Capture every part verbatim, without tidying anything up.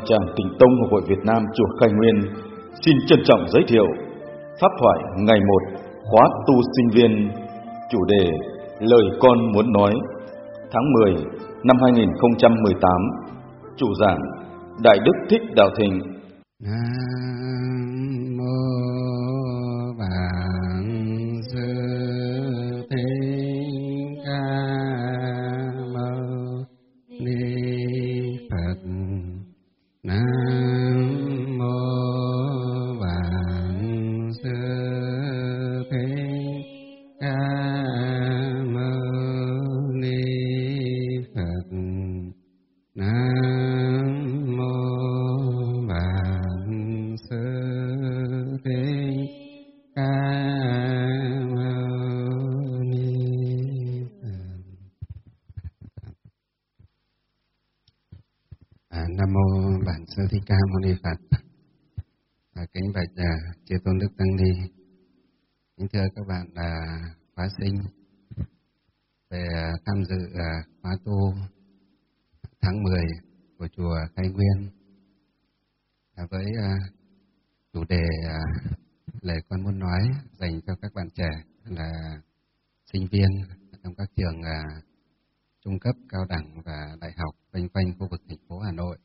tràng Tịnh Tông Học hội Việt Nam chùa Khai Nguyên xin trân trọng giới thiệu pháp thoại ngày một khóa tu sinh viên, chủ đề lời con muốn nói, tháng mười năm hai nghìn không trăm mười tám, chủ giảng Đại Đức Thích Đạo Thịnh. Nam mô Vạn Sư Thích Ca Mâu Ni Phật. Nam mô Vạn Sư Thích Ca Mâu Ni Phật. Nam mô Vạn Sư Thích Ca Mâu Ni Phật. À, Nam mô Vạn Sư Thích Ca Mâu Ni Phật. À, kính bạch à, chư tôn đức tăng ni, kính thưa các bạn là khóa sinh về à, tham dự à, khóa tu tháng mười của chùa Khai Nguyên à, với à, chủ đề à, lời con muốn nói dành cho các bạn trẻ là sinh viên trong các trường à, trung cấp, cao đẳng và đại học quanh quanh khu vực thành phố Hà Nội.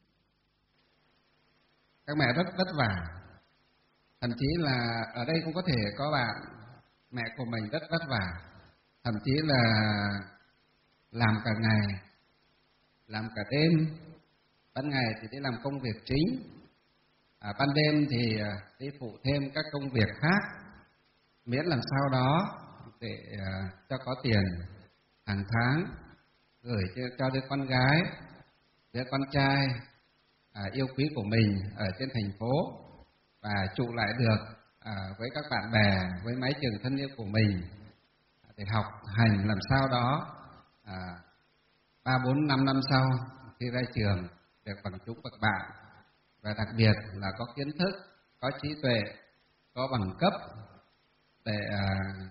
Các mẹ rất vất vả, thậm chí là ở đây cũng có thể có bạn mẹ của mình rất vất vả, thậm chí là làm cả ngày, làm cả đêm, ban ngày thì đi làm công việc chính, à, ban đêm thì à, đi phụ thêm các công việc khác, miễn làm sao đó để à, cho có tiền hàng tháng gửi cho, cho đứa con gái, đứa con trai à, yêu quý của mình ở trên thành phố và trụ lại được à, với các bạn bè, với mái trường thân yêu của mình để học hành làm sao đó à, ba bốn năm năm sau khi ra trường được bằng chúng bậc bạn, và đặc biệt là có kiến thức, có trí tuệ, có bằng cấp để à,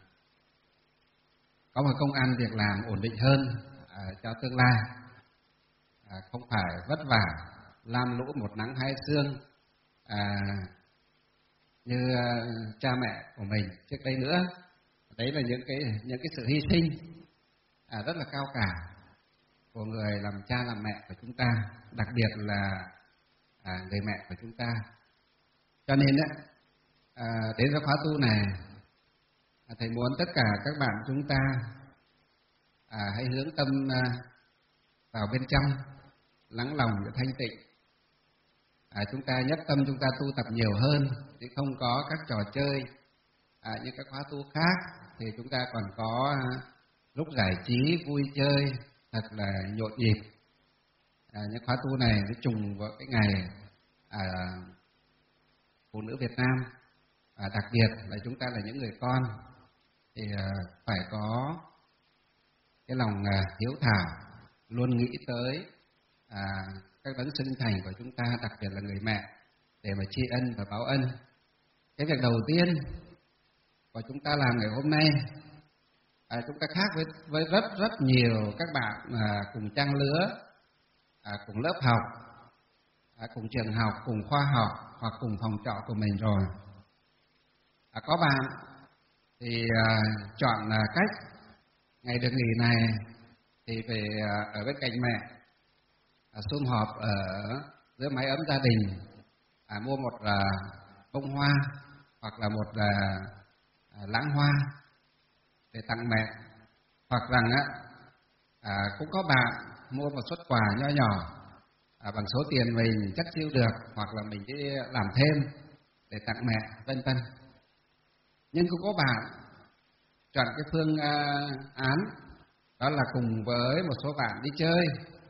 có một công ăn việc làm ổn định hơn à, cho tương lai, à, không phải vất vả lam lũ một nắng hai sương à, như à, cha mẹ của mình trước đây nữa. Đấy là những cái những cái sự hy sinh à, rất là cao cả của người làm cha làm mẹ của chúng ta, đặc biệt là à, người mẹ của chúng ta. Cho nên á, à, đến với khóa tu này, à, thầy muốn tất cả các bạn chúng ta à, hãy hướng tâm à, vào bên trong, lắng lòng và thanh tịnh. À, chúng ta nhất tâm chúng ta tu tập nhiều hơn, chứ không có các trò chơi à, như các khóa tu khác thì chúng ta còn có à, lúc giải trí vui chơi thật là nhộn nhịp. À, những khóa tu này nó trùng vào cái ngày à, phụ nữ Việt Nam, à, đặc biệt là chúng ta là những người con thì à, phải có cái lòng à, hiếu thảo, luôn nghĩ tới à, các đấng sinh thành của chúng ta, đặc biệt là người mẹ, để mà tri ân và báo ân. Cái việc đầu tiên của chúng ta làm ngày hôm nay, à, chúng ta khác với, với rất rất nhiều các bạn à, cùng trang lứa, à, cùng lớp học, à, cùng trường học, cùng khoa học hoặc cùng phòng trọ của mình rồi. À, có bạn thì à, chọn à, cách ngày được nghỉ này thì về à, ở bên cạnh mẹ, à, sum họp ở dưới mái ấm gia đình, à, mua một à, bông hoa hoặc là một à, à, lẵng hoa để tặng mẹ, hoặc rằng á à, cũng có bạn mua một suất quà nho nhỏ à, bằng số tiền mình chắc chiêu được, hoặc là mình đi làm thêm để tặng mẹ, vân vân. Nhưng cũng có bạn chọn cái phương à, án đó là cùng với một số bạn đi chơi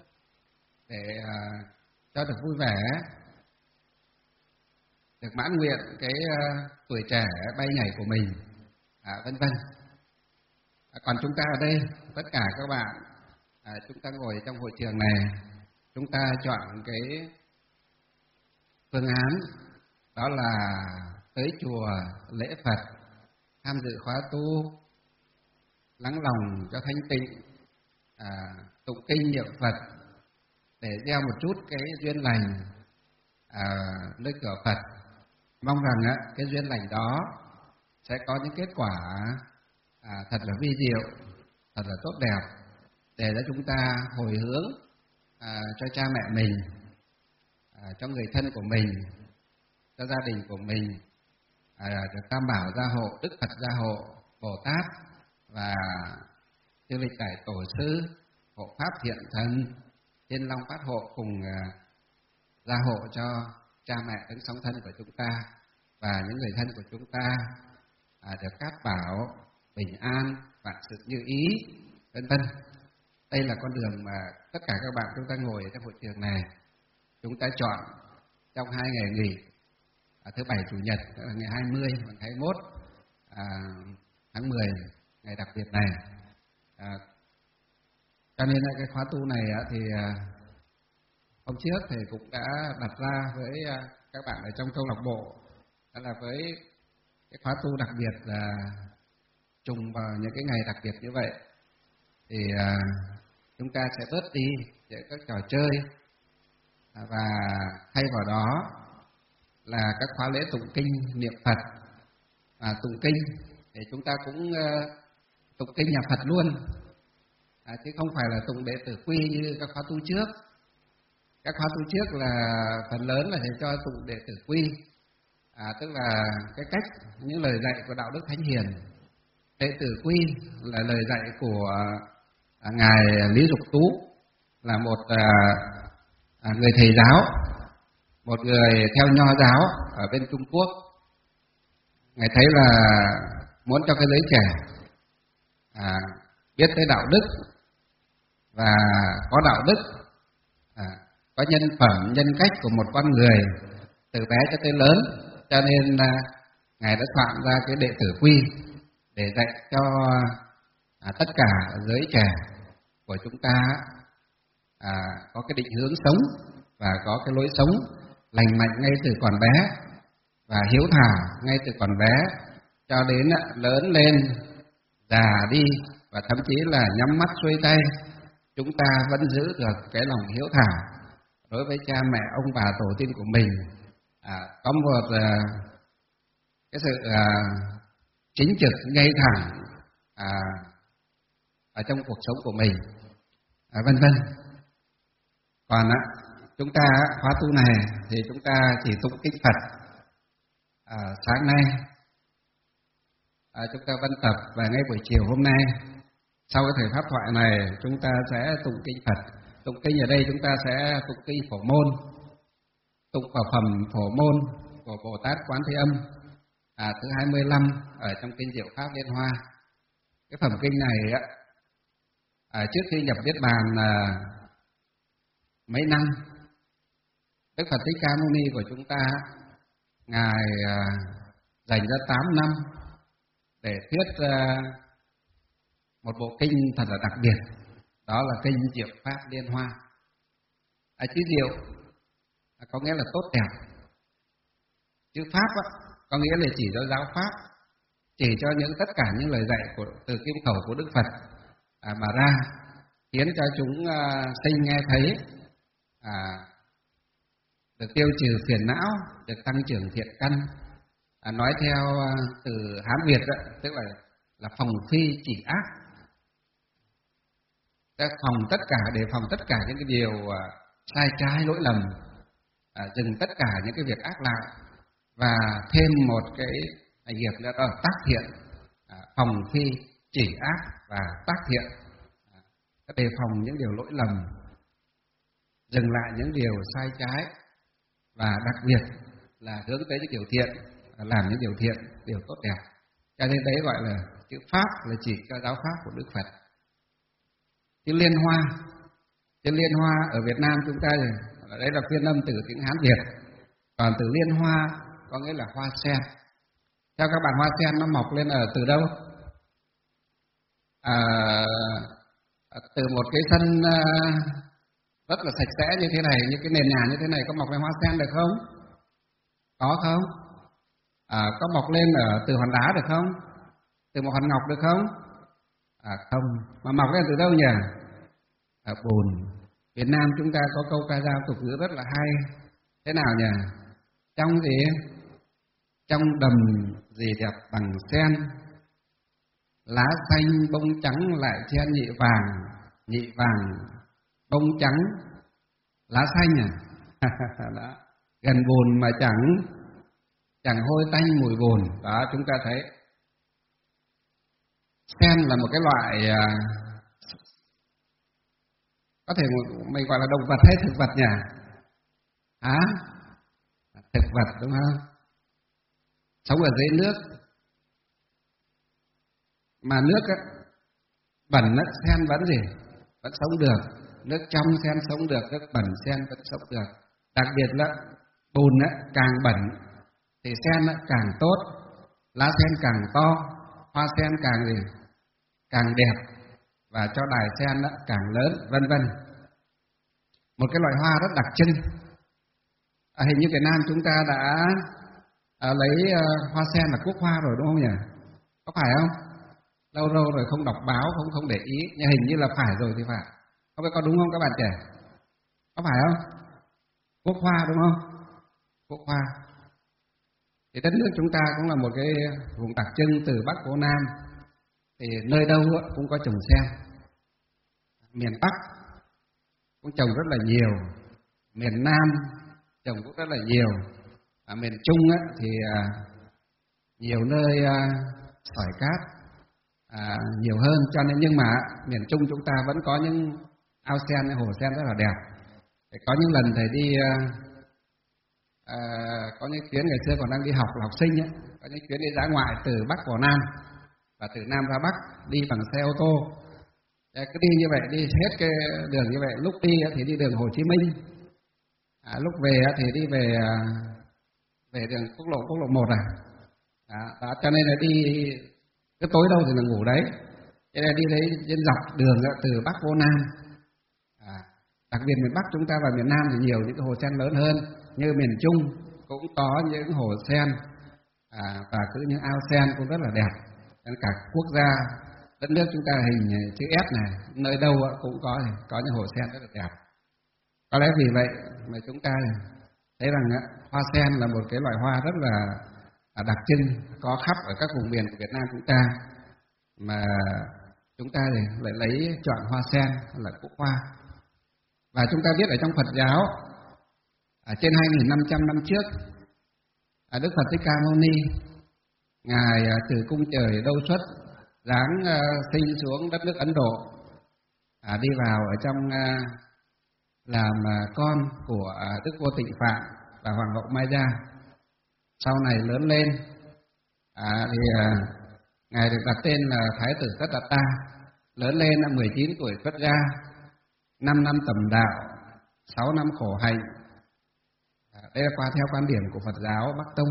để à, cho được vui vẻ, được mãn nguyện cái à, tuổi trẻ bay nhảy của mình, à, vân vân. À, còn chúng ta ở đây, tất cả các bạn à, chúng ta ngồi trong hội trường này, chúng ta chọn cái phương án đó là tới chùa lễ Phật, tham dự khóa tu, lắng lòng cho thanh tịnh, à, tụng kinh niệm Phật để gieo một chút cái duyên lành à, nơi cửa Phật. Mong rằng á, cái duyên lành đó sẽ có những kết quả à, thật là vi diệu, thật là tốt đẹp, để cho chúng ta hồi hướng à, cho cha mẹ mình, à, cho người thân của mình, cho gia đình của mình, à, được Tam Bảo gia hộ, Đức Phật gia hộ, Bồ Tát và chư lịch đại tổ sư, hộ pháp thiện thần, Thiên Long Phát hộ cùng à, gia hộ cho cha mẹ đứng song thân của chúng ta và những người thân của chúng ta à, được cát bảo, bình an, vạn sự như ý, vân vân. Đây là con đường mà tất cả các bạn chúng ta ngồi ở trong hội trường này chúng ta chọn trong hai ngày nghỉ à, thứ bảy chủ nhật là ngày hai mươi và hai mươi mốt à, tháng mười, ngày đặc biệt này. À, cho nên là cái khóa tu này thì à, hôm trước thầy cũng đã đặt ra với à, các bạn ở trong câu lạc bộ, đó là với cái khóa tu đặc biệt là trùng vào những cái ngày đặc biệt như vậy thì à, chúng ta sẽ bớt đi những các trò chơi à, và thay vào đó là các khóa lễ tụng kinh niệm Phật và tụng kinh để chúng ta cũng uh, tụng kinh nhà Phật luôn à, chứ không phải là tụng đệ tử quy như các khóa tu trước. Các khóa tu trước là phần lớn là thầy cho tụng đệ tử quy, à, tức là cái cách những lời dạy của đạo đức thánh hiền. Đệ tử quy là lời dạy của à, ngài Lý Dục Tú, là một à, à, người thầy giáo, một người theo Nho giáo ở bên Trung Quốc. Ngài thấy là muốn cho cái giới trẻ à, biết tới đạo đức và có đạo đức, à, có nhân phẩm, nhân cách của một con người từ bé cho tới lớn, cho nên à, ngài đã soạn ra cái đệ tử quy để dạy cho à, tất cả giới trẻ của chúng ta à, có cái định hướng sống và có cái lối sống lành mạnh ngay từ còn bé và hiếu thảo ngay từ còn bé cho đến à, lớn lên, già đi và thậm chí là nhắm mắt xuôi tay, chúng ta vẫn giữ được cái lòng hiếu thảo đối với cha mẹ, ông bà, tổ tiên của mình. À, có một à, cái sự à, chính trực, ngay thẳng à, ở trong cuộc sống của mình, à, vân vân. Còn á, chúng ta khóa tu này thì chúng ta chỉ tụng kinh Phật. À, sáng nay à, chúng ta văn tập và ngay buổi chiều hôm nay sau cái thời pháp thoại này chúng ta sẽ tụng kinh Phật. Tụng kinh ở đây chúng ta sẽ tụng kinh Phổ Môn, tụng vào phẩm Phổ Môn của Bồ Tát Quán Thế Âm à, thứ hai mươi lăm ở trong kinh Diệu Pháp Liên Hoa. Cái phẩm kinh này á, à, trước khi nhập Niết Bàn là mấy năm, Đức Phật Thích Ca Mâu Ni của chúng ta ngài à, dành ra tám năm để thuyết à, một bộ kinh thật là đặc biệt, đó là kinh Diệu Pháp Liên Hoa. À, chữ Diệu à, có nghĩa là tốt đẹp, chữ Pháp á, có nghĩa là chỉ cho giáo pháp, chỉ cho những tất cả những lời dạy của từ kim khẩu của Đức Phật à, mà ra, khiến cho chúng à, sinh nghe thấy, à, được tiêu trừ phiền não, được tăng trưởng thiện căn. À, nói theo à, từ Hán Việt đó, tức là là phòng phi chỉ ác, để phòng tất cả, để phòng tất cả những cái điều à, sai trái lỗi lầm, à, dừng tất cả những cái việc ác lại và thêm một cái nghiệp nữa đó là tác thiện, à, phòng phi chỉ ác và tác thiện, à, đề phòng những điều lỗi lầm, dừng lại những điều sai trái và đặc biệt là hướng tới những điều thiện, làm những điều thiện, điều tốt đẹp. Cho nên đấy gọi là chữ Pháp, là chỉ cho giáo pháp của Đức Phật. Chữ Liên Hoa, chữ Liên Hoa ở Việt Nam chúng ta đấy là phiên âm từ tiếng Hán Việt, còn từ Liên Hoa có nghĩa là hoa sen. Theo các bạn, hoa sen nó mọc lên ở từ đâu? À, từ một cái sân rất là sạch sẽ như thế này, như cái nền nhà như thế này, có mọc lên hoa sen được không? Có không? À, có mọc lên ở từ hòn đá được không? Từ một hòn ngọc được không? À không, mà mọc lên từ đâu nhỉ? Ở bùn. Việt Nam chúng ta có câu ca dao tục ngữ rất là hay, thế nào nhỉ? Trong gì? Trong đầm gì đẹp bằng sen, lá xanh bông trắng lại chen nhị vàng, nhị vàng bông trắng, lá xanh à? Đó. Gần bùn mà chẳng chẳng hôi tanh mùi bùn. Đó, chúng ta thấy sen là một cái loại à, có thể mình gọi là động vật hay thực vật nhỉ? Hả? Thực vật đúng không? Sống ở dưới nước. Mà nước á, bẩn á, sen vẫn gì? Vẫn sống được. Nước trong sen sống được, nước bẩn sen vẫn sống được. Đặc biệt là bùn á, càng bẩn thì sen á, càng tốt, lá sen càng to, hoa sen càng gì? Càng đẹp, và cho đài sen á, càng lớn, vân vân. Một cái loại hoa rất đặc trưng. À, hình như Việt Nam chúng ta đã à, lấy à, hoa sen là quốc hoa rồi đúng không nhỉ? Có phải không? Lâu lâu rồi không đọc báo, không không để ý, nhưng hình như là phải rồi thì phải. Không biết có đúng không các bạn trẻ? Có phải không? Quốc hoa đúng không? Quốc hoa. Thì đất nước chúng ta cũng là một cái vùng đặc trưng từ Bắc vô Nam. Thì nơi đâu cũng có trồng sen. Miền Bắc cũng trồng rất là nhiều, miền Nam trồng cũng rất là nhiều, ở miền Trung á, thì à, nhiều nơi à, sỏi cát à, nhiều hơn, cho nên nhưng mà miền Trung chúng ta vẫn có những ao sen, hồ sen rất là đẹp. Để có những lần thầy đi à, à, có những chuyến ngày xưa còn đang đi học là học sinh ấy, có những chuyến đi dã ngoại từ Bắc vào Nam và từ Nam ra Bắc đi bằng xe ô tô. Cứ đi như vậy, đi hết cái đường như vậy, lúc đi thì đi đường Hồ Chí Minh, à, lúc về thì đi về về đường quốc lộ quốc lộ một à, đó, đó, cho nên là đi cứ tối đâu thì là ngủ đấy, cho nên đi đấy trên dọc đường từ Bắc vô Nam, à, đặc biệt miền Bắc chúng ta và miền Nam thì nhiều những cái hồ sen lớn hơn, như miền Trung cũng có những hồ sen, à, và cứ những ao sen cũng rất là đẹp, nên cả quốc gia đất nước chúng ta hình chữ S này, nơi đâu cũng có có những hồ sen rất là đẹp. Có lẽ vì vậy mà chúng ta thấy rằng hoa sen là một cái loại hoa rất là đặc trưng, có khắp ở các vùng miền của Việt Nam chúng ta, mà chúng ta lại lấy chọn hoa sen là quốc hoa. Và chúng ta biết ở trong Phật giáo, ở trên hai nghìn năm trăm năm trước, Đức Phật Thích Ca Mâu Ni, ngài từ cung trời Đâu Xuất giáng uh, sinh xuống đất nước Ấn Độ, à, đi vào ở trong uh, làm uh, con của uh, Đức Vua Tịnh Phạn và Hoàng hậu Maya. Sau này lớn lên, à, thì uh, ngài được đặt tên là Thái tử Tất Đạt Ta. Lớn lên năm mười chín tuổi xuất gia, năm năm tầm đạo, sáu năm khổ hạnh. À, đây là qua theo quan điểm của Phật giáo Bắc Tông.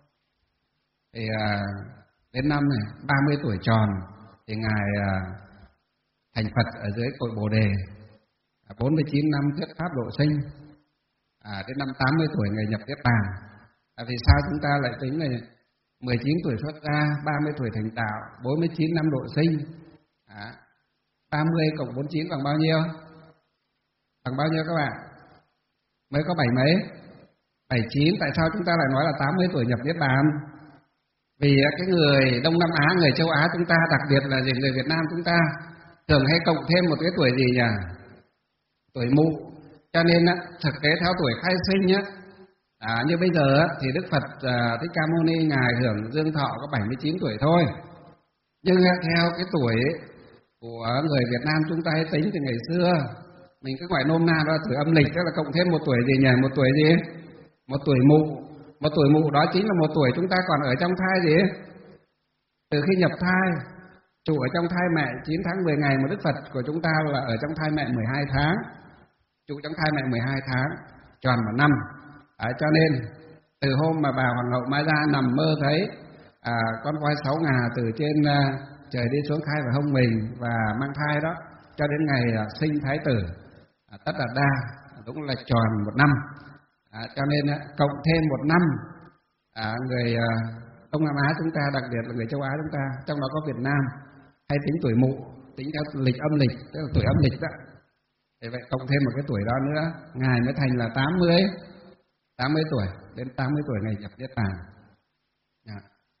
Thì uh, đến năm này ba mươi tuổi tròn thì ngài à, thành Phật ở dưới cội Bồ Đề, à, bốn mươi chín năm thuyết pháp độ sinh, à, đến năm tám mươi tuổi ngài nhập Niết Bàn. À, vì sao chúng ta lại tính là mười chín tuổi xuất gia, ba mươi tuổi thành đạo, bốn mươi chín năm độ sinh, à, ba mươi cộng bốn mươi chín bằng bao nhiêu? Bằng bao nhiêu các bạn? Mới có bảy mấy? bảy mươi chín. Tại sao chúng ta lại nói là tám mươi tuổi nhập Niết Bàn? Vì cái người Đông Nam Á, người châu Á chúng ta, đặc biệt là người Việt Nam chúng ta thường hay cộng thêm một cái tuổi gì nhỉ? Tuổi mụ. Cho nên thực tế theo tuổi khai sinh nhá, à, như bây giờ thì Đức Phật Thích Ca Mâu Ni ngài hưởng dương thọ có bảy mươi chín tuổi thôi. Nhưng theo cái tuổi của người Việt Nam chúng ta hay tính từ ngày xưa, mình cứ gọi nôm na ra tuổi âm lịch, tức là cộng thêm một tuổi gì nhỉ? Một tuổi gì? Một tuổi mụ. Một tuổi mụ đó chính là một tuổi chúng ta còn ở trong thai gì? Từ khi nhập thai, trụ ở trong thai mẹ chín tháng mười ngày, mà Đức Phật của chúng ta là ở trong thai mẹ mười hai tháng, trụ trong thai mẹ mười hai tháng, tròn một năm. À, cho nên từ hôm mà bà Hoàng hậu Maya nằm mơ thấy à, con voi sáu ngà từ trên à, trời đi xuống khai vào hông mình và mang thai đó, cho đến ngày à, sinh Thái tử à, Tất Đạt Đa, đúng là tròn một năm. À, cho nên cộng thêm một năm, à, người à, Đông Nam Á chúng ta, đặc biệt là người châu Á chúng ta, trong đó có Việt Nam, hay tính tuổi mụ, tính theo lịch âm lịch, tức là tuổi âm lịch đó. Thì vậy cộng thêm một cái tuổi đó nữa, ngài mới thành là tám mươi, tám mươi tuổi, đến tám mươi tuổi ngày nhập Niết Bàn. À.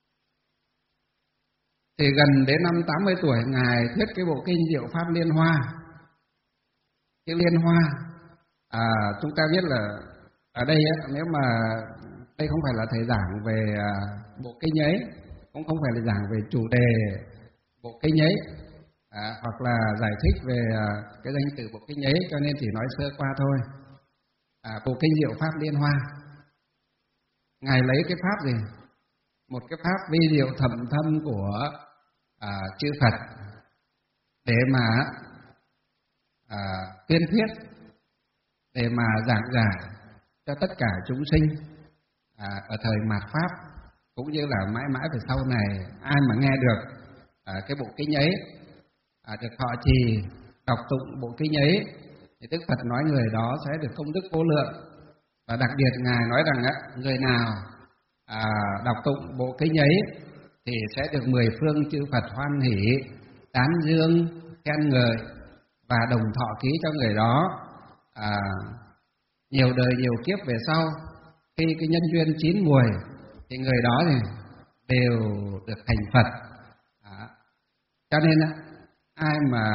Thì gần đến năm tám mươi tuổi, Ngài thuyết cái bộ kinh Diệu Pháp Liên Hoa. Cái Liên Hoa, à, chúng ta biết là ở đây á, nếu mà đây không phải là thầy giảng về à, bộ kinh ấy, cũng không phải là giảng về chủ đề bộ kinh ấy, à, hoặc là giải thích về à, cái danh từ bộ kinh ấy, cho nên chỉ nói sơ qua thôi. À, bộ kinh Diệu Pháp Liên Hoa, Ngài lấy cái pháp gì? Một cái pháp vi diệu thầm thâm của à, chư Phật để mà à, tuyên thuyết, để mà giảng giải cho tất cả chúng sinh à, ở thời mạt Pháp, cũng như là mãi mãi về sau này, ai mà nghe được à, cái bộ kinh ấy, à, được thọ trì đọc tụng bộ kinh ấy, thì Đức Phật nói người đó sẽ được công đức vô lượng. Và đặc biệt Ngài nói rằng á, người nào à, đọc tụng bộ kinh ấy thì sẽ được mười phương chư Phật hoan hỷ, tán dương, khen ngợi và đồng thọ ký cho người đó. À, nhiều đời nhiều kiếp về sau, khi cái nhân duyên chín mùi thì người đó thì đều được thành Phật. À, cho nên á, ai mà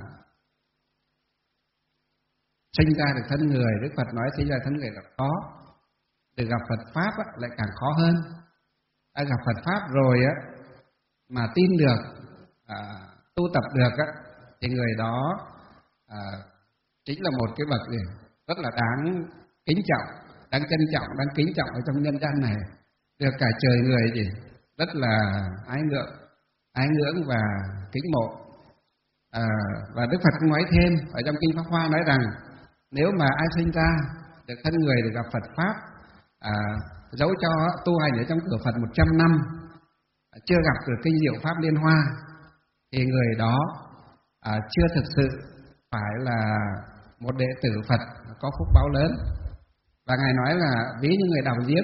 sinh ra được thân người, Đức Phật nói sinh ra thân người là khó, được gặp Phật Pháp á, lại càng khó hơn. Đã gặp Phật Pháp rồi á, mà tin được, à, tu tập được á, thì người đó à, chính là một cái bậc gì rất là đáng kính trọng, đáng trân trọng, đáng kính trọng ở trong nhân gian này, được cả trời người gì rất là ái ngưỡng, ái ngưỡng và kính mộ. À, và Đức Phật cũng nói thêm ở trong kinh Pháp Hoa nói rằng nếu mà ai sinh ra được thân người, được gặp Phật Pháp, à, dẫu cho tu hành ở trong cửa Phật một trăm năm, chưa gặp được kinh Diệu Pháp Liên Hoa, thì người đó à, chưa thực sự phải là một đệ tử Phật có phúc báo lớn. Và Ngài nói là ví như người đào giếng,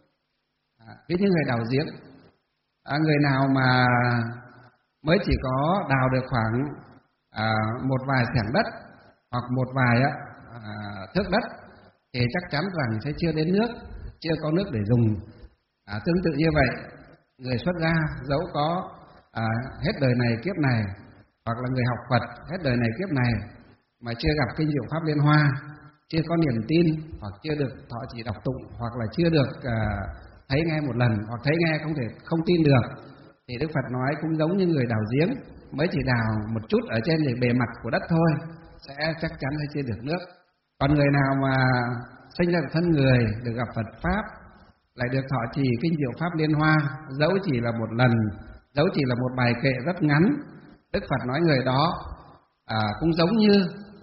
à, ví như người đào giếng, à, người nào mà mới chỉ có đào được khoảng à, một vài xẻng đất hoặc một vài á, à, thước đất thì chắc chắn rằng sẽ chưa đến nước, chưa có nước để dùng. À, tương tự như vậy, người xuất gia dẫu có à, hết đời này kiếp này, hoặc là người học Phật hết đời này kiếp này mà chưa gặp kinh Diệu Pháp Liên Hoa, chưa có niềm tin, hoặc chưa được thọ trì đọc tụng, hoặc là chưa được à, thấy nghe một lần, hoặc thấy nghe không thể không tin được, thì Đức Phật nói cũng giống như người đào giếng, mới chỉ đào một chút ở trên bề mặt của đất thôi, sẽ chắc chắn sẽ chưa được nước. Còn người nào mà sinh ra thân người, được gặp Phật Pháp, lại được thọ trì kinh Diệu Pháp Liên Hoa, dẫu chỉ là một lần, dẫu chỉ là một bài kệ rất ngắn, Đức Phật nói người đó à, cũng giống như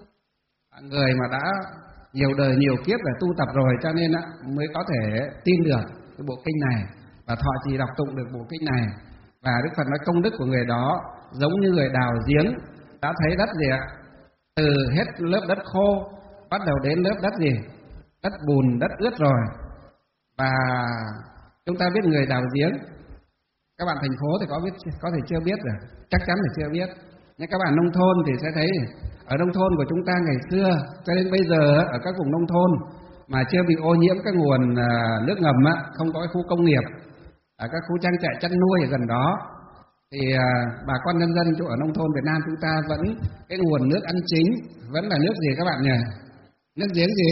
người mà đã nhiều đời nhiều kiếp để tu tập rồi, cho nên á, mới có thể tin được cái bộ kinh này và thọ trì đọc tụng được bộ kinh này. Và Đức Phật nói công đức của người đó giống như người đào giếng, đã thấy đất gì ạ? Từ hết lớp đất khô bắt đầu đến lớp đất gì? Đất bùn, đất ướt rồi. Và chúng ta biết người đào giếng, các bạn thành phố thì có biết, có thể chưa biết rồi, chắc chắn là chưa biết. Nhưng các bạn nông thôn thì sẽ thấy ở nông thôn của chúng ta ngày xưa cho đến bây giờ, ở các vùng nông thôn mà chưa bị ô nhiễm các nguồn nước ngầm á, không có cái khu công nghiệp, ở các khu trang trại chăn nuôi ở gần đó, thì bà con nhân dân chỗ ở nông thôn Việt Nam chúng ta vẫn cái nguồn nước ăn chính vẫn là nước gì các bạn nhỉ? Nước giếng gì?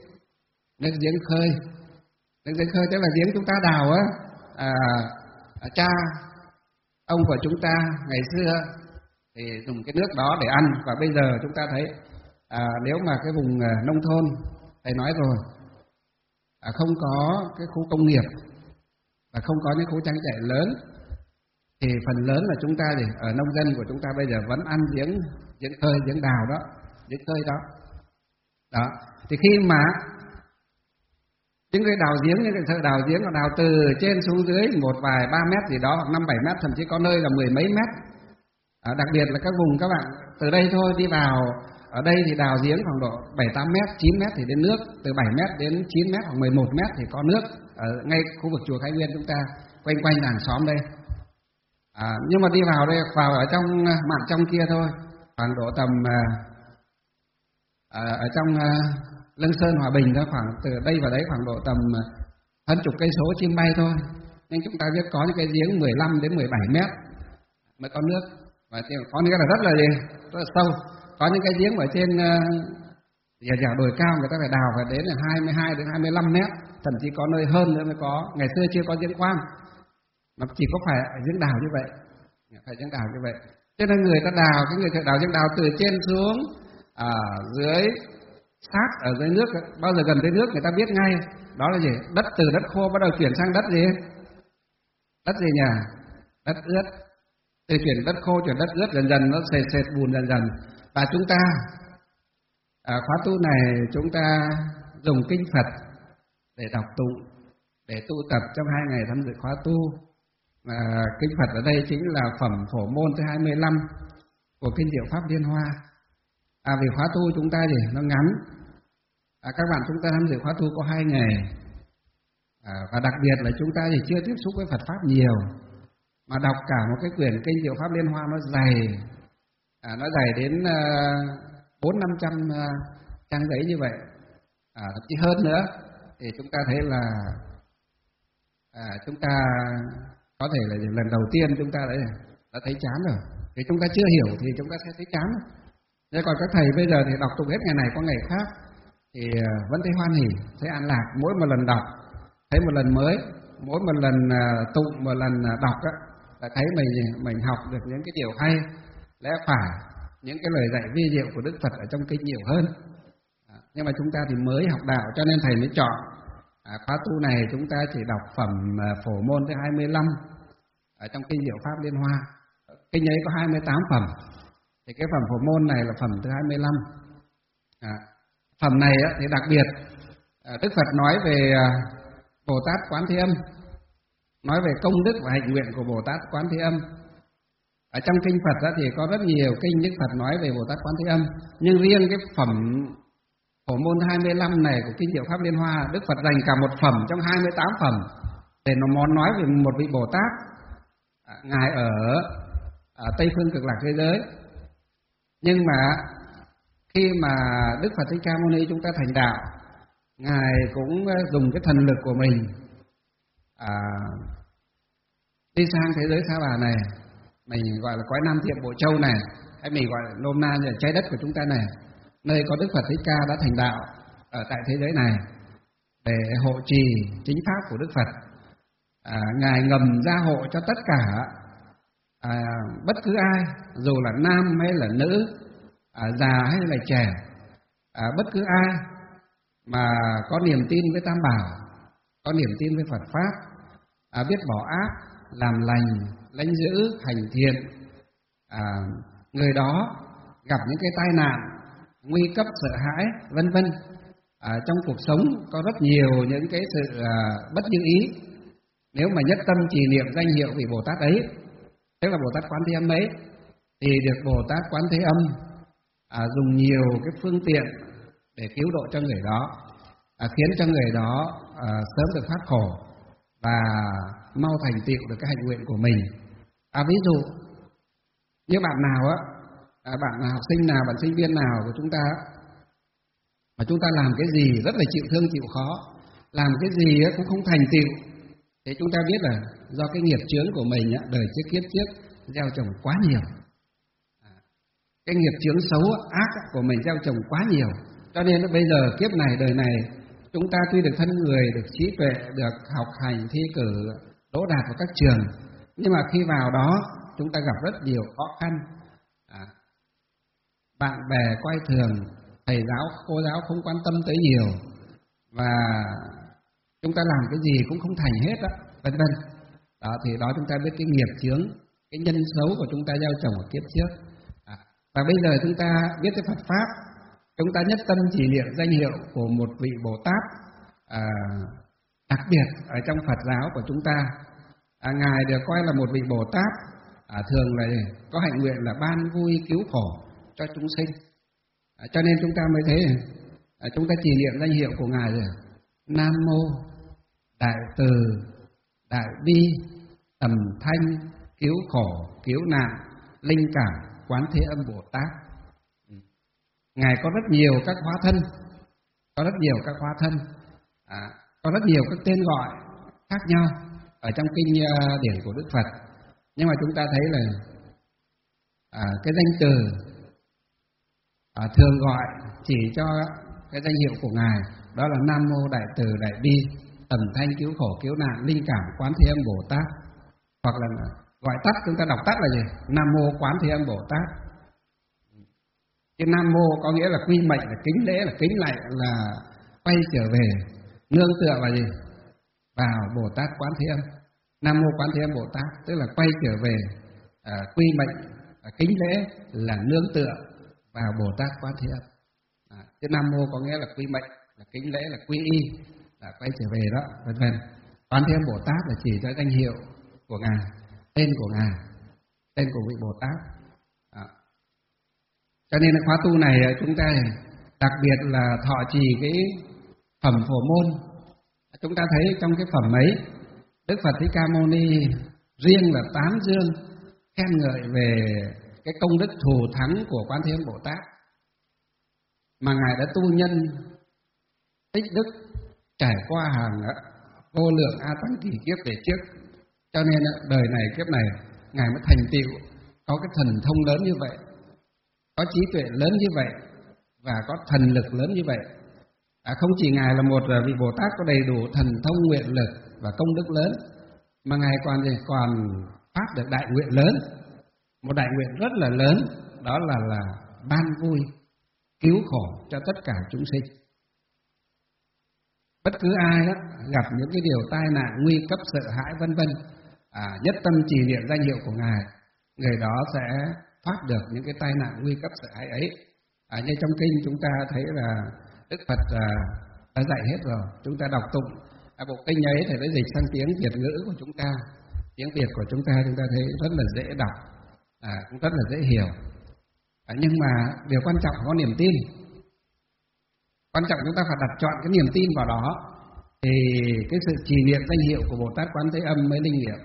Nước giếng khơi. Nước giếng khơi tức là giếng chúng ta đào á, à, cha ông của chúng ta ngày xưa thì dùng cái nước đó để ăn. Và bây giờ chúng ta thấy à, nếu mà cái vùng nông thôn, thầy nói rồi, à, không có cái khu công nghiệp và không có những khu trang trại lớn, thì phần lớn là chúng ta thì ở nông dân của chúng ta bây giờ vẫn ăn giếng giếng khơi, giếng đào đó, giếng khơi đó. Đó, thì khi mà những người đào giếng, những người thợ đào giếng, họ đào từ trên xuống dưới một vài ba mét gì đó, hoặc năm bảy mét, thậm chí có nơi là mười mấy mét. À, đặc biệt là các vùng các bạn từ đây thôi đi vào, ở đây thì đào giếng khoảng độ bảy tám mét, chín mét thì đến nước, từ bảy mét đến chín mét hoặc mười một mét thì có nước ở ngay khu vực chùa Khai Nguyên chúng ta, quanh quanh làng xóm đây. À, nhưng mà đi vào đây, vào ở trong mạn trong kia thôi, khoảng độ tầm à, ở trong à, Lương Sơn Hòa Bình đó, khoảng từ đây vào đấy khoảng độ tầm hơn chục cây số chim bay thôi. Nhưng chúng ta biết có những cái giếng mười lăm đến mười bảy mét mới có nước, và có những cái là rất là gì, rất là sâu. Có những cái giếng ở trên dẻo dẻo đồi cao người ta phải đào phải đến là hai mươi hai đến hai mươi lăm mét, thậm chí có nơi hơn nữa mới có. Ngày xưa chưa có giếng khoan, mà chỉ có phải giếng đào như vậy, phải giếng đào như vậy. Cho nên người ta đào, cái người thợ đào giếng đào từ trên xuống, ở dưới sát ở dưới nước, bao giờ gần tới nước người ta biết ngay đó là gì. Đất từ đất khô bắt đầu chuyển sang đất gì, đất gì nhỉ, đất ướt. Từ chuyển đất khô chuyển đất ướt, dần dần nó sệt sệt bùn dần dần. Và chúng ta à, khóa tu này chúng ta dùng kinh Phật để đọc tụng, để tu tập trong hai ngày tham dự khóa tu. Và kinh Phật ở đây chính là phẩm Phổ Môn thứ hai mươi lăm của kinh Diệu Pháp Liên Hoa. À, vì khóa tu chúng ta gì nó ngắn, à, các bạn chúng ta tham dự khóa tu có hai ngày, à, và đặc biệt là chúng ta thì chưa tiếp xúc với Phật pháp nhiều, mà đọc cả một cái quyển kinh Diệu Pháp Liên Hoa nó dày, à, nó dày đến bốn năm trăm trang giấy như vậy, à, thậm chí hơn nữa, thì chúng ta thấy là à, chúng ta có thể là lần đầu tiên chúng ta đã, đã thấy chán rồi. Thì chúng ta chưa hiểu thì chúng ta sẽ thấy chán. Thế còn các thầy bây giờ thì đọc tụng hết ngày này qua ngày khác thì vẫn thấy hoan hỉ, thấy an lạc. Mỗi một lần đọc thấy một lần mới, mỗi một lần tụng một lần đọc á, là thấy mình mình học được những cái điều hay, lẽ phải, những cái lời dạy vi diệu của Đức Phật ở trong kinh nhiều hơn. À, nhưng mà chúng ta thì mới học đạo cho nên thầy mới chọn à, khóa tu này chúng ta chỉ đọc phẩm Phổ Môn thứ hai mươi lăm ở trong kinh Diệu Pháp Liên Hoa. Kinh ấy có hai mươi tám phẩm, thì cái phẩm Phổ Môn này là phẩm thứ hai mươi lăm. À, phẩm này á, thì đặc biệt à, Đức Phật nói về à, Bồ Tát Quán Thế Âm, nói về công đức và hạnh nguyện của Bồ Tát Quán Thế Âm. Ở trong kinh Phật á, thì có rất nhiều kinh Đức Phật nói về Bồ Tát Quán Thế Âm, nhưng riêng cái phẩm Phổ Môn hai mươi lăm này của kinh Diệu Pháp Liên Hoa, Đức Phật dành cả một phẩm trong hai mươi tám phẩm để nó món nói về một vị Bồ Tát, à, ngài ở, ở Tây Phương Cực Lạc thế giới. Nhưng mà khi mà Đức Phật Thích Ca Mâu Ni chúng ta thành đạo, ngài cũng dùng cái thần lực của mình à, đi sang thế giới Sa Bà này, mình gọi là cõi Nam Thiện Bộ Châu này, hay mình gọi là nôm na là trái đất của chúng ta này, nơi có Đức Phật Thích Ca đã thành đạo ở tại thế giới này, để hộ trì chính pháp của Đức Phật. À, ngài ngầm gia hộ cho tất cả à, bất cứ ai, dù là nam hay là nữ, à, già hay là trẻ, à, bất cứ ai mà có niềm tin với Tam Bảo, có niềm tin với Phật pháp, à, biết bỏ ác, làm lành, lãnh giữ, hành thiện, à, người đó gặp những cái tai nạn, nguy cấp, sợ hãi, vân vân. À, trong cuộc sống có rất nhiều những cái sự à, bất như ý. Nếu mà nhất tâm trì niệm danh hiệu vị Bồ Tát ấy, tức là Bồ Tát Quán Thế Âm ấy, thì được Bồ Tát Quán Thế Âm à, dùng nhiều cái phương tiện để cứu độ cho người đó, à, khiến cho người đó à, sớm được thoát khổ và mau thành tựu được cái hạnh nguyện của mình. À, ví dụ như bạn nào á, à, bạn học sinh nào, bạn sinh viên nào của chúng ta mà chúng ta làm cái gì rất là chịu thương chịu khó, làm cái gì cũng không thành tựu, thì chúng ta biết là do cái nghiệp chướng của mình á, đời trước kiếp trước gieo trồng quá nhiều, à, cái nghiệp chướng xấu ác của mình gieo trồng quá nhiều, cho nên bây giờ kiếp này đời này chúng ta tuy được thân người, được trí tuệ, được học hành thi cử, đỗ đạt vào các trường, nhưng mà khi vào đó chúng ta gặp rất nhiều khó khăn, à, bạn bè coi thường, thầy giáo, cô giáo không quan tâm tới nhiều, và chúng ta làm cái gì cũng không thành hết đó, vân vân. Đó thì đó chúng ta biết cái nghiệp chướng, cái nhân xấu của chúng ta gieo trồng ở kiếp trước. À, và bây giờ chúng ta biết cái Phật pháp, chúng ta nhất tâm chỉ niệm danh hiệu của một vị Bồ Tát à, đặc biệt ở trong Phật giáo của chúng ta. À, ngài được coi là một vị Bồ Tát à, thường là có hạnh nguyện là ban vui cứu khổ cho chúng sinh. À, cho nên chúng ta mới thấy à, chúng ta chỉ niệm danh hiệu của ngài rồi. Nam mô Đại Từ Đại Bi Tầm Thanh Cứu Khổ Cứu Nạn Linh Cảm Quán Thế Âm Bồ Tát. Ngài có rất nhiều các hóa thân, có rất nhiều các hóa thân, à, có rất nhiều các tên gọi khác nhau ở trong kinh uh, điển của Đức Phật. Nhưng mà chúng ta thấy là à, cái danh từ à, thường gọi chỉ cho cái danh hiệu của Ngài, đó là Nam Mô Đại Từ Đại Bi Tầm Thanh Cứu Khổ Cứu Nạn Linh Cảm Quán Thế Âm Bồ Tát. Hoặc là gọi tắt, chúng ta đọc tắt là gì? Nam Mô Quán Thế Âm Bồ Tát. Cái Nam Mô có nghĩa là quy mệnh, là kính lễ, là kính lạy, là quay trở về, nương tựa vào gì? Vào Bồ Tát Quán Thế Âm. Nam Mô Quán Thế Âm Bồ Tát tức là quay trở về, à, quy mệnh, à, kính lễ là nương tựa vào Bồ Tát Quán Thế Âm. À, cái Nam Mô có nghĩa là quy mệnh, là kính lễ, là quy y, là quay trở về đó, vân vân. Quán Thế Âm Bồ Tát là chỉ cho danh hiệu của Ngài, tên của Ngài, tên của vị Bồ Tát. À. Cho nên khóa tu này chúng ta đặc biệt là thọ trì cái phẩm Phổ Môn. Chúng ta thấy trong cái phẩm ấy, Đức Phật Thích Ca Mâu Ni riêng là tán dương, khen ngợi về cái công đức thù thắng của Quán Thế Âm Bồ Tát mà Ngài đã tu nhân tích đức trải qua hàng vô lượng a tăng kỳ kiếp về trước. Cho nên đời này kiếp này Ngài mới thành tựu có cái thần thông lớn như vậy, có trí tuệ lớn như vậy và có thần lực lớn như vậy. À, không chỉ Ngài là một vị Bồ Tát có đầy đủ thần thông, nguyện lực và công đức lớn, mà Ngài còn gì? Còn phát được đại nguyện lớn, một đại nguyện rất là lớn, đó là là ban vui, cứu khổ cho tất cả chúng sinh. Bất cứ ai đó gặp những cái điều tai nạn, nguy cấp, sợ hãi vân vân, à, nhất tâm trì niệm danh hiệu của Ngài, người đó sẽ thoát được những cái tai nạn nguy cấp sợ hãi ấy. À, như trong kinh chúng ta thấy là Đức Phật à, đã dạy hết rồi, chúng ta đọc tụng à, bộ kinh ấy thì đã dịch sang tiếng Việt ngữ của chúng ta, tiếng Việt của chúng ta chúng ta thấy rất là dễ đọc, à, cũng rất là dễ hiểu. À, nhưng mà điều quan trọng là có niềm tin. Quan trọng chúng ta phải đặt chọn cái niềm tin vào đó, thì cái sự trì niệm danh hiệu của Bồ Tát Quán Thế Âm mới linh nghiệm.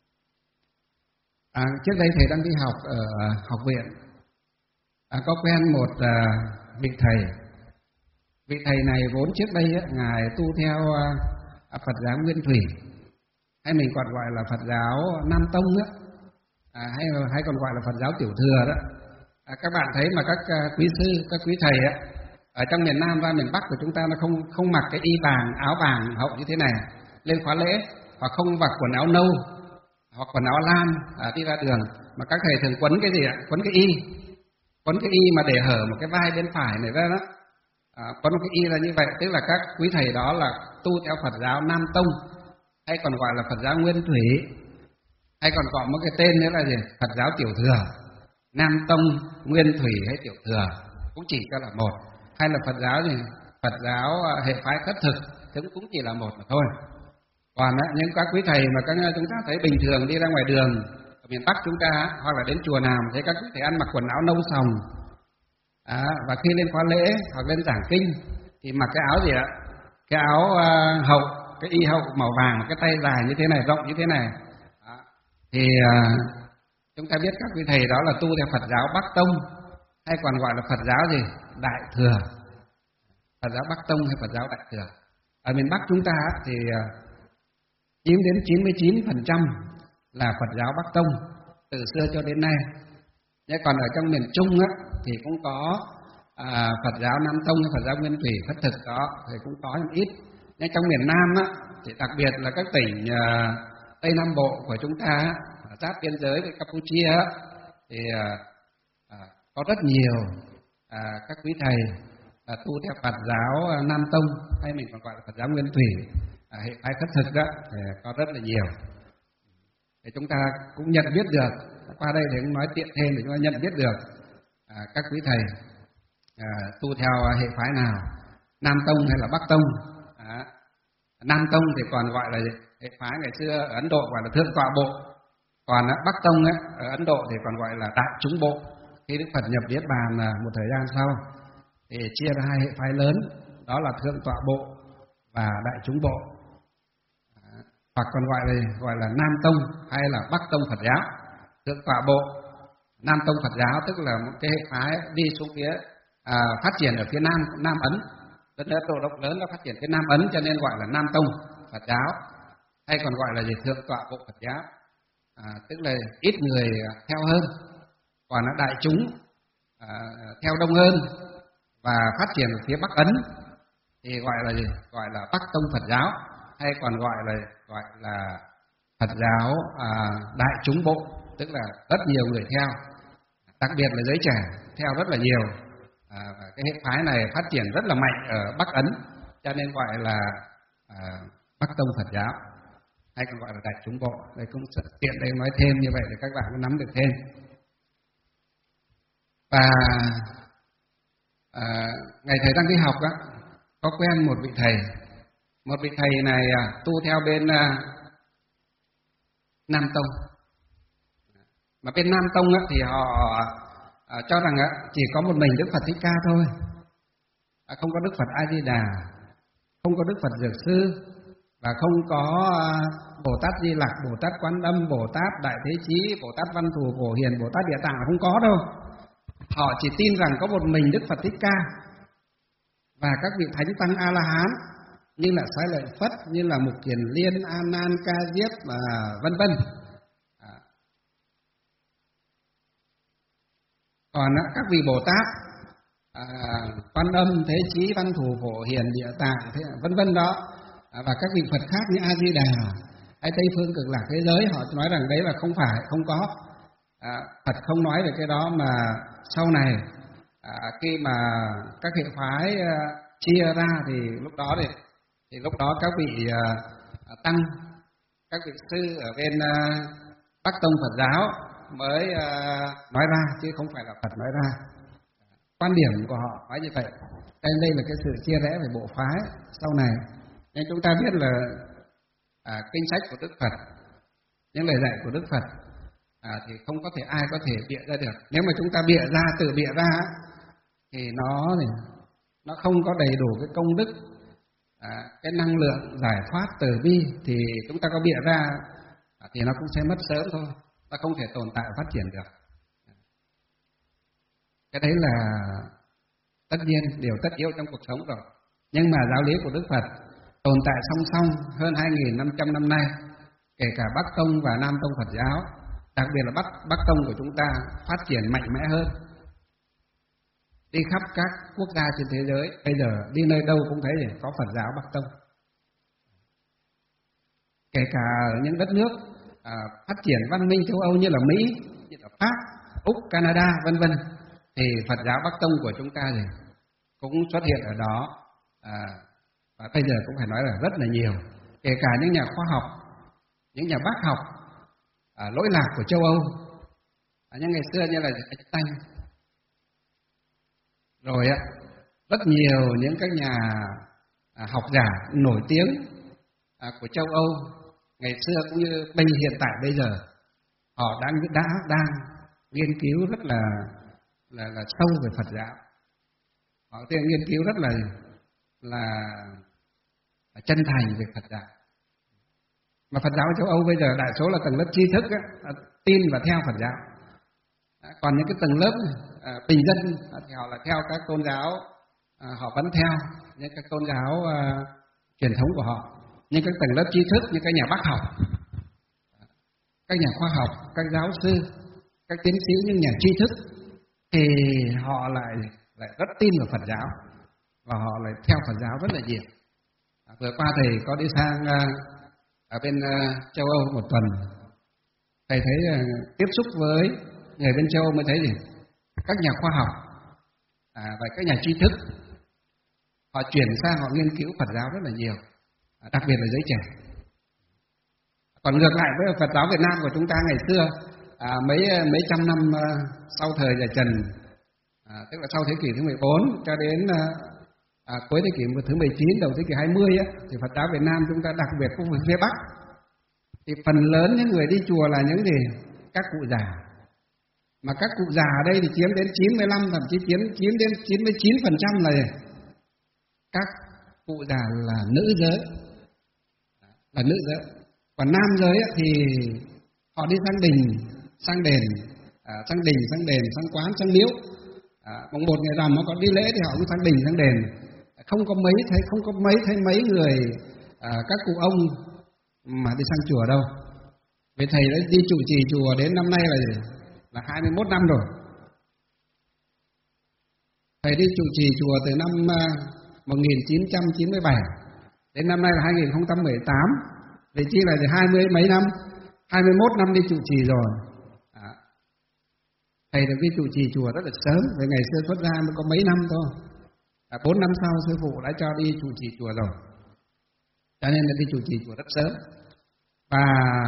À, trước đây thầy đang đi học ở học viện, à, có quen một à, vị thầy. Vị thầy này vốn trước đây á, Ngài tu theo à, Phật giáo Nguyên Thủy, hay mình còn gọi là Phật giáo Nam Tông á, à, hay hay còn gọi là Phật giáo Tiểu Thừa đó. À, các bạn thấy mà các uh, quý sư, các quý thầy á, ở trong miền Nam và miền Bắc của chúng ta nó không không mặc cái y vàng, áo vàng hậu như thế này lên khóa lễ, hoặc không mặc quần áo nâu hoặc quần áo lam à, đi ra đường, mà các thầy thường quấn cái gì ạ? Quấn cái y, quấn cái y mà để hở một cái vai bên phải này ra đó. À, quấn cái y là như vậy, tức là các quý thầy đó là tu theo Phật giáo Nam Tông, hay còn gọi là Phật giáo Nguyên Thủy, hay còn gọi một cái tên nữa là gì? Phật giáo Tiểu Thừa. Nam Tông, Nguyên Thủy hay Tiểu Thừa cũng chỉ cho là một, hay là Phật giáo gì? Phật giáo hệ phái khất thực cũng cũng chỉ là một mà thôi. Còn những các quý thầy mà các chúng ta thấy bình thường đi ra ngoài đường ở miền Bắc chúng ta, hoặc là đến chùa nào thấy các quý thầy ăn mặc quần áo nâu sòng, à, và khi lên khóa lễ hoặc lên giảng kinh thì mặc cái áo gì ạ? Cái áo uh, hậu, cái y hậu màu vàng, cái tay dài như thế này, rộng như thế này. Đó. Thì uh, chúng ta biết các quý thầy đó là tu theo Phật giáo Bắc Tông, hay còn gọi là Phật giáo gì? Đại Thừa. Phật giáo Bắc Tông hay Phật giáo Đại Thừa. Ở miền Bắc chúng ta thì chiếm đến chín mươi chín phần trăm là Phật giáo Bắc Tông từ xưa cho đến nay. Nhưng còn ở trong miền Trung á, thì cũng có à, Phật giáo Nam Tông hay Phật giáo Nguyên Thủy khất thực đó, thì cũng có một ít. Nhưng trong miền Nam á, thì đặc biệt là các tỉnh à, Tây Nam Bộ của chúng ta, giáp biên giới với Campuchia á, thì à, à, có rất nhiều à, các quý thầy à, tu theo Phật giáo Nam Tông, hay mình còn gọi là Phật giáo Nguyên Thủy, à, hệ phái khất thực đó, thì có rất là nhiều. Để chúng ta cũng nhận biết được, qua đây thì cũng nói tiện thêm để chúng ta nhận biết được à, các quý thầy à, tu theo hệ phái nào, Nam Tông hay là Bắc Tông. À, Nam Tông thì còn gọi là hệ phái ngày xưa ở Ấn Độ gọi là Thượng Tọa Bộ, còn à, Bắc Tông ấy, ở Ấn Độ thì còn gọi là Đại Chúng Bộ. Khi Đức Phật nhập Niết Bàn là một thời gian sau thì chia ra hai hệ phái lớn, đó là Thượng Tọa Bộ và Đại Chúng Bộ, à, hoặc còn gọi là gọi là Nam Tông hay là Bắc Tông Phật giáo. Thượng Tọa Bộ Nam Tông Phật giáo tức là một cái hệ phái đi xuống phía à, phát triển ở phía Nam Nam Ấn, đất nước Tô Đốc lớn nó phát triển cái Nam Ấn cho nên gọi là Nam Tông Phật giáo, hay còn gọi là gì Thượng Tọa Bộ Phật giáo, à, tức là ít người theo hơn, còn nó đại chúng à, theo đông hơn và phát triển ở phía Bắc Ấn thì gọi là gì gọi là Bắc Tông Phật giáo, hay còn gọi là gọi là Phật giáo à, đại chúng bộ, tức là rất nhiều người theo, đặc biệt là giới trẻ theo rất là nhiều. À, và cái hệ phái này phát triển rất là mạnh ở Bắc Ấn cho nên gọi là à, Bắc Tông Phật giáo, hay còn gọi là đại chúng bộ. Đây cũng tiện đây nói thêm như vậy để các bạn có nắm được thêm. Và à, ngày thầy đăng ký học á, có quen một vị thầy, một vị thầy này à, tu theo bên à, Nam Tông, mà bên Nam Tông á, thì họ à, cho rằng á, chỉ có một mình Đức Phật Thích Ca thôi, à, không có Đức Phật A Di Đà, không có Đức Phật Dược Sư, và không có à, Bồ Tát Di Lặc, Bồ Tát Quán Âm, Bồ Tát Đại Thế Chí, Bồ Tát Văn Thù Phổ Hiền, Bồ Tát Địa Tạng, không có đâu. Họ chỉ tin rằng có một mình Đức Phật Thích Ca và các vị thánh tăng A La Hán như là Sai Lợi Phất, như là Mục Kiền Liên, A Nan, Ca Diếp, và vân vân. À. Còn các vị Bồ Tát à, Quan Âm, Thế Chí, Văn Thù Phổ Hiền, Địa Tạng, vân vân đó, à, và các vị Phật khác như A Di Đà hay Tây Phương Cực Lạc thế giới, họ nói rằng đấy là không phải, không có. À, Phật không nói về cái đó, mà sau này à, khi mà các hệ phái à, chia ra thì lúc đó thì, thì lúc đó các vị à, tăng, các vị sư ở bên à, Bắc Tông Phật giáo mới à, nói ra, chứ không phải là Phật nói ra. Quan điểm của họ nói như vậy. Đây, đây là cái sự chia rẽ về bộ phái sau này. Nhưng chúng ta biết là à, kinh sách của Đức Phật, những lời dạy của Đức Phật à, thì không có thể ai có thể bịa ra được. Nếu mà chúng ta bịa ra, tự bịa ra thì nó nó không có đầy đủ cái công đức, à, cái năng lượng giải thoát từ bi, thì chúng ta có bịa ra à, thì nó cũng sẽ mất sớm thôi, nó không thể tồn tại phát triển được. Cái đấy là tất nhiên, điều tất yếu trong cuộc sống rồi. Nhưng mà giáo lý của Đức Phật tồn tại song song hơn hai nghìn năm trăm năm nay, kể cả Bắc Tông và Nam Tông Phật giáo, đặc biệt là Bắc, Bắc Tông của chúng ta phát triển mạnh mẽ hơn. Đi khắp các quốc gia trên thế giới, bây giờ đi nơi đâu cũng thấy có Phật giáo Bắc Tông. Kể cả ở những đất nước à, phát triển văn minh châu Âu như là Mỹ, như là Pháp, Úc, Canada, vân vân, thì Phật giáo Bắc Tông của chúng ta thì cũng xuất hiện ở đó. À, và bây giờ cũng phải nói là rất là nhiều. Kể cả những nhà khoa học, những nhà bác học, à, lỗi lạc của châu Âu, à, những ngày xưa như là Einstein, rồi á, rất nhiều những các nhà à, học giả nổi tiếng à, của châu Âu ngày xưa cũng như bây hiện tại bây giờ, họ đang đã đang nghiên cứu rất là là là sâu về Phật giáo. Họ đang nghiên cứu rất là là, là chân thành về Phật giáo. Mà Phật giáo ở châu Âu bây giờ đại số là tầng lớp tri thức á, tin và theo Phật giáo. À, còn những cái tầng lớp à, bình dân à, thì họ là theo các tôn giáo, à, họ vẫn theo những các tôn giáo à, truyền thống của họ. Nhưng các tầng lớp tri thức như các nhà bác học, các nhà khoa học, các giáo sư, các tiến sĩ, những nhà tri thức thì họ lại lại rất tin vào Phật giáo và họ lại theo Phật giáo rất là nhiều. À, vừa qua thầy có đi sang à, ở bên uh, châu Âu một tuần, thầy thấy uh, tiếp xúc với người bên châu Âu mới thấy gì các nhà khoa học à, và các nhà tri thức họ chuyển sang họ nghiên cứu Phật giáo rất là nhiều, à, đặc biệt là giới trẻ. Còn ngược lại với Phật giáo Việt Nam của chúng ta ngày xưa, à, mấy mấy trăm năm uh, sau thời nhà Trần, à, tức là sau thế kỷ thứ mười bốn cho đến uh, À, cuối thế kỷ thứ mười chín, đầu thế kỷ hai mươi á, thì Phật giáo Việt Nam chúng ta đặc biệt khu vực phía Bắc thì phần lớn những người đi chùa là những gì? Các cụ già. Mà các cụ già ở đây thì chiếm đến chín mươi lăm, thậm chí chiếm chiếm đến chín mươi chín phần trăm là gì? Các cụ già là nữ giới, là nữ giới. Còn nam giới á, thì họ đi sang đình, sang đền, à, sang đình, sang đền, sang quán, sang miếu. À, mùng một ngày rằm nó có đi lễ thì họ cũng sang đình sang đền không có mấy thấy không có mấy thấy mấy người à, các cụ ông mà đi sang chùa đâu. Vì thầy đã đi trụ trì chùa đến năm nay là là hai mươi mốt năm rồi. Thầy đi trụ trì chùa từ năm một nghìn chín trăm chín mươi bảy đến năm nay là hai nghìn không trăm mười tám. Vì chi là hai mươi mấy năm, hai mươi mốt năm đi trụ trì rồi. À, thầy được đi trụ trì chùa rất là sớm, vì ngày xưa xuất gia mới có mấy năm thôi. À, bốn năm sau sư phụ đã cho đi trụ trì chùa rồi, cho nên là đi trụ trì chùa rất sớm. Và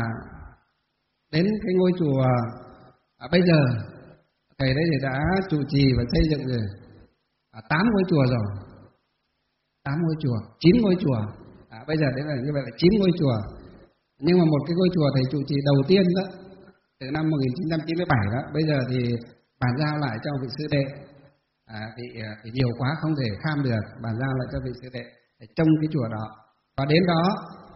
đến cái ngôi chùa à, bây giờ thầy đấy thì đã trụ trì và xây dựng rồi à, tám ngôi chùa rồi, tám ngôi chùa, chín ngôi chùa. À, bây giờ đấy là như vậy là chín ngôi chùa. Nhưng mà một cái ngôi chùa thầy trụ trì đầu tiên đó, từ năm một nghìn chín trăm chín mươi bảy đó, bây giờ thì bàn giao lại cho vị sư đệ. À, thì, thì nhiều quá không thể kham được, bàn giao lại cho vị sư đệ để trông cái chùa đó. Và đến đó,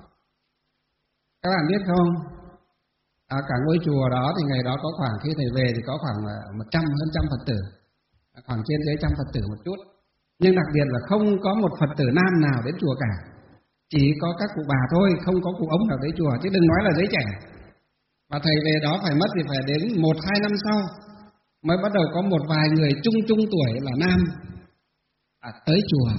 các bạn biết không, à, cả ngôi chùa đó thì ngày đó có khoảng, khi thầy về thì có khoảng một trăm hơn trăm Phật tử, khoảng trên dưới trăm Phật tử một chút. Nhưng đặc biệt là không có một Phật tử nam nào đến chùa cả, chỉ có các cụ bà thôi, không có cụ ông nào đến chùa, chứ đừng nói là giới trẻ. Và thầy về đó phải mất thì phải đến một hai năm sau mới bắt đầu có một vài người trung trung tuổi là nam à, tới chùa.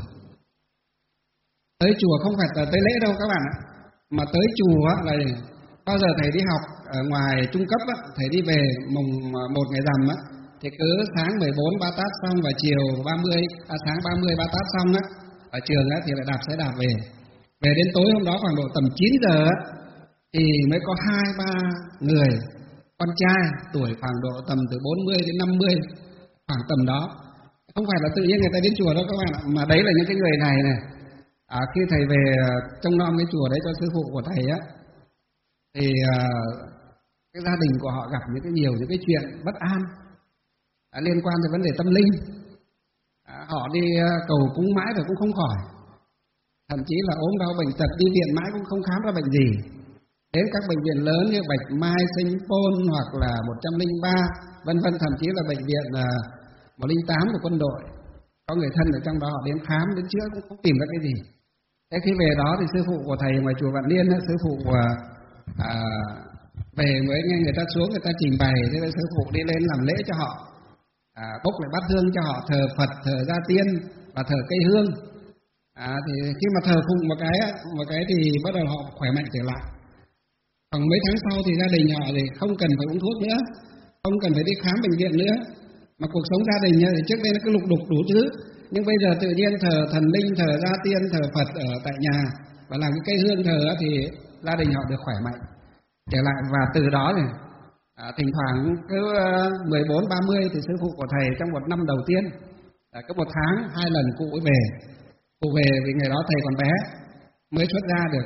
Tới chùa không phải là tới lễ đâu các bạn ạ, mà tới chùa là bao giờ thầy đi học ở ngoài trung cấp á, thầy đi về mùng một ngày rằm á, thì cứ sáng mười bốn ba tát xong và chiều ba mươi, à, sáng ba mươi ba tát xong á, ở trường á thì lại đạp xe đạp về. Về đến tối hôm đó khoảng độ tầm chín giờ á, thì mới có hai ba người con trai tuổi khoảng độ tầm từ bốn mươi đến năm mươi, khoảng tầm đó. Không phải là tự nhiên người ta đến chùa đâu các bạn ạ, mà đấy là những cái người này này. À, khi thầy về trông nom cái chùa đấy cho sư phụ của thầy á, thì à, cái gia đình của họ gặp những cái nhiều những cái chuyện bất an à, liên quan tới vấn đề tâm linh. À, họ đi cầu cúng mãi rồi cũng không khỏi, thậm chí là ốm đau bệnh tật đi viện mãi cũng không khám ra bệnh gì. Đến các bệnh viện lớn như Bạch Mai, Sinh Pôn hoặc là một trăm lẻ ba, vân vân, thậm chí là bệnh viện một không tám của quân đội, có người thân ở trong đó họ đến khám đến chữa cũng không tìm ra cái gì. Thế khi về đó thì sư phụ của thầy ngoài chùa Vạn Niên, sư phụ à, về mới nghe người ta xuống, người ta trình bày, thế là sư phụ đi lên làm lễ cho họ, à, bốc lại bát hương cho họ, thờ Phật, thờ Gia Tiên và thờ cây hương. À, thì khi mà thờ phụng một cái một cái thì bắt đầu họ khỏe mạnh trở lại. Còn mấy tháng sau thì gia đình họ thì không cần phải uống thuốc nữa, không cần phải đi khám bệnh viện nữa, mà cuộc sống gia đình thì trước đây nó cứ lục đục đủ thứ, nhưng bây giờ tự nhiên thờ thần linh, thờ Gia Tiên, thờ Phật ở tại nhà và làm cái cây hương thờ thì gia đình họ được khỏe mạnh trở lại. Và từ đó thì à, thỉnh thoảng cứ mười bốn ba mươi thì sư phụ của thầy trong một năm đầu tiên à, cứ một tháng hai lần cụ ấy về. Cụ về vì ngày đó thầy còn bé, mới xuất ra được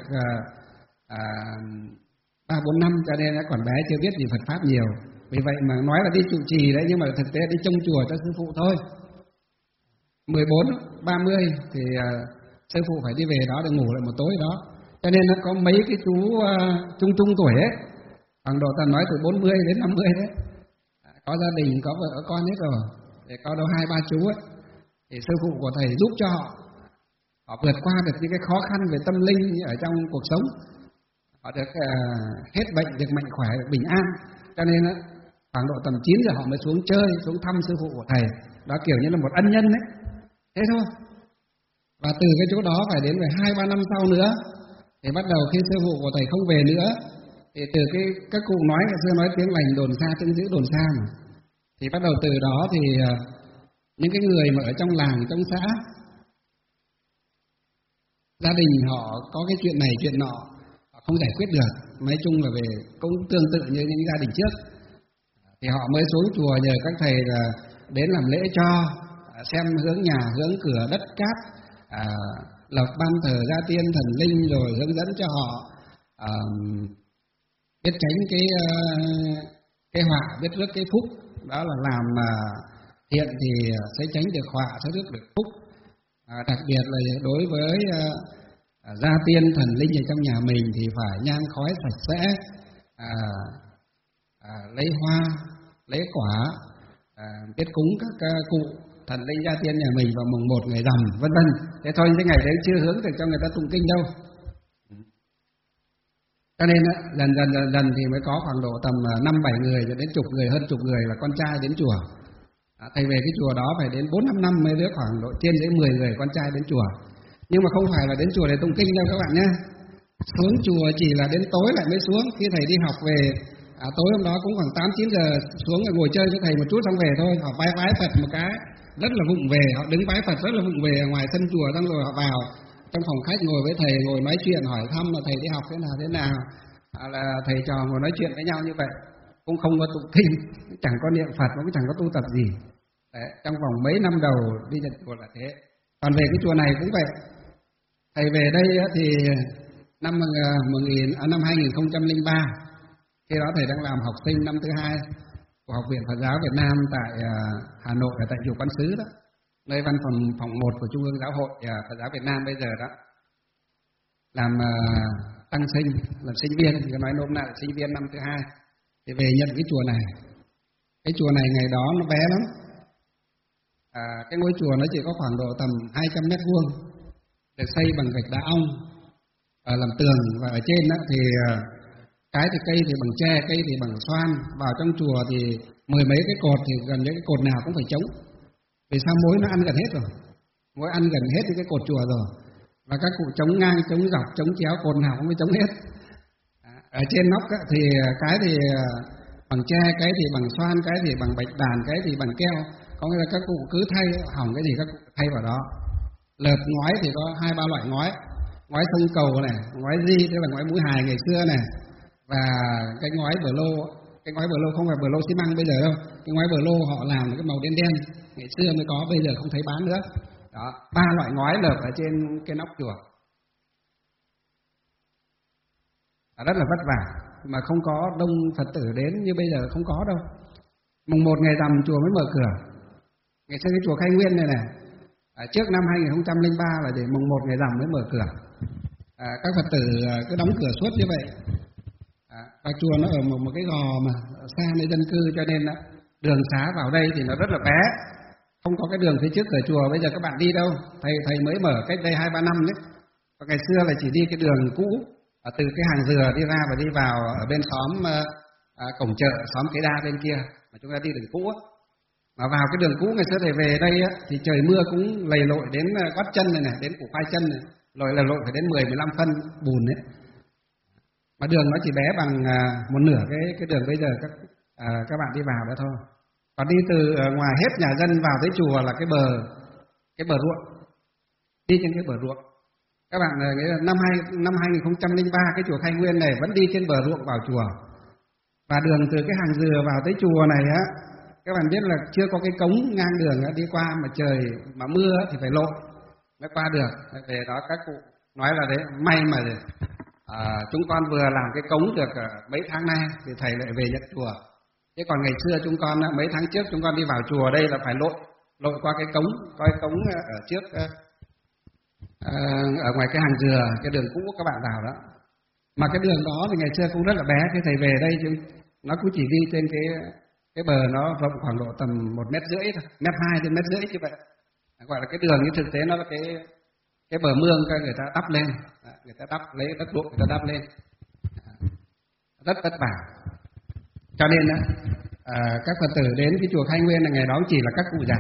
ba bốn năm, cho nên còn bé chưa biết gì Phật Pháp nhiều. Vì vậy mà nói là đi trụ trì đấy, nhưng mà thực tế đi trông chùa cho sư phụ thôi. mười bốn ba mươi thì uh, sư phụ phải đi về đó để ngủ lại một tối đó. Cho nên nó có mấy cái chú uh, trung trung tuổi ấy, khoảng độ ta nói từ bốn mươi đến năm mươi đấy, có gia đình, có vợ, có con hết rồi, để có đâu hai ba chú ấy, thì sư phụ của thầy giúp cho họ họ vượt qua được những cái khó khăn về tâm linh ở trong cuộc sống, họ được uh, hết bệnh, được mạnh khỏe, được bình an. Cho nên uh, khoảng độ tầm chín giờ họ mới xuống chơi, xuống thăm sư phụ của thầy, đó kiểu như là một ân nhân đấy, thế thôi. Và từ cái chỗ đó phải đến về hai ba năm sau nữa, thì bắt đầu khi sư phụ của thầy không về nữa, thì từ cái các cụ nói, ngày xưa nói tiếng lành đồn xa, tiếng dữ đồn xa mà, thì bắt đầu từ đó thì uh, những cái người mà ở trong làng, trong xã, gia đình họ có cái chuyện này chuyện nọ họ không giải quyết được, nói chung là về cũng tương tự như những gia đình trước, thì họ mới xuống chùa nhờ các thầy là đến làm lễ cho, xem hướng nhà, hướng cửa, đất cát, à, lộc ban thờ Gia Tiên, thần linh, rồi hướng dẫn cho họ à, biết tránh cái cái họa, biết rước cái phúc, đó là làm à, thiện thì sẽ tránh được họa, sẽ rước được phúc. À, đặc biệt là đối với à, à, Gia Tiên, thần linh ở trong nhà mình thì phải nhang khói sạch sẽ, à, à, lấy hoa, lấy quả, à, biết cúng các uh, cụ thần linh gia tiên nhà mình vào mùng một ngày rằm, vân vân. Thế thôi, cái ngày đấy chưa hướng được cho người ta tụng kinh đâu. Cho nên dần dần dần dần thì mới có khoảng độ tầm năm bảy người cho đến chục người, hơn chục người là con trai đến chùa. À, thầy về cái chùa đó phải đến bốn năm năm mới được khoảng độ trên dưới mười người con trai đến chùa. Nhưng mà không phải là đến chùa để tụng kinh đâu các bạn nhé. Xuống chùa chỉ là đến tối lại mới xuống. Khi thầy đi học về, à, tối hôm đó cũng khoảng tám chín giờ xuống rồi ngồi chơi với thầy một chút xong về thôi. Họ vái vái Phật một cái rất là vụng về, họ đứng vái Phật rất là vụng về ở ngoài sân chùa, xong rồi họ vào trong phòng khách ngồi với thầy, ngồi nói chuyện hỏi thăm là thầy đi học thế nào thế nào, à, là thầy trò ngồi nói chuyện với nhau như vậy, cũng không có tụng kinh, chẳng có niệm Phật, cũng chẳng có tu tập gì. Đấy, trong vòng mấy năm đầu đi nhận chùa là thế. Còn về cái chùa này cũng vậy. Thầy về đây thì năm một nghìn à, năm hai nghìn không trăm lẻ ba, khi đó thầy đang làm học sinh năm thứ hai của Học viện Phật giáo Việt Nam tại Hà Nội, ở tại chùa Quán Sứ đó, nơi văn phòng phòng một của Trung ương Giáo hội Phật giáo Việt Nam bây giờ đó, làm uh, tăng sinh, làm sinh viên, thì nói nôm na là sinh viên năm thứ hai, thì về nhận cái chùa này. Cái chùa này ngày đó nó bé lắm, à, cái ngôi chùa nó chỉ có khoảng độ tầm hai trăm mét vuông, được xây bằng gạch đá ong, à, làm tường, và ở trên đó thì uh, cái thì cây thì bằng tre, cây thì bằng xoan. Vào trong chùa thì mười mấy cái cột, thì gần những cái cột nào cũng phải trống. Vì sao? Mối nó ăn gần hết rồi, mối ăn gần hết những cái cột chùa rồi. Và các cụ trống ngang, trống dọc, trống chéo, cột nào cũng phải trống hết. Ở trên nóc thì cái thì bằng tre, cái thì bằng xoan, cái thì bằng bạch đàn, cái thì bằng keo. Có nghĩa là các cụ cứ thay, hỏng cái gì các cụ thay vào đó. Lợp ngói thì có hai ba loại ngói. Ngói sông cầu này, ngói di, tức là ngói mũi hài ngày xưa này. Và cái ngói bờ lô, cái ngói bờ lô không phải bờ lô xi măng bây giờ đâu. Cái ngói bờ lô họ làm cái màu đen đen, ngày xưa mới có, bây giờ không thấy bán nữa. Đó, ba loại ngói lợp ở trên cái nóc chùa. Rất là vất vả, mà không có đông Phật tử đến như bây giờ, không có đâu. Mùng một ngày rằm chùa mới mở cửa. Ngày xưa cái chùa Khai Nguyên này này, à, trước năm hai nghìn không trăm lẻ ba là để mùng một ngày rằm mới mở cửa. À, các Phật tử cứ đóng cửa suốt như vậy. À, và chùa nó ở một, một cái gò mà xa nơi dân cư, cho nên đó, đường xá vào đây thì nó rất là bé, không có cái đường phía trước cửa chùa. Bây giờ các bạn đi đâu, thầy thầy mới mở cách đây hai ba năm đấy. Và ngày xưa là chỉ đi cái đường cũ, à, từ cái hàng dừa đi ra và đi vào ở bên xóm à, cổng chợ, xóm Cái Đa bên kia, mà chúng ta đi đường cũ. Mà vào cái đường cũ ngày xưa thầy về đây á, thì trời mưa cũng lầy lội đến gót chân này này, đến củ khoai chân này, lội là lội phải đến mười mười lăm phân bùn đấy. Mà đường nó chỉ bé bằng à, một nửa cái cái đường bây giờ các à, các bạn đi vào đó thôi. Còn đi từ ngoài hết nhà dân vào tới chùa là cái bờ cái bờ ruộng, đi trên cái bờ ruộng. Các bạn năm hai năm hai nghìn không trăm lẻ ba cái chùa Khai Nguyên này vẫn đi trên bờ ruộng vào chùa. Và đường từ cái hàng dừa vào tới chùa này á, các bạn biết là chưa có cái cống ngang đường á, đi qua mà trời mà mưa thì phải lội mới qua được. Về đó các cụ nói là đấy, may mà à, chúng con vừa làm cái cống được mấy tháng nay thì thầy lại về nhận chùa. Thế còn ngày xưa chúng con mấy tháng trước chúng con đi vào chùa đây là phải lội lội qua cái cống, coi cống ở trước à, ở ngoài cái hàng dừa, cái đường cũ các bạn vào đó. Mà cái đường đó thì ngày xưa cũng rất là bé, cái thầy về đây chứ nó cũng chỉ đi trên cái cái bờ, nó rộng khoảng độ tầm một mét rưỡi thôi, mét hai đến mét rưỡi như vậy. Gọi là cái đường, nhưng thực tế nó là cái cái bờ mương cho người ta đắp lên, người ta đắp lấy đất ruộng người ta đắp lên, rất vất vả. Cho nên á, à, các Phật tử đến cái chùa Khai Nguyên là ngày đó chỉ là các cụ già.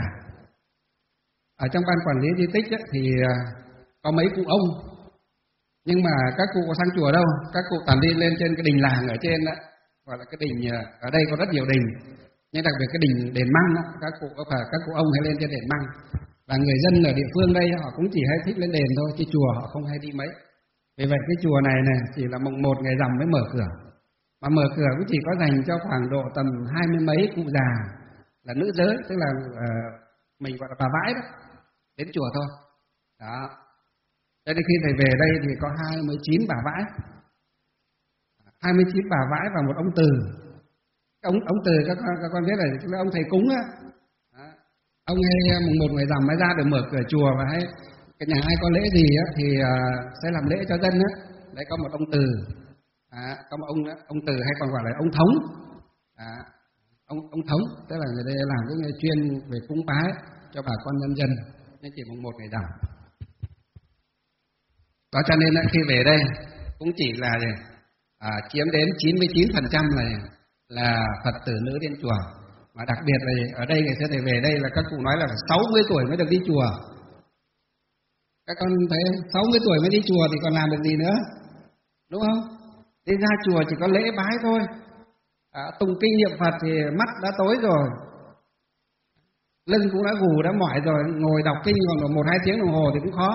Ở trong ban quản lý di tích á, thì à, có mấy cụ ông, nhưng mà các cụ có sang chùa đâu, các cụ toàn đi lên trên cái đình làng ở trên đó, gọi là cái đình, ở đây có rất nhiều đình, nhưng đặc biệt cái đình đền măng đó, các cụ có phải các cụ ông hay lên trên đền măng. Và người dân ở địa phương đây họ cũng chỉ hay thích lên đền thôi, chứ chùa họ không hay đi mấy. Vì vậy cái chùa này này chỉ là mùng một ngày rằm mới mở cửa, mà mở cửa cũng chỉ có dành cho khoảng độ tầm hai mươi mấy cụ già là nữ giới, tức là uh, mình gọi là bà vãi đó, đến chùa thôi. Đó. Cho nên khi thầy về đây thì có hai mươi chín bà vãi, hai mươi chín bà vãi và một ông từ. Ông ông từ các con, các con biết là ông thầy cúng á. Ông hay mùng một ngày rằm mới ra để mở cửa chùa, và hay cái nhà ai có lễ gì á thì uh, sẽ làm lễ cho dân á. Đấy có một ông từ, à, có một ông ông từ hay còn gọi là ông thống, à, ông ông thống, tức là người đây làm cái nghề chuyên về cúng bái. cho bà con nhân dân, nên chỉ mùng một ngày rằm. Đó cho nên khi về đây cũng chỉ là à, chiếm đến chín mươi chín phần trăm là là Phật tử nữ đến chùa. Mà đặc biệt là ở đây ngày xưa thầy về đây là các cụ nói là phải sáu mươi tuổi mới được đi chùa. Các con thấy sáu mươi tuổi mới đi chùa thì còn làm được gì nữa, đúng không? Đi ra chùa chỉ có lễ bái thôi, à, tụng kinh niệm Phật thì mắt đã tối rồi, lưng cũng đã gù đã mỏi rồi, ngồi đọc kinh còn một hai tiếng đồng hồ thì cũng khó.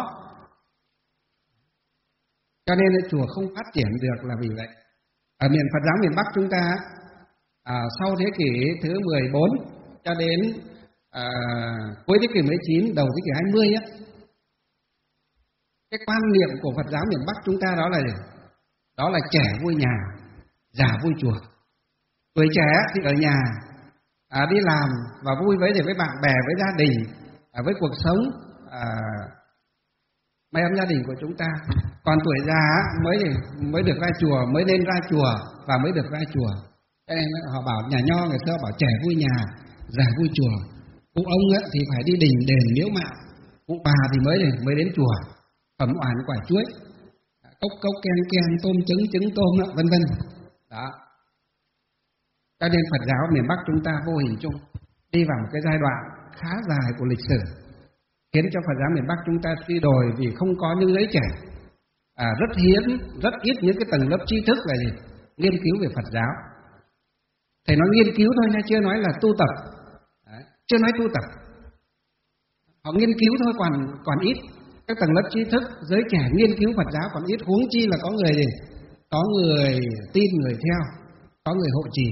Cho nên là chùa không phát triển được là vì vậy. Ở miền Phật giáo miền Bắc chúng ta, à, sau thế kỷ thứ mười bốn cho đến à, cuối thế kỷ mười chín, đầu thế kỷ hai mươi á, cái quan niệm của Phật giáo miền Bắc chúng ta đó là đó là trẻ vui nhà, già vui chùa. Tuổi trẻ thì ở nhà à, đi làm và vui với với bạn bè, với gia đình, à, với cuộc sống à, mái ấm gia đình của chúng ta. Còn tuổi già mới mới được ra chùa, mới nên ra chùa và mới được ra chùa. Cho nên họ bảo nhà nho ngày xưa bảo trẻ vui nhà, già vui chùa. Cụ ông thì phải đi đình đền miếu mạo, cụ bà thì mới mới đến chùa, phẩm oản quả chuối, cốc cốc keng keng, tôm trứng trứng tôm, vân vân. Đó. Cho nên Phật giáo miền Bắc chúng ta vô hình chung đi vào một cái giai đoạn khá dài của lịch sử, khiến cho Phật giáo miền Bắc chúng ta suy đồi vì không có những giới trẻ. À, rất hiếm, rất ít những cái tầng lớp tri thức là gì? Nghiên cứu về Phật giáo. Thầy nói nghiên cứu thôi nha, chưa nói là tu tập. Đấy, chưa nói tu tập. Họ nghiên cứu thôi còn còn ít. Các tầng lớp tri thức, giới trẻ nghiên cứu Phật giáo còn ít, huống chi là có người gì? Có người tin, người theo, có người hộ trì.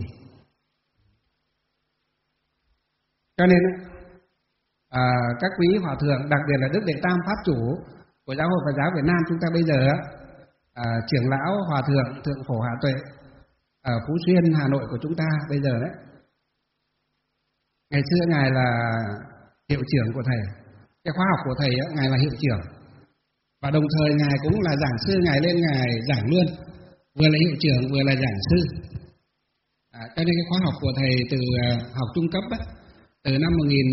Cho nên à, các quý hòa thượng, đặc biệt là Đức Đệ Tam Pháp Chủ của Giáo hội Phật giáo Việt Nam chúng ta bây giờ, à, trưởng lão hòa thượng Thượng Phổ Hạ Tuệ ở Phú Xuyên, Hà Nội của chúng ta bây giờ đấy. Ngày xưa ngài là hiệu trưởng của thầy, cái khóa học của thầy ấy, ngài là hiệu trưởng và đồng thời ngài cũng là giảng sư, ngài lên ngài giảng luôn, vừa là hiệu trưởng vừa là giảng sư. À, cho nên cái khóa học của thầy từ uh, học trung cấp ấy, từ năm một nghìn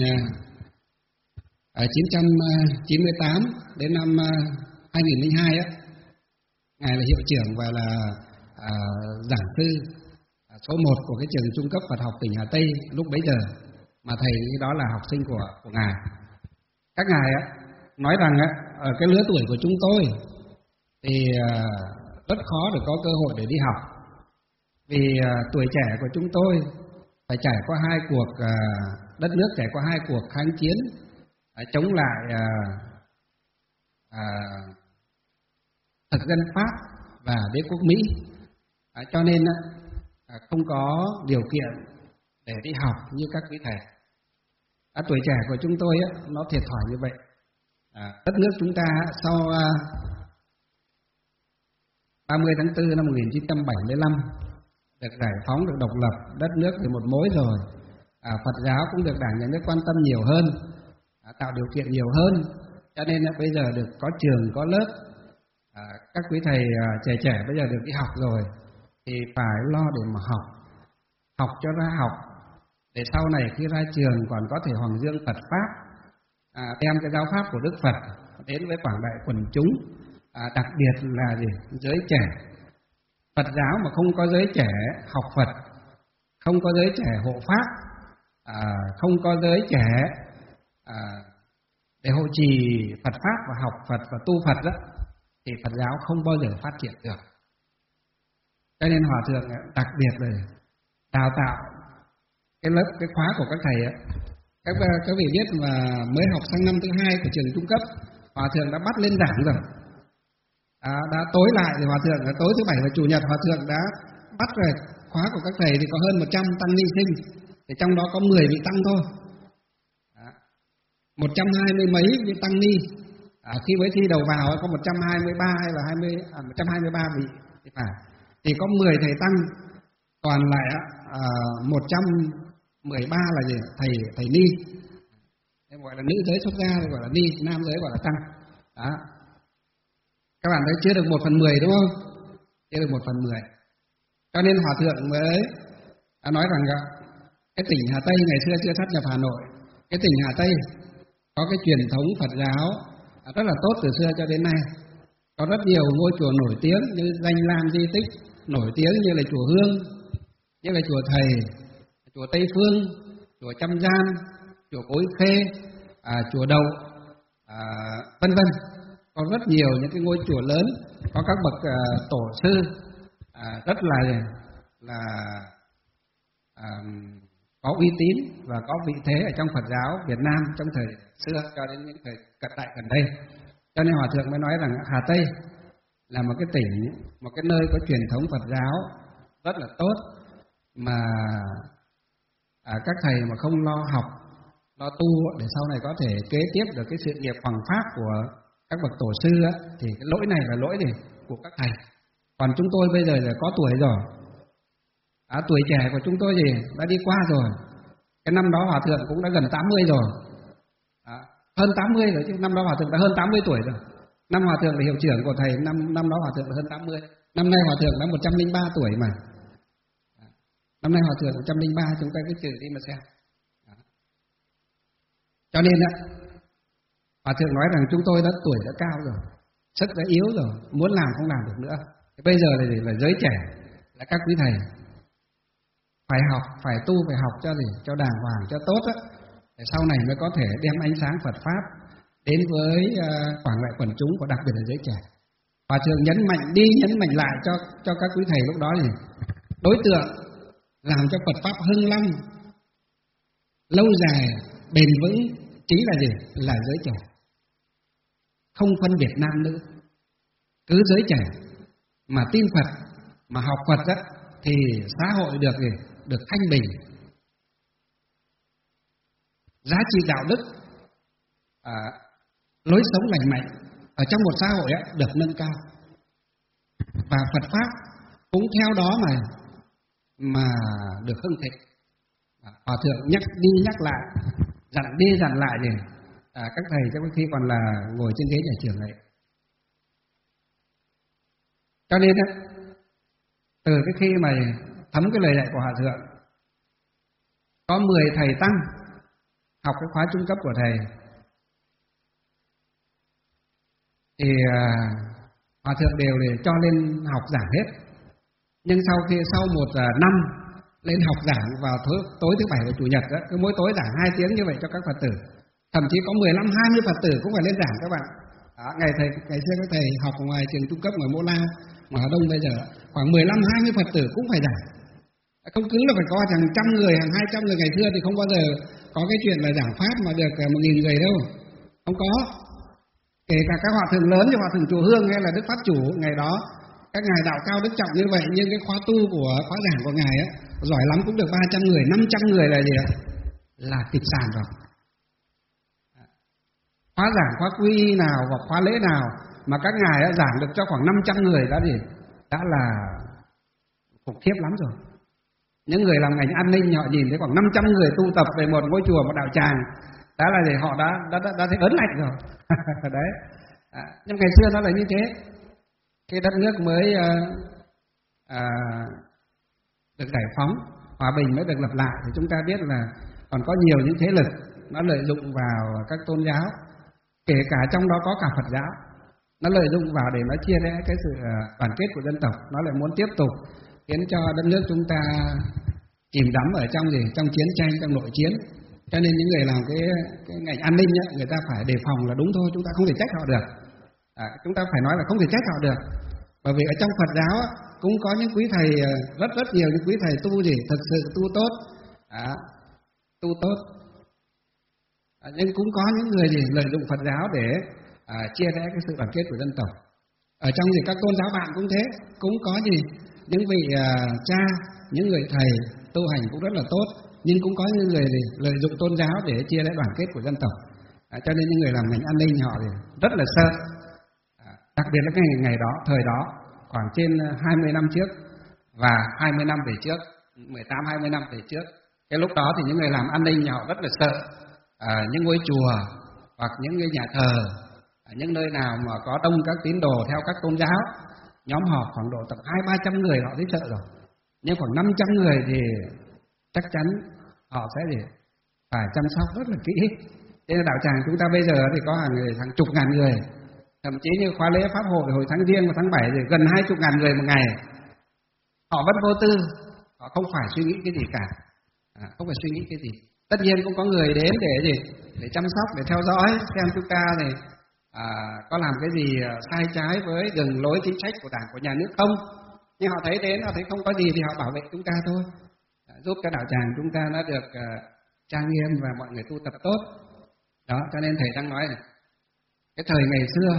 chín trăm chín mươi tám đến năm hai nghìn lẻ hai á, ngài là hiệu trưởng và là à, giảng sư à, số một của cái trường trung cấp Phật học tỉnh Hà Tây lúc bấy giờ, mà thầy đó là học sinh của của ngài. Các ngài á nói rằng á, ở cái lứa tuổi của chúng tôi thì à, rất khó để có cơ hội để đi học, vì à, tuổi trẻ của chúng tôi phải trải qua hai cuộc à, đất nước trải qua hai cuộc kháng chiến à, chống lại à, à, thực dân Pháp và đế quốc Mỹ, à, cho nên à, không có điều kiện để đi học như các quý thầy. À, tuổi trẻ của chúng tôi á, nó thiệt thòi như vậy. À, đất nước chúng ta sau à, ba mươi tháng tư năm một nghìn chín trăm bảy mươi lăm được giải phóng, được độc lập, đất nước thì một mối rồi. À, Phật giáo cũng được Đảng Nhà nước quan tâm nhiều hơn, à, tạo điều kiện nhiều hơn, cho nên là bây giờ được có trường, có lớp. À, các quý thầy à, trẻ trẻ bây giờ được đi học rồi thì phải lo để mà học, học cho ra học, để sau này khi ra trường còn có thể hoàng dương Phật Pháp, à, đem cái giáo Pháp của Đức Phật đến với quảng đại quần chúng, à, đặc biệt là gì? Giới trẻ. Phật giáo mà không có giới trẻ học Phật, không có giới trẻ hộ Pháp, à, không có giới trẻ à, để hộ trì Phật Pháp và học Phật và tu Phật đó, thì Phật giáo không bao giờ phát triển được. Cho nên Hòa Thượng đặc biệt là đào tạo cái lớp, cái khóa của các thầy ấy. Các, các vị biết mà mới học sang năm thứ hai của trường trung cấp, Hòa Thượng đã bắt lên giảng rồi. À, đã tối lại thì Hòa Thượng, tối thứ bảy và Chủ nhật Hòa Thượng đã bắt rồi khóa của các thầy thì có hơn một trăm tăng ni sinh, thì trong đó có mười vị tăng thôi. một trăm hai mươi mấy vị tăng ni. À, khi mới thi đầu vào có một trăm hai mươi ba hay là hai mươi, à, một trăm hai mươi ba vị thì phải. Thì có mười thầy tăng, còn lại à, một trăm mười ba là gì? Thầy thầy ni. Em gọi là nữ giới xuất gia gọi là ni, nam giới gọi là tăng. Đó. Các bạn thấy chưa được một phần mười đúng không? Chưa được một phần mười. Cho nên Hòa Thượng mới nói rằng cái tỉnh Hà Tây ngày xưa chưa sát nhập Hà Nội, cái tỉnh Hà Tây có cái truyền thống Phật giáo rất là tốt từ xưa cho đến nay. Có rất nhiều ngôi chùa nổi tiếng như danh lam di tích nổi tiếng như là chùa Hương, như là chùa Thầy, chùa Tây Phương, chùa Trăm Gian, chùa Cối Khê, à, chùa Đậu, à, vân vân. Có rất nhiều những cái ngôi chùa lớn có các bậc à, tổ sư à, rất là là à, có uy tín và có vị thế ở trong Phật giáo Việt Nam trong thời xưa cho đến những thời cận đại gần đây. Cho nên Hòa Thượng mới nói rằng Hà Tây là một cái tỉnh, một cái nơi có truyền thống Phật giáo rất là tốt, mà à, các thầy mà không lo học, lo tu để sau này có thể kế tiếp được cái sự nghiệp hoằng pháp của các bậc tổ sư á, thì cái lỗi này là lỗi gì của các thầy. Còn chúng tôi bây giờ là có tuổi rồi, à, tuổi trẻ của chúng tôi gì đã đi qua rồi. Cái năm đó Hòa Thượng cũng đã gần tám mươi rồi, à, hơn tám mươi rồi chứ, năm đó Hòa Thượng đã hơn tám mươi tuổi rồi. Năm Hòa Thượng là hiệu trưởng của thầy, năm năm đó Hòa Thượng là hơn tám mươi. Năm nay Hòa Thượng đã một trăm lẻ ba tuổi mà. Năm nay Hòa Thượng một trăm lẻ ba, chúng ta cứ trừ đi mà xem. Cho nên á, Hòa Thượng nói rằng chúng tôi đã tuổi đã cao rồi, sức đã yếu rồi, muốn làm không làm được nữa. Bây giờ là gì? Là giới trẻ, là các quý thầy phải học, phải tu, phải học cho gì? Cho đàng hoàng, cho tốt á, để sau này mới có thể đem ánh sáng Phật pháp đến với quảng đại quần chúng, và đặc biệt là giới trẻ. Hòa Thượng nhấn mạnh đi nhấn mạnh lại cho cho các quý thầy lúc đó gì? Đối tượng làm cho Phật pháp hưng long, lâu dài, bền vững chính là gì? Là giới trẻ, không phân biệt nam nữ. Cứ giới trẻ mà tin Phật, mà học Phật đó, thì xã hội được gì? Được thanh bình, giá trị đạo đức, à, lối sống lành mạnh ở trong một xã hội ấy, được nâng cao, và Phật pháp cũng theo đó mà mà được hưng thịnh. Hòa Thượng nhắc đi nhắc lại, dặn đi dặn lại gì à, các thầy trong khi còn là ngồi trên ghế nhà trường ấy. Cho nên đó, từ cái khi mà thấm cái lời dạy của Hòa Thượng, có mười thầy tăng học cái khóa trung cấp của thầy, thì à, Hòa Thượng đều để cho lên học giảng hết. Nhưng sau khi sau một à, năm lên học giảng vào tối, tối thứ bảy và chủ nhật đó, cứ mỗi tối giảng hai tiếng như vậy cho các Phật tử, thậm chí có mười lăm hai mươi Phật tử cũng phải lên giảng các bạn. Đó, ngày thầy ngày xưa các thầy học ngoài trường trung cấp ngoài Mô La, ngoài Hà Đông, bây giờ khoảng mười lăm hai mươi Phật tử cũng phải giảng. Không cứ là phải có hàng trăm người, hàng hai trăm người. Ngày xưa thì không bao giờ có cái chuyện là giảng pháp mà được một nghìn người đâu, không có. Kể cả các hòa thượng lớn như hòa thượng chùa Hương hay là Đức Pháp Chủ ngày đó, các ngài đạo cao đức trọng như vậy, nhưng cái khóa tu của khóa giảng của ngài á, giỏi lắm cũng được ba trăm người, năm trăm người là gì ạ? Là kịch sàn rồi. Khóa giảng, khóa quy nào hoặc khóa lễ nào mà các ngài đã giảng được cho khoảng năm trăm người đã gì? Đã là khủng khiếp lắm rồi. Những người làm ngành an ninh họ nhìn thấy khoảng năm trăm người tu tập về một ngôi chùa, một đạo tràng, đã là gì? Họ đã đã đã, đã thấy ớn lạnh rồi. Đấy. À, nhưng ngày xưa nó là như thế. Khi đất nước mới à, à, được giải phóng, hòa bình mới được lập lại, thì chúng ta biết là còn có nhiều những thế lực nó lợi dụng vào các tôn giáo, kể cả trong đó có cả Phật giáo, nó lợi dụng vào để nó chia rẽ cái sự đoàn kết của dân tộc. Nó lại muốn tiếp tục khiến cho đất nước chúng ta chìm đắm ở trong gì? Trong chiến tranh, trong nội chiến. Cho nên những người làm cái, cái ngành an ninh ấy, người ta phải đề phòng là đúng thôi, chúng ta không thể trách họ được. À, chúng ta phải nói là không thể trách họ được. Bởi vì ở trong Phật giáo ấy, cũng có những quý thầy, rất rất nhiều những quý thầy tu gì? Thực sự tu tốt, à, tu tốt. À, nhưng cũng có những người gì? Lợi dụng Phật giáo để à, chia rẽ cái sự đoàn kết của dân tộc. Ở trong gì các tôn giáo bạn cũng thế, cũng có gì? Những vị à, cha, những người thầy tu hành cũng rất là tốt, nhưng cũng có những người gì? Lợi dụng tôn giáo để chia rẽ đoàn kết của dân tộc. À, cho nên những người làm ngành an ninh họ thì rất là sợ. À, đặc biệt là cái ngày, ngày đó, thời đó, khoảng trên hai mươi năm trước và hai mươi năm về trước, mười tám hai mươi năm về trước. Cái lúc đó thì những người làm an ninh họ rất là sợ. À, những ngôi chùa hoặc những cái nhà thờ, à, những nơi nào mà có đông các tín đồ theo các tôn giáo, nhóm họp khoảng độ tầm hai ba trăm người họ thấy sợ rồi. Nhưng khoảng năm trăm người thì chắc chắn họ sẽ để phải chăm sóc rất là kỹ. Thế nên đạo tràng chúng ta bây giờ thì có hàng, hàng chục ngàn người, thậm chí như khóa lễ pháp hội hồi tháng Giêng và tháng bảy thì gần hai chục ngàn người một ngày. Họ vẫn vô tư, họ không phải suy nghĩ cái gì cả, à, không phải suy nghĩ cái gì. Tất nhiên cũng có người đến để gì, để chăm sóc, để theo dõi xem chúng ta thì à, có làm cái gì sai trái với đường lối chính sách của Đảng, của nhà nước không. Nhưng họ thấy đến, họ thấy không có gì thì họ bảo vệ chúng ta thôi, à, giúp cho đạo tràng chúng ta nó được à, trang nghiêm và mọi người tu tập tốt. Đó, cho nên thầy đang nói này, cái thời ngày xưa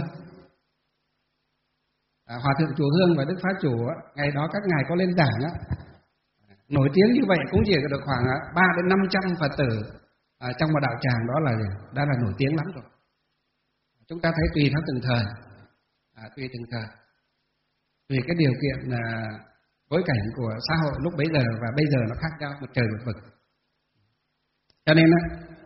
à, Hòa thượng Chùa Hương và Đức Pháp Chủ á, ngày đó các ngài có lên giảng á, nổi tiếng như vậy cũng chỉ được khoảng ba đến năm trăm Phật tử à, trong một đạo tràng, đó là đã là nổi tiếng lắm rồi. Chúng ta thấy tùy theo từng thời, à, tùy từng thời, tùy cái điều kiện à, bối cảnh của xã hội lúc bấy giờ và bây giờ nó khác nhau một trời một vực. Cho nên á,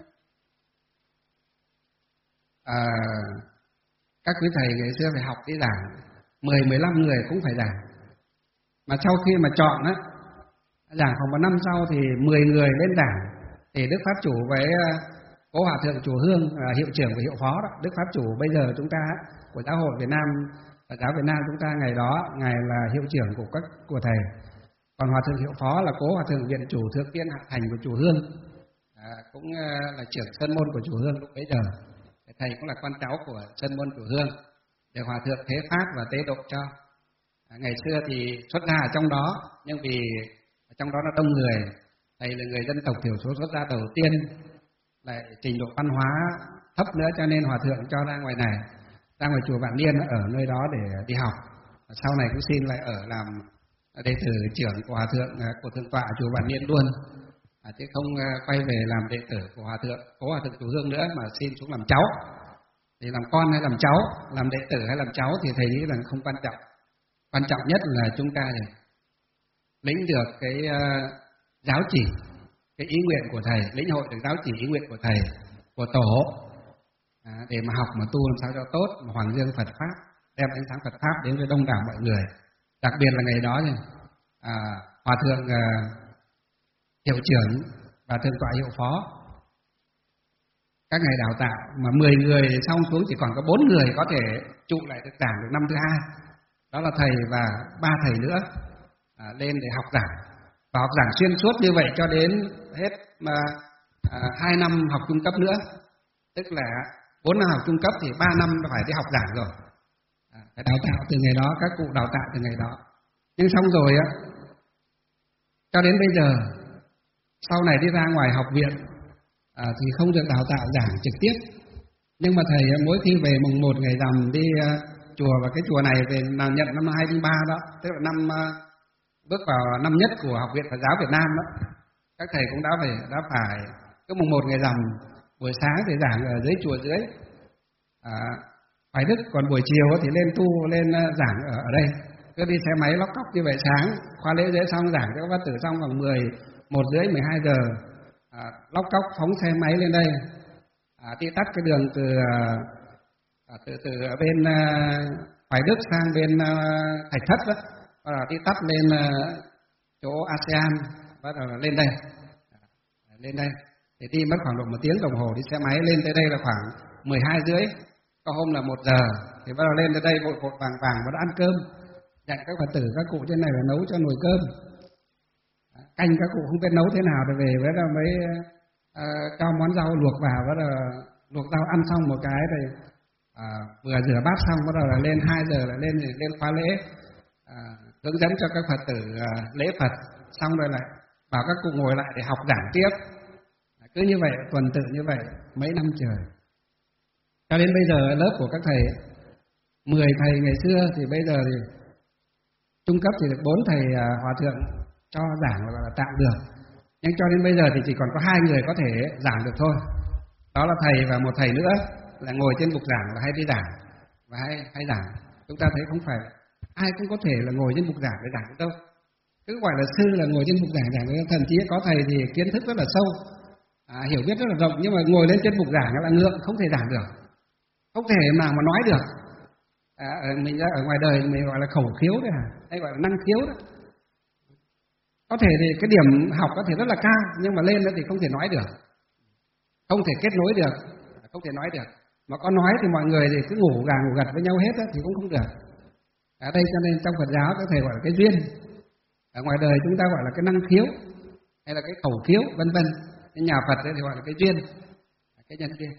à, các quý thầy ngày xưa phải học đi giảng, mười mười lăm người cũng phải giảng. Mà sau khi mà chọn á, giảng khoảng một năm sau thì mười người lên giảng, thì Đức Pháp Chủ với Cố Hòa Thượng Chùa Hương là hiệu trưởng và hiệu phó đó. Đức Pháp Chủ bây giờ chúng ta của Giáo hội Việt Nam, Phật giáo Việt Nam chúng ta ngày đó ngài là hiệu trưởng của các của thầy, còn Hòa Thượng hiệu phó là Cố Hòa Thượng Viện Chủ Thượng Tiên Hạ Thành của Chùa Hương, à, cũng là trưởng sơn môn của Chùa Hương lúc bấy giờ. Thầy cũng là con cháu của sơn môn Chùa Hương, được Hòa Thượng thế pháp và tế độ cho. À, ngày xưa thì xuất gia ở trong đó, nhưng vì trong đó nó đông người, thầy là người dân tộc thiểu số xuất gia đầu tiên, lại trình độ văn hóa thấp nữa, cho nên Hòa Thượng cho ra ngoài này, ra ngoài chùa Vạn Niên ở nơi đó để đi học. Sau này cũng xin lại ở làm đệ tử trưởng của Hòa Thượng, của Thượng tọa chùa Vạn Niên luôn, à, chứ không quay về làm đệ tử của Hòa Thượng Cố Hòa Thượng Chùa Hương nữa, mà xin xuống làm cháu. Thì làm con hay làm cháu, làm đệ tử hay làm cháu thì thầy nghĩ rằng không quan trọng. Quan trọng nhất là chúng ta này lĩnh được cái uh, giáo chỉ, cái ý nguyện của thầy, lĩnh hội được giáo chỉ ý nguyện của thầy, của tổ, à, để mà học mà tu làm sao cho tốt, mà hoàng dương Phật pháp, đem ánh sáng Phật pháp đến với đông đảo mọi người. Đặc biệt là ngày đó thì à, Hòa Thượng uh, hiệu trưởng và Thượng tọa hiệu phó, các ngài đào tạo mà mười người xong xuống chỉ còn có bốn người có thể trụ lại được giảng được năm thứ hai. Đó là thầy và ba thầy nữa à, lên để học giảng, và học giảng xuyên suốt như vậy cho đến hết mà à, hai năm học trung cấp nữa, tức là bốn năm học trung cấp thì ba năm phải đi học giảng rồi, à, phải đào tạo từ ngày đó, các cụ đào tạo từ ngày đó. Nhưng xong rồi á, cho đến bây giờ sau này đi ra ngoài học viện à, thì không được đào tạo giảng trực tiếp, nhưng mà thầy mỗi khi về mùng một ngày rằm đi uh, chùa, và cái chùa này về là nhận năm hai không không ba đó, tức là năm uh, bước vào năm nhất của Học viện Phật giáo Việt Nam đó, các thầy cũng đã phải đã phải cứ mùng một ngày rằm buổi sáng thì giảng ở dưới chùa dưới à, Hoài Đức, còn buổi chiều thì lên tu lên uh, giảng ở, ở đây, cứ đi xe máy lóc cóc như vậy. Sáng khóa lễ dễ xong giảng cho các Phật tử xong khoảng mười một rưỡi mười hai giờ à, lóc cóc phóng xe máy lên đây, à, đi tắt cái đường từ à, từ từ ở bên à, Hoài Đức sang bên à, Thạch Thất đó, bắt đầu đi tắt lên à, chỗ a sê an, bắt đầu lên đây, à, lên đây thì đi mất khoảng độ một tiếng đồng hồ đi xe máy lên tới đây là khoảng mười hai rưỡi, có hôm là một giờ thì bắt đầu lên tới đây vội vội vàng vàng và đã ăn cơm, dặn các Phật tử các cụ trên này là nấu cho nồi cơm, canh các cụ không biết nấu thế nào, rồi về với là mới à, cho món rau luộc vào, bắt đầu luộc rau ăn xong một cái rồi à, vừa rửa bát xong bắt đầu là lên hai giờ lại lên lên khóa lễ, à, hướng dẫn cho các Phật tử à, lễ Phật, xong rồi lại bảo các cụ ngồi lại để học giảng tiếp, à, cứ như vậy tuần tự như vậy mấy năm trời, cho đến bây giờ lớp của các thầy mười thầy ngày xưa thì bây giờ thì trung cấp thì được bốn thầy à, hòa thượng cho giảng là, là tạm được, nhưng cho đến bây giờ thì chỉ còn có hai người có thể giảng được thôi, đó là thầy và một thầy nữa là ngồi trên bục giảng và hay đi giảng và hay hay giảng. Chúng ta thấy không phải ai cũng có thể là ngồi trên bục giảng để giảng được đâu, cứ gọi là sư là ngồi trên bục giảng giảng, thậm chí có thầy thì kiến thức rất là sâu, à, hiểu biết rất là rộng, nhưng mà ngồi lên trên bục giảng là ngượng, không thể giảng được, không thể nào mà nói được. À, mình ra ở ngoài đời mình gọi là khẩu khiếu đấy hả, hay gọi là năng khiếu đó. Có thể thì cái điểm học có thể rất là cao, nhưng mà lên đó thì không thể nói được, không thể kết nối được, không thể nói được. Mà có nói thì mọi người thì cứ ngủ gà ngủ gật với nhau hết á, thì cũng không được. Ở đây cho nên trong Phật giáo các thầy gọi là cái duyên. Ở ngoài đời chúng ta gọi là cái năng khiếu hay là cái khẩu khiếu vân vân. Cái nhà Phật thì gọi là cái duyên, cái nhân duyên.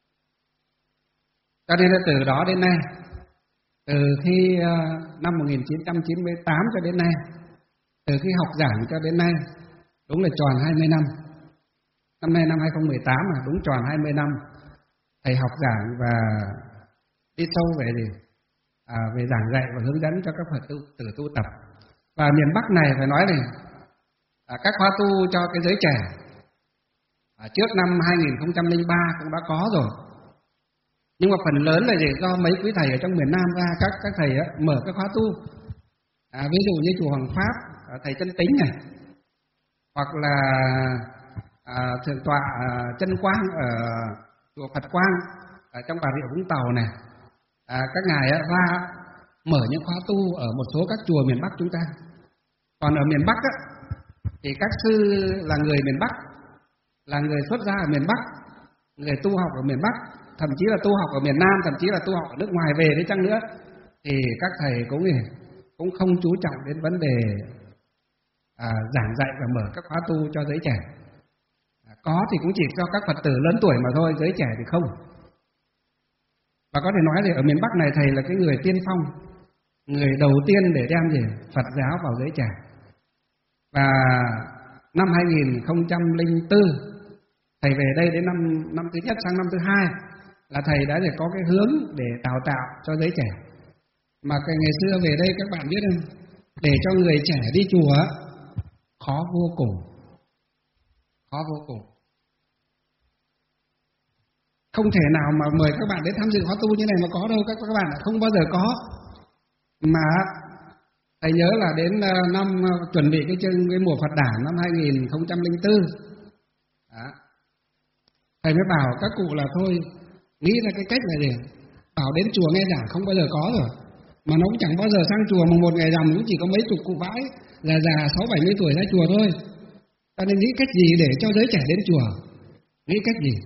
Cho nên là từ đó đến nay, từ khi uh, năm một nghìn chín trăm chín mươi tám cho đến nay, từ khi học giảng cho đến nay, đúng là tròn hai mươi năm. Năm nay năm hai không một tám mà đúng tròn hai mươi năm thầy học giảng và đi sâu về gì à, về giảng dạy và hướng dẫn cho các Phật tu, tử tu tập. Và miền Bắc này phải nói này, à, các khóa tu cho cái giới trẻ à, trước năm hai nghìn không trăm lẻ ba cũng đã có rồi. Nhưng mà phần lớn là gì, do mấy quý thầy ở trong miền Nam ra, các các thầy á, mở các khóa tu. À, ví dụ như chùa Hoàng Pháp, à, thầy Chân Tính này, hoặc là à, thượng tọa à, Chân Quang ở chùa Phật Quang ở trong Bà Rịa Vũng Tàu này, à, các ngài á, ra mở những khóa tu ở một số các chùa miền Bắc chúng ta. Còn ở miền Bắc á, thì các sư là người miền Bắc, là người xuất gia ở miền Bắc, người tu học ở miền Bắc, thậm chí là tu học ở miền Nam, thậm chí là tu học ở nước ngoài về đấy chăng nữa, thì các thầy cũng cũng không chú trọng đến vấn đề à, giảng dạy và mở các khóa tu cho giới trẻ. À, có thì cũng chỉ cho các Phật tử lớn tuổi mà thôi, giới trẻ thì không. Và có thể nói thì ở miền Bắc này thầy là cái người tiên phong, người đầu tiên để đem gì Phật giáo vào giới trẻ. Và năm hai nghìn không trăm lẻ bốn thầy về đây đến năm năm thứ nhất sang năm thứ hai là thầy đã để có cái hướng để đào tạo cho giới trẻ. Mà cái ngày xưa về đây các bạn biết không, để cho người trẻ đi chùa khó vô cùng, khó vô cùng. Không thể nào mà mời các bạn đến tham dự khóa tu như này mà có đâu, các các bạn không bao giờ có. Mà thầy nhớ là đến năm chuẩn bị cái chương cái mùa Phật đản năm hai nghìn không trăm lẻ bốn, đó, thầy mới bảo các cụ là thôi nghĩ ra cái cách này gì, bảo đến chùa nghe giảng không bao giờ có rồi, mà nó cũng chẳng bao giờ sang chùa mà một ngày rằm cũng chỉ có mấy chục cụ vãi già già sáu bảy mươi tuổi ra chùa thôi. Cho nên nghĩ cách gì để cho giới trẻ đến chùa, nghĩ cách gì.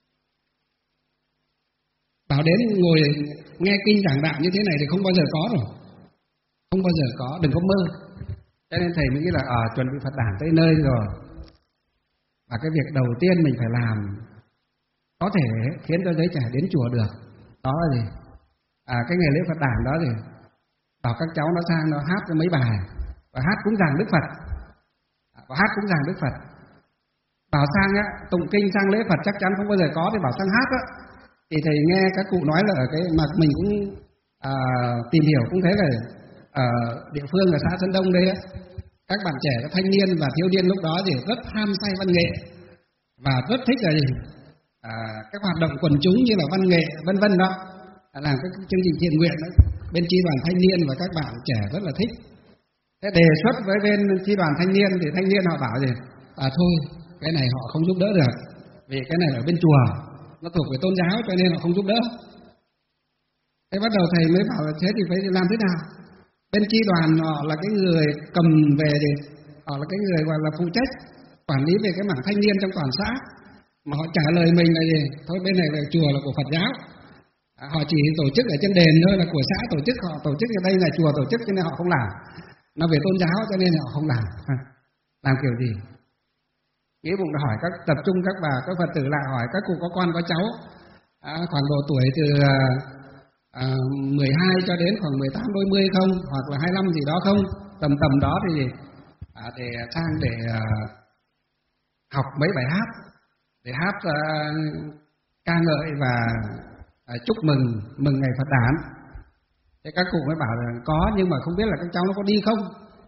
Bảo đến ngồi nghe kinh giảng đạo như thế này thì không bao giờ có rồi, không bao giờ có, đừng có mơ. Cho nên thầy mới nghĩ là ở à, chuẩn bị Phật đản tới nơi rồi, và cái việc đầu tiên mình phải làm có thể khiến cho giới trẻ đến chùa được đó là gì, à, cái ngày lễ Phật đản đó thì bảo các cháu nó sang nó hát cái mấy bài, và hát cũng giảng Đức Phật, và hát cũng giảng Đức Phật. Bảo sang á, tụng kinh sang lễ Phật chắc chắn không bao giờ có, thì bảo sang hát á, thì thầy nghe các cụ nói là ở cái mà mình cũng à, tìm hiểu cũng thấy là ở địa phương ở xã Sơn Đông đây á, các bạn trẻ, các thanh niên và thiếu niên lúc đó thì rất ham say văn nghệ và rất thích là gì, à, các hoạt động quần chúng như là văn nghệ vân vân đó, làm các chương trình thiện nguyện đó. Bên chi đoàn thanh niên và các bạn trẻ rất là thích. Thế đề xuất với bên chi đoàn thanh niên thì thanh niên họ bảo gì, à thôi cái này họ không giúp đỡ được, vì cái này ở bên chùa nó thuộc về tôn giáo cho nên họ không giúp đỡ. Thế bắt đầu thầy mới bảo là thế thì phải làm thế nào. Bên chi đoàn họ là cái người cầm về thì họ là cái người gọi là phụ trách quản lý về cái mảng thanh niên trong toàn xã, mà họ trả lời mình là gì, thôi bên này là chùa là của Phật giáo, à, họ chỉ tổ chức ở trên đền thôi, là của xã tổ chức, họ tổ chức ở đây là chùa tổ chức cho nên họ không làm, nó về tôn giáo cho nên họ không làm. Làm kiểu gì? Nghĩ bụng hỏi các tập trung các bà các Phật tử lại hỏi các cụ có con có cháu à, khoảng độ tuổi từ à, mười hai cho đến khoảng mười tám đôi mươi không, hoặc là hai mươi lăm gì đó không, tầm tầm đó thì à, để sang để à, học mấy bài hát, để hát à, ca ngợi và à, chúc mừng mừng ngày Phật đản. Thế các cụ mới bảo là có, nhưng mà không biết là các cháu nó có đi không.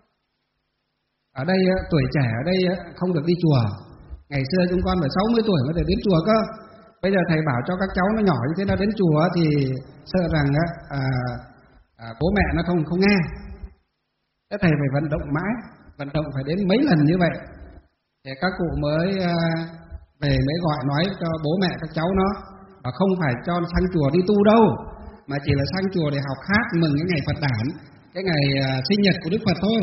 Ở đây tuổi trẻ ở đây không được đi chùa. Ngày xưa chúng con phải sáu mươi tuổi mới được đến chùa cơ. Bây giờ thầy bảo cho các cháu nó nhỏ như thế nó đến chùa thì sợ rằng à, à, bố mẹ nó không không nghe. Thế thầy phải vận động mãi, vận động phải đến mấy lần như vậy thì các cụ mới à, về mới gọi nói cho bố mẹ các cháu nó, và không phải cho sang chùa đi tu đâu, mà chỉ là sang chùa để học hát mừng cái ngày Phật đản, cái ngày à, sinh nhật của Đức Phật thôi.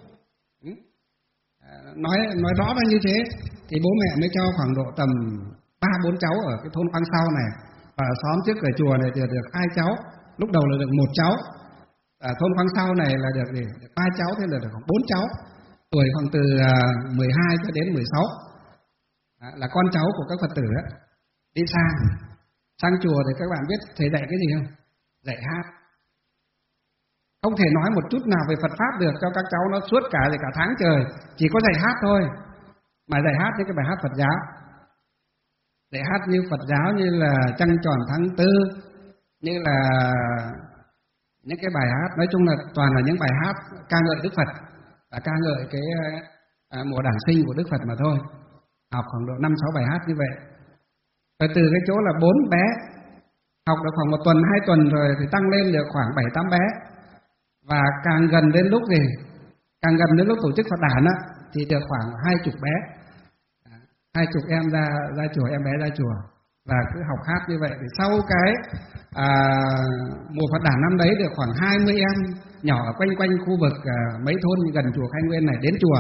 Nói nói rõ ra như thế thì bố mẹ mới cho khoảng độ tầm ba bốn cháu ở cái thôn Pang Sau này Và ở xóm trước cửa chùa này thì được hai cháu, lúc đầu là được một cháu. Ở thôn Khoáng Sau này là được gì? Được ba cháu, thế là được khoảng bốn cháu. Tuổi khoảng từ mười hai cho đến mười sáu. Đó, là con cháu của các Phật tử đó. Đi sang, sang chùa thì các bạn biết thầy dạy cái gì không? Dạy hát. Không thể nói một chút nào về Phật Pháp được cho các cháu nó suốt cả cả tháng trời. Chỉ có dạy hát thôi. Mà dạy hát những cái bài hát Phật giáo. Dạy hát như Phật giáo như là Trăng Tròn Tháng Tư, như là những cái bài hát, nói chung là toàn là những bài hát ca ngợi Đức Phật và ca ngợi cái à, mùa đản sinh của Đức Phật mà thôi. Học khoảng độ năm sáu bài hát như vậy. Rồi từ cái chỗ là bốn bé học được khoảng một tuần, hai tuần rồi thì tăng lên được khoảng bảy tám bé. Và càng gần đến lúc gì? Càng gần đến lúc tổ chức Phật đản á thì được khoảng hai chục bé. Hai chục em ra ra chùa, em bé ra chùa. Và cứ học hát như vậy thì sau cái à, mùa Phật đản năm đấy được khoảng hai mươi em nhỏ ở quanh quanh khu vực à, mấy thôn gần chùa Khai Nguyên này đến chùa.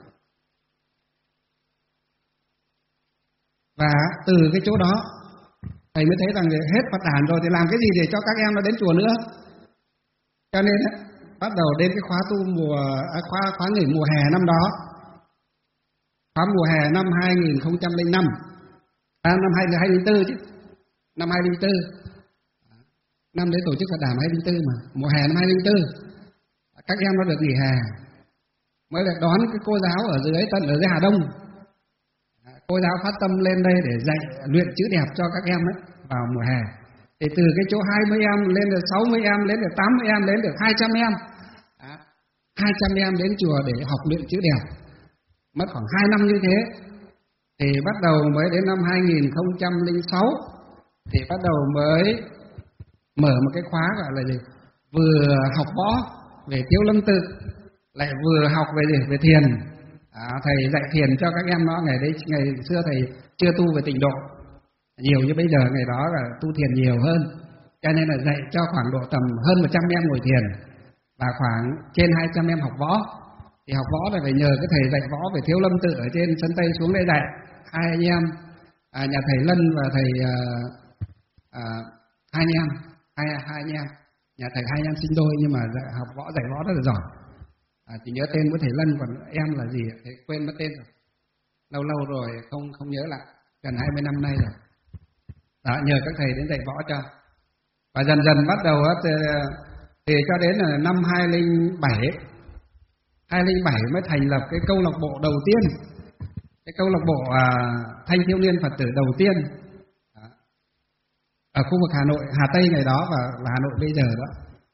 Và từ cái chỗ đó thầy mới thấy rằng hết Phật đản rồi thì làm cái gì để cho các em nó đến chùa nữa. Cho nên bắt đầu đến cái khóa tu mùa à, khóa khóa nghỉ mùa hè năm đó. Khóa mùa hè năm hai nghìn không trăm lẻ năm, à, năm hai nghìn không trăm lẻ bốn chứ, năm hai nghìn không trăm lẻ bốn, năm đấy tổ chức Phật đản hai nghìn không trăm lẻ bốn mà, mùa hè năm hai nghìn không trăm lẻ bốn, các em nó được nghỉ hè, mới được đón cái cô giáo ở dưới tận ở dưới Hà Đông, cô giáo phát tâm lên đây để dạy luyện chữ đẹp cho các em ấy vào mùa hè, thì từ cái chỗ hai mươi em lên được sáu mươi em, lên được tám mươi em, lên được hai trăm em, hai trăm em đến chùa để học luyện chữ đẹp. Mất khoảng hai năm như thế thì bắt đầu mới đến năm hai nghìn không trăm lẻ sáu thì bắt đầu mới mở một cái khóa gọi là gì? Vừa học võ về Thiếu Lâm Tự, lại vừa học về gì? Về thiền. À, thầy dạy thiền cho các em nó, ngày đấy ngày xưa thầy chưa tu về tịnh độ nhiều như bây giờ, ngày đó là tu thiền nhiều hơn, cho nên là dạy cho khoảng độ tầm hơn một trăm em ngồi thiền và khoảng trên hai trăm em học võ. Thì học võ là phải nhờ cái thầy dạy võ về Thiếu Lâm Tự ở trên sân Tây xuống đây dạy. Hai anh em, à, nhà thầy Lân và thầy à, à, hai anh em, hai, hai anh em, nhà thầy hai anh em sinh đôi nhưng mà dạy, học võ dạy võ rất là giỏi. À, chỉ nhớ tên của thầy Lân, còn em là gì? Thầy quên mất tên rồi. Lâu lâu rồi không không nhớ lại, gần hai mươi năm nay rồi. Đó, nhờ các thầy đến dạy võ cho. Và dần dần bắt đầu thì, thì cho đến là năm hai nghìn không trăm lẻ bảy hai nghìn không trăm lẻ bảy mới thành lập cái câu lạc bộ đầu tiên, cái câu lạc bộ à, thanh thiếu niên Phật tử đầu tiên đó, ở khu vực Hà Nội, Hà Tây ngày đó và là Hà Nội bây giờ đó.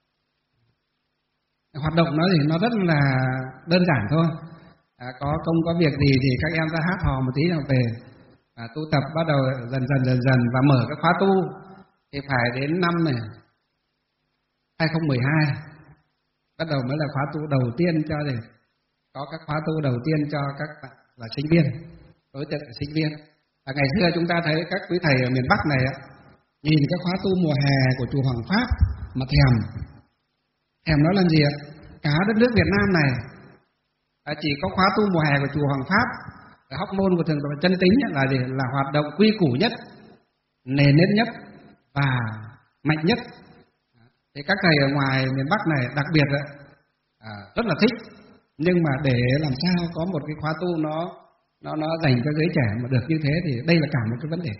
Hoạt động nó thì nó rất là đơn giản thôi, à, có công có việc gì thì các em ra hát hò một tí nào về, à, tu tập bắt đầu dần dần dần dần và mở cái khóa tu thì phải đến năm này hai nghìn không trăm mười hai bắt đầu mới là khóa tu đầu tiên cho thì có các khóa tu đầu tiên cho các bạn là sinh viên, đối tượng là sinh viên. Và ngày xưa chúng ta thấy các quý thầy ở miền Bắc này nhìn cái khóa tu mùa hè của chùa Hoàng Pháp mà thèm, thèm nó làm gì ạ? Cả đất nước Việt Nam này chỉ có khóa tu mùa hè của chùa Hoàng Pháp ở Hóc Môn của Thượng tọa Chân Tính là gì? Là hoạt động quy củ nhất, nề nếp nhất và mạnh nhất. Thì các thầy ở ngoài miền Bắc này đặc biệt là à, rất là thích, nhưng mà để làm sao có một cái khóa tu nó nó nó dành cho giới trẻ mà được như thế thì đây là cả một cái vấn đề.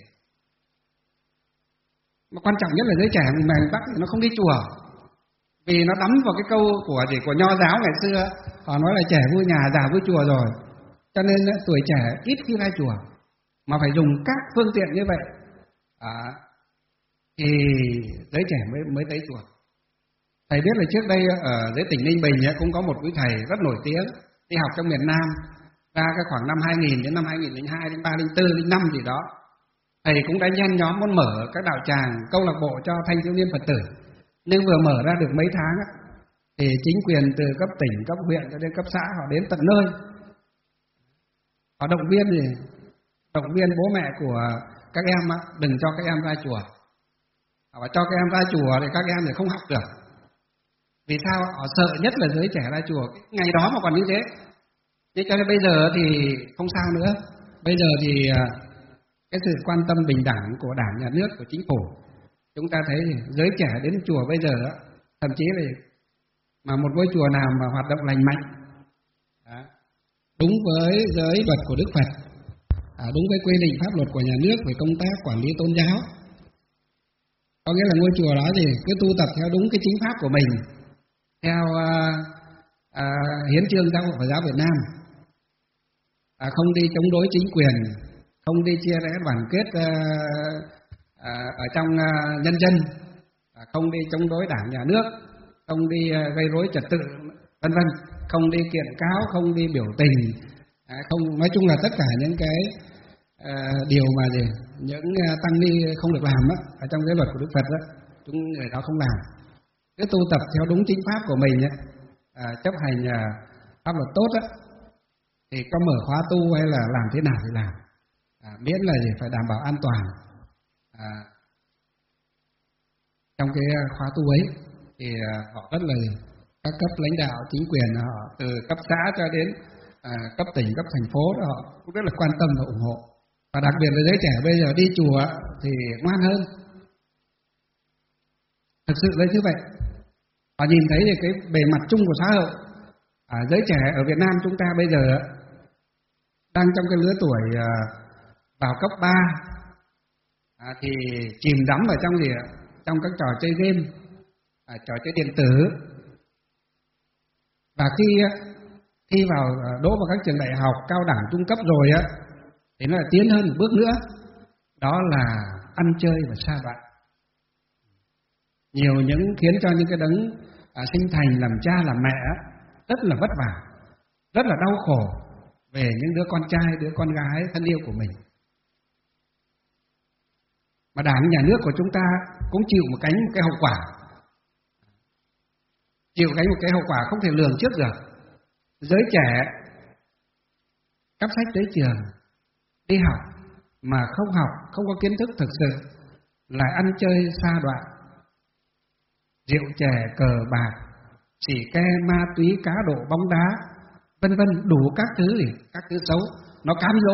Mà quan trọng nhất là giới trẻ miền Bắc nó không đi chùa, vì nó đắm vào cái câu của gì của Nho giáo ngày xưa, họ nói là trẻ vui nhà, già vui chùa rồi, cho nên tuổi trẻ ít khi ra chùa, mà phải dùng các phương tiện như vậy à, thì giới trẻ mới mới tới chùa. Thầy biết là trước đây ở dưới tỉnh Ninh Bình cũng có một quý thầy rất nổi tiếng đi học trong miền Nam, ra cái khoảng năm hai nghìn đến năm hai nghìn không trăm lẻ hai, đến ba, linh tư, linh năm gì đó, thầy cũng đã nhen nhóm muốn mở các đạo tràng câu lạc bộ cho thanh thiếu niên Phật tử. Nhưng vừa mở ra được mấy tháng thì chính quyền từ cấp tỉnh, cấp huyện cho đến cấp xã họ đến tận nơi, họ động viên gì, động viên bố mẹ của các em đừng cho các em ra chùa, họ cho các em ra chùa thì các em thì không học được. Vì sao? Họ sợ nhất là giới trẻ ra chùa. Ngày đó mà còn như thế. Thế cho nên bây giờ thì không sao nữa. Bây giờ thì cái sự quan tâm bình đẳng của Đảng, Nhà nước, của Chính phủ chúng ta thấy giới trẻ đến chùa bây giờ đó, thậm chí là mà một ngôi chùa nào mà hoạt động lành mạnh, đó, đúng với giới luật của Đức Phật, à, đúng với quy định pháp luật của nhà nước về công tác quản lý tôn giáo, có nghĩa là ngôi chùa đó thì cứ tu tập theo đúng cái chính pháp của mình, theo à, à, hiến chương giáo hội Phật giáo Việt Nam, à, không đi chống đối chính quyền, không đi chia rẽ đoàn kết à, à, ở trong à, nhân dân, à, không đi chống đối đảng nhà nước, không đi à, gây rối trật tự, vân vân, không đi kiện cáo, không đi biểu tình, à, không, nói chung là tất cả những cái à, điều mà gì những à, tăng ni không được làm á, ở trong giới luật của Đức Phật á, chúng người đó không làm, cứ tu tập theo đúng chính pháp của mình á, à, chấp hành à, pháp luật tốt á, thì có mở khóa tu hay là làm thế nào thì làm, à, miễn là gì phải đảm bảo an toàn. À, trong cái khóa tu ấy thì à, họ rất là các cấp lãnh đạo chính quyền, họ từ cấp xã cho đến à, cấp tỉnh, cấp thành phố đó, họ cũng rất là quan tâm và ủng hộ, và đặc biệt là giới trẻ bây giờ đi chùa thì ngoan hơn, thực sự là như vậy. Họ nhìn thấy thì cái bề mặt chung của xã hội, à, giới trẻ ở Việt Nam chúng ta bây giờ đang trong cái lứa tuổi à, vào cấp ba, à, thì chìm đắm ở trong gì trong các trò chơi game, à, trò chơi điện tử, và khi khi vào đỗ vào các trường đại học, cao đẳng, trung cấp rồi á, thì nó là tiến hơn một bước nữa, đó là ăn chơi và sa đọa. Nhiều những khiến cho những cái đấng à, sinh thành làm cha làm mẹ rất là vất vả, rất là đau khổ về những đứa con trai, đứa con gái thân yêu của mình. Mà đảng nhà nước của chúng ta cũng chịu một cái một cái hậu quả, chịu cái một cái hậu quả không thể lường trước được. Giới trẻ cắp sách tới trường, đi học mà không học, không có kiến thức thực sự, lại ăn chơi sa đọa, rượu chè, cờ bạc, xỉ ke, ma túy, cá độ, bóng đá, vân vân, đủ các thứ gì, các thứ xấu, nó cám dỗ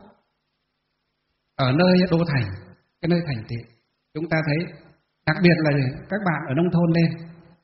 ở nơi đô thành, cái nơi thành thị. Chúng ta thấy, đặc biệt là các bạn ở nông thôn lên,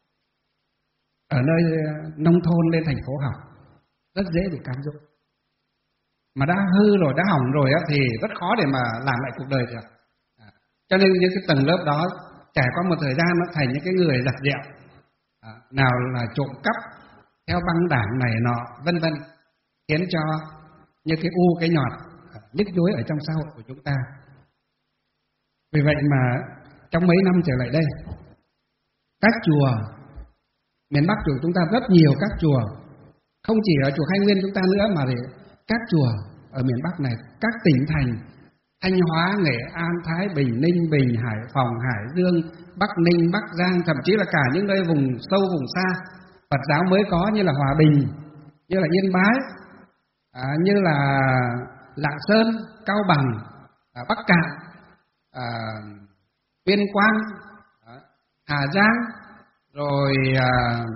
ở nơi nông thôn lên thành phố học, rất dễ bị cám dỗ. Mà đã hư rồi, đã hỏng rồi á, thì rất khó để mà làm lại cuộc đời được. À, cho nên những cái tầng lớp đó trải qua một thời gian nó thành những cái người giặt dẹo, à, nào là trộm cắp theo băng đảng này nọ, vân vân, khiến cho như cái u cái nhọt nhức nhối ở trong xã hội của chúng ta. Vì vậy mà trong mấy năm trở lại đây, các chùa miền Bắc của chúng ta rất nhiều các chùa, không chỉ ở chùa Khai Nguyên chúng ta nữa, mà thì các chùa ở miền Bắc này, các tỉnh thành Thanh Hóa, Nghệ An, Thái Bình, Ninh Bình, Hải Phòng, Hải Dương, Bắc Ninh, Bắc Giang, thậm chí là cả những nơi vùng sâu vùng xa Phật giáo mới có, như là Hòa Bình, như là Yên Bái, à, như là Lạng Sơn, Cao Bằng, à, Bắc Cạn, à, Tuyên Quang, à, Hà Giang, rồi à,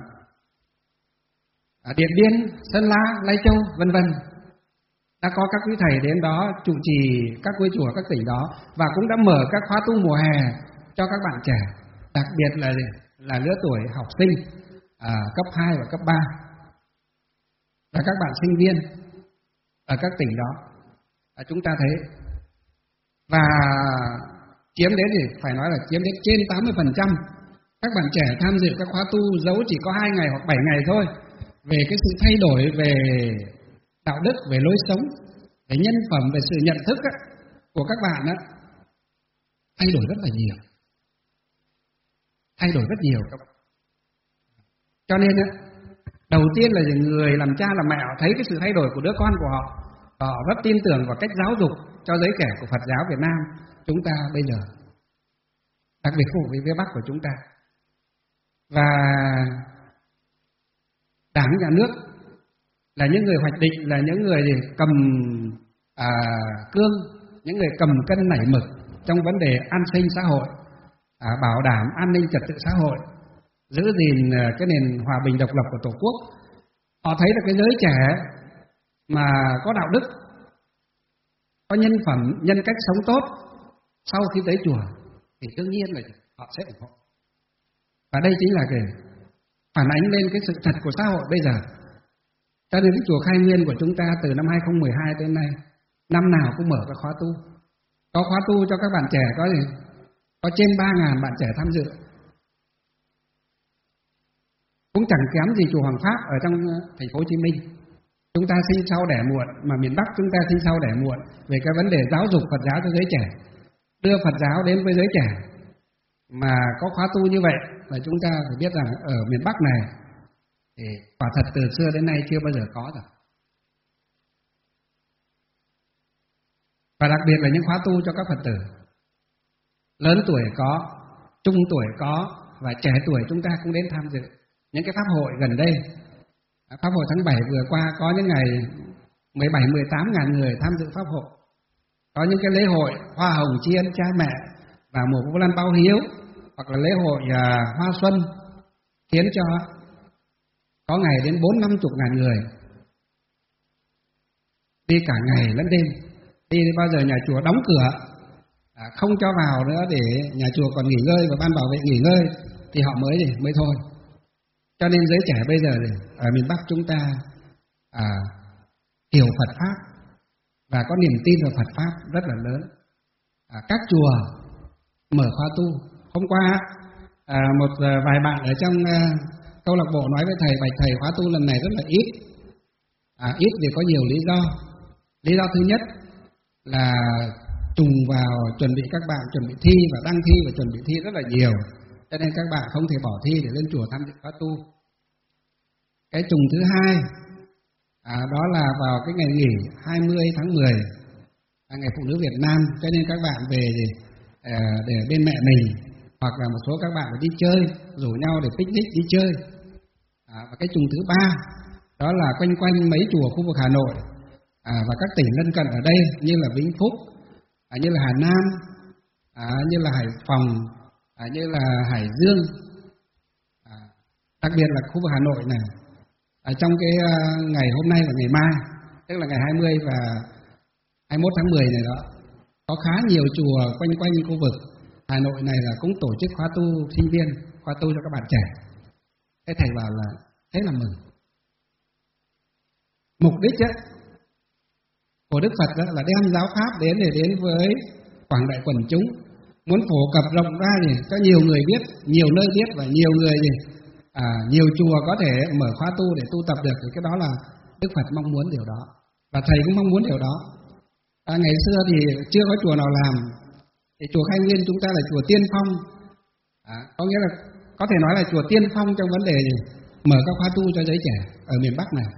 à, Điện Biên, Sơn La, Lai Châu, vân vân, đã có các quý thầy đến đó trụ trì các ngôi chùa các tỉnh đó, và cũng đã mở các khóa tu mùa hè cho các bạn trẻ, đặc biệt là là lứa tuổi học sinh à, cấp hai và cấp ba, và các bạn sinh viên ở các tỉnh đó, à, chúng ta thấy, và chiếm đến thì phải nói là chiếm đến trên tám mươi phần trăm các bạn trẻ tham dự các khóa tu, dẫu chỉ có hai ngày hoặc bảy ngày thôi, về cái sự thay đổi về đạo đức, về lối sống, về nhân phẩm, về sự nhận thức á, của các bạn á, thay đổi rất là nhiều, thay đổi rất nhiều. Cho nên á, đầu tiên là người làm cha làm mẹ họ thấy cái sự thay đổi của đứa con của họ, họ rất tin tưởng vào cách giáo dục cho giới trẻ của Phật giáo Việt Nam chúng ta bây giờ, đặc biệt khu vực phía Bắc của chúng ta. Và Đảng, nhà nước là những người hoạch định, là những người gì cầm à, cương, những người cầm cân nảy mực trong vấn đề an sinh xã hội, à, bảo đảm an ninh trật tự xã hội, giữ gìn cái nền hòa bình độc lập của Tổ quốc. Họ thấy là cái giới trẻ mà có đạo đức, có nhân phẩm, nhân cách sống tốt, sau khi tới chùa thì đương nhiên là họ sẽ ủng hộ. Và đây chính là cái phản ánh lên cái sự thật của xã hội bây giờ. Cho nên cái chùa Khai Nguyên của chúng ta từ năm hai không một hai tới nay, năm nào cũng mở các khóa tu. Có khóa tu cho các bạn trẻ có gì? Có trên ba nghìn bạn trẻ tham dự. Cũng chẳng kém gì chùa Hoàng Pháp ở trong thành phố Hồ Chí Minh. Chúng ta sinh sau đẻ muộn, mà miền Bắc chúng ta sinh sau đẻ muộn về cái vấn đề giáo dục Phật giáo cho giới trẻ. Đưa Phật giáo đến với giới trẻ. Mà có khóa tu như vậy là chúng ta phải biết rằng ở miền Bắc này thì quả thật từ xưa đến nay chưa bao giờ có rồi. Và đặc biệt là những khóa tu cho các Phật tử. Lớn tuổi có, trung tuổi có, và trẻ tuổi chúng ta cũng đến tham dự. Những cái pháp hội gần đây, pháp hội tháng bảy vừa qua có những ngày mười bảy mười tám ngàn người tham dự pháp hội. Có những cái lễ hội hoa hồng tri ân cha mẹ và mùa Vu Lan báo hiếu, hoặc là lễ hội à, hoa xuân, khiến cho có ngày đến bốn năm chục ngàn người đi cả ngày lẫn đêm. Đi bao giờ nhà chùa đóng cửa, à, không cho vào nữa để nhà chùa còn nghỉ ngơi và ban bảo vệ nghỉ ngơi thì họ mới gì mới thôi. Cho nên giới trẻ bây giờ ở miền Bắc chúng ta à, hiểu Phật Pháp và có niềm tin vào Phật Pháp rất là lớn. À, các chùa mở khóa tu. Hôm qua à, một vài bạn ở trong à, câu lạc bộ nói với thầy, bạch thầy khóa tu lần này rất là ít. À, ít vì có nhiều lý do. Lý do thứ nhất là trùng vào chuẩn bị các bạn chuẩn bị thi và đăng thi và chuẩn bị thi rất là nhiều, cho nên các bạn không thể bỏ thi để lên chùa tham dự khóa tu. Cái trùng thứ hai à, đó là vào cái ngày nghỉ hai mươi tháng mười, à, ngày phụ nữ Việt Nam, cho nên các bạn về để, à, để bên mẹ mình, hoặc là một số các bạn đi chơi, rủ nhau để picnic đi chơi. À, và cái trùng thứ ba đó là quanh quanh mấy chùa khu vực Hà Nội à, và các tỉnh lân cận ở đây như là Vĩnh Phúc, à, như là Hà Nam, à, như là Hải Phòng, à, như là Hải Dương, à, đặc biệt là khu vực Hà Nội này. À, trong cái uh, ngày hôm nay và ngày mai, tức là ngày hai mươi và hai mươi mốt tháng mười này đó, có khá nhiều chùa quanh quanh khu vực Hà Nội này là cũng tổ chức khóa tu sinh viên, khóa tu cho các bạn trẻ. Thế thầy bảo là thế là mừng. Mục đích ấy, của Đức Phật đó là đem giáo pháp đến để đến với quảng đại quần chúng, muốn phổ cập rộng ra gì cho nhiều người biết, nhiều nơi biết và nhiều người gì à, nhiều chùa có thể mở khóa tu để tu tập được, thì cái đó là Đức Phật mong muốn điều đó và thầy cũng mong muốn điều đó. À, ngày xưa thì chưa có chùa nào làm, thì chùa Khai Nguyên chúng ta là chùa tiên phong, à, có nghĩa là có thể nói là chùa tiên phong trong vấn đề gì mở các khóa tu cho giới trẻ ở miền Bắc này.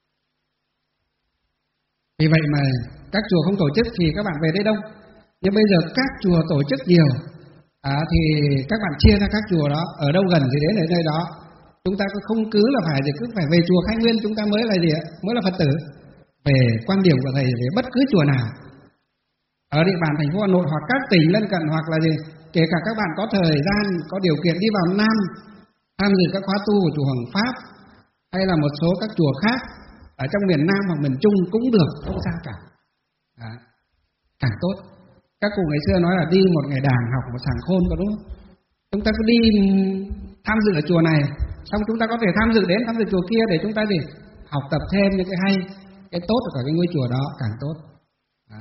Vì vậy mà các chùa không tổ chức thì các bạn về đây đông. Nhưng bây giờ các chùa tổ chức nhiều, à, thì các bạn chia ra các chùa đó, ở đâu gần thì đến ở nơi đó. Chúng ta không cứ là phải cứ phải về chùa Khai Nguyên chúng ta mới là gì ạ? Mới là Phật tử. Về quan điểm của thầy về bất cứ chùa nào ở địa bàn thành phố Hà Nội hoặc các tỉnh lân cận, hoặc là gì, kể cả các bạn có thời gian, có điều kiện đi vào Nam tham dự các khóa tu của chùa Hoàng Pháp hay là một số các chùa khác ở trong miền Nam hoặc miền Trung cũng được, không sao cả. À, càng tốt. Các cụ ngày xưa nói là đi một ngày đàn học một sàng khôn, có đúng không? Chúng ta cứ đi tham dự ở chùa này, xong chúng ta có thể tham dự đến tham dự chùa kia để chúng ta gì học tập thêm những cái hay, cái tốt ở cái ngôi chùa đó càng tốt. Đó.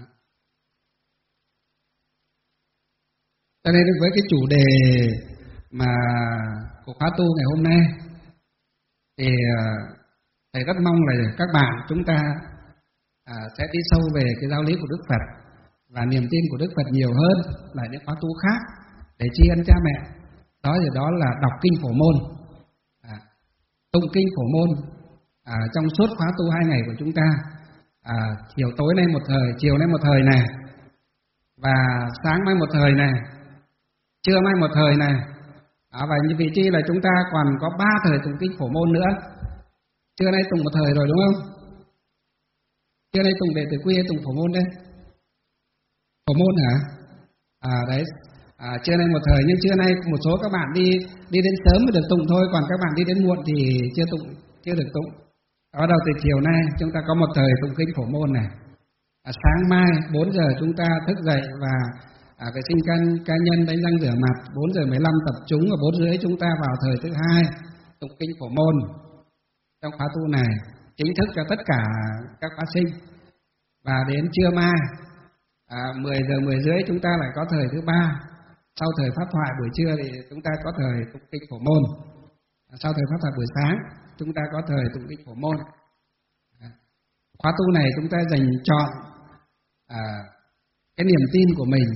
Cho nên với cái chủ đề mà của khóa tu ngày hôm nay thì thầy rất mong là các bạn chúng ta à, sẽ đi sâu về cái giáo lý của Đức Phật và niềm tin của Đức Phật nhiều hơn là những khóa tu khác để tri ân cha mẹ. Đó thì đó là đọc kinh phổ môn, à, tụng kinh phổ môn à, trong suốt khóa tu hai ngày của chúng ta, à, chiều tối nay một thời, chiều nay một thời này, và sáng mai một thời này, trưa mai một thời này, à, và như vị trí là chúng ta còn có ba thời tụng kinh phổ môn nữa. Trưa nay tụng một thời rồi đúng không? Trưa nay tụng đệ tử quy hay tụng phổ môn đây? Phổ môn hả? À đấy, à, trưa nay một thời, nhưng trưa nay một số các bạn đi đi đến sớm mới được tụng thôi, còn các bạn đi đến muộn thì chưa tụng, chưa được tụng. Bắt đầu từ chiều nay chúng ta có một thời tụng kinh phổ môn này. À, sáng mai bốn giờ chúng ta thức dậy và à, vệ sinh cá, cá nhân, đánh răng rửa mặt. Bốn giờ mười lăm tập trung, và bốn rưỡi chúng ta vào thời thứ hai tụng kinh phổ môn. Trong khóa tu này chính thức cho tất cả các khóa sinh. Và đến trưa mai à, mười giờ mười rưỡi chúng ta lại có thời thứ ba. Sau thời pháp thoại buổi trưa thì chúng ta có thời tụng kinh phổ môn. À, sau thời pháp thoại buổi sáng chúng ta có thời tụng kinh phổ môn. À, khóa tu này chúng ta dành chọn à, cái niềm tin của mình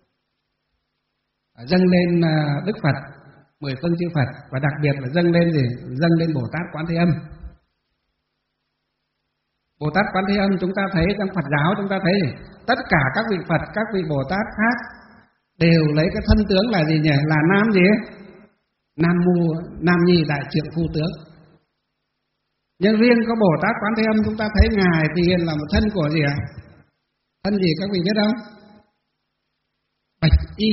à, dâng lên à, Đức Phật, mười phương chư Phật, và đặc biệt là dâng lên gì? Dâng lên Bồ Tát Quán Thế Âm. Bồ Tát Quán Thế Âm chúng ta thấy trong Phật giáo chúng ta thấy gì? Tất cả các vị Phật, các vị Bồ Tát khác đều lấy cái thân tướng là gì nhỉ? Là nam gì? Nam Mô Nam Nhi Đại Trượng Phu Tướng. Nhưng riêng có Bồ Tát Quán Thế Âm chúng ta thấy ngài thì hiện là một thân của gì ạ? Thân gì các vị biết không? Bạch y.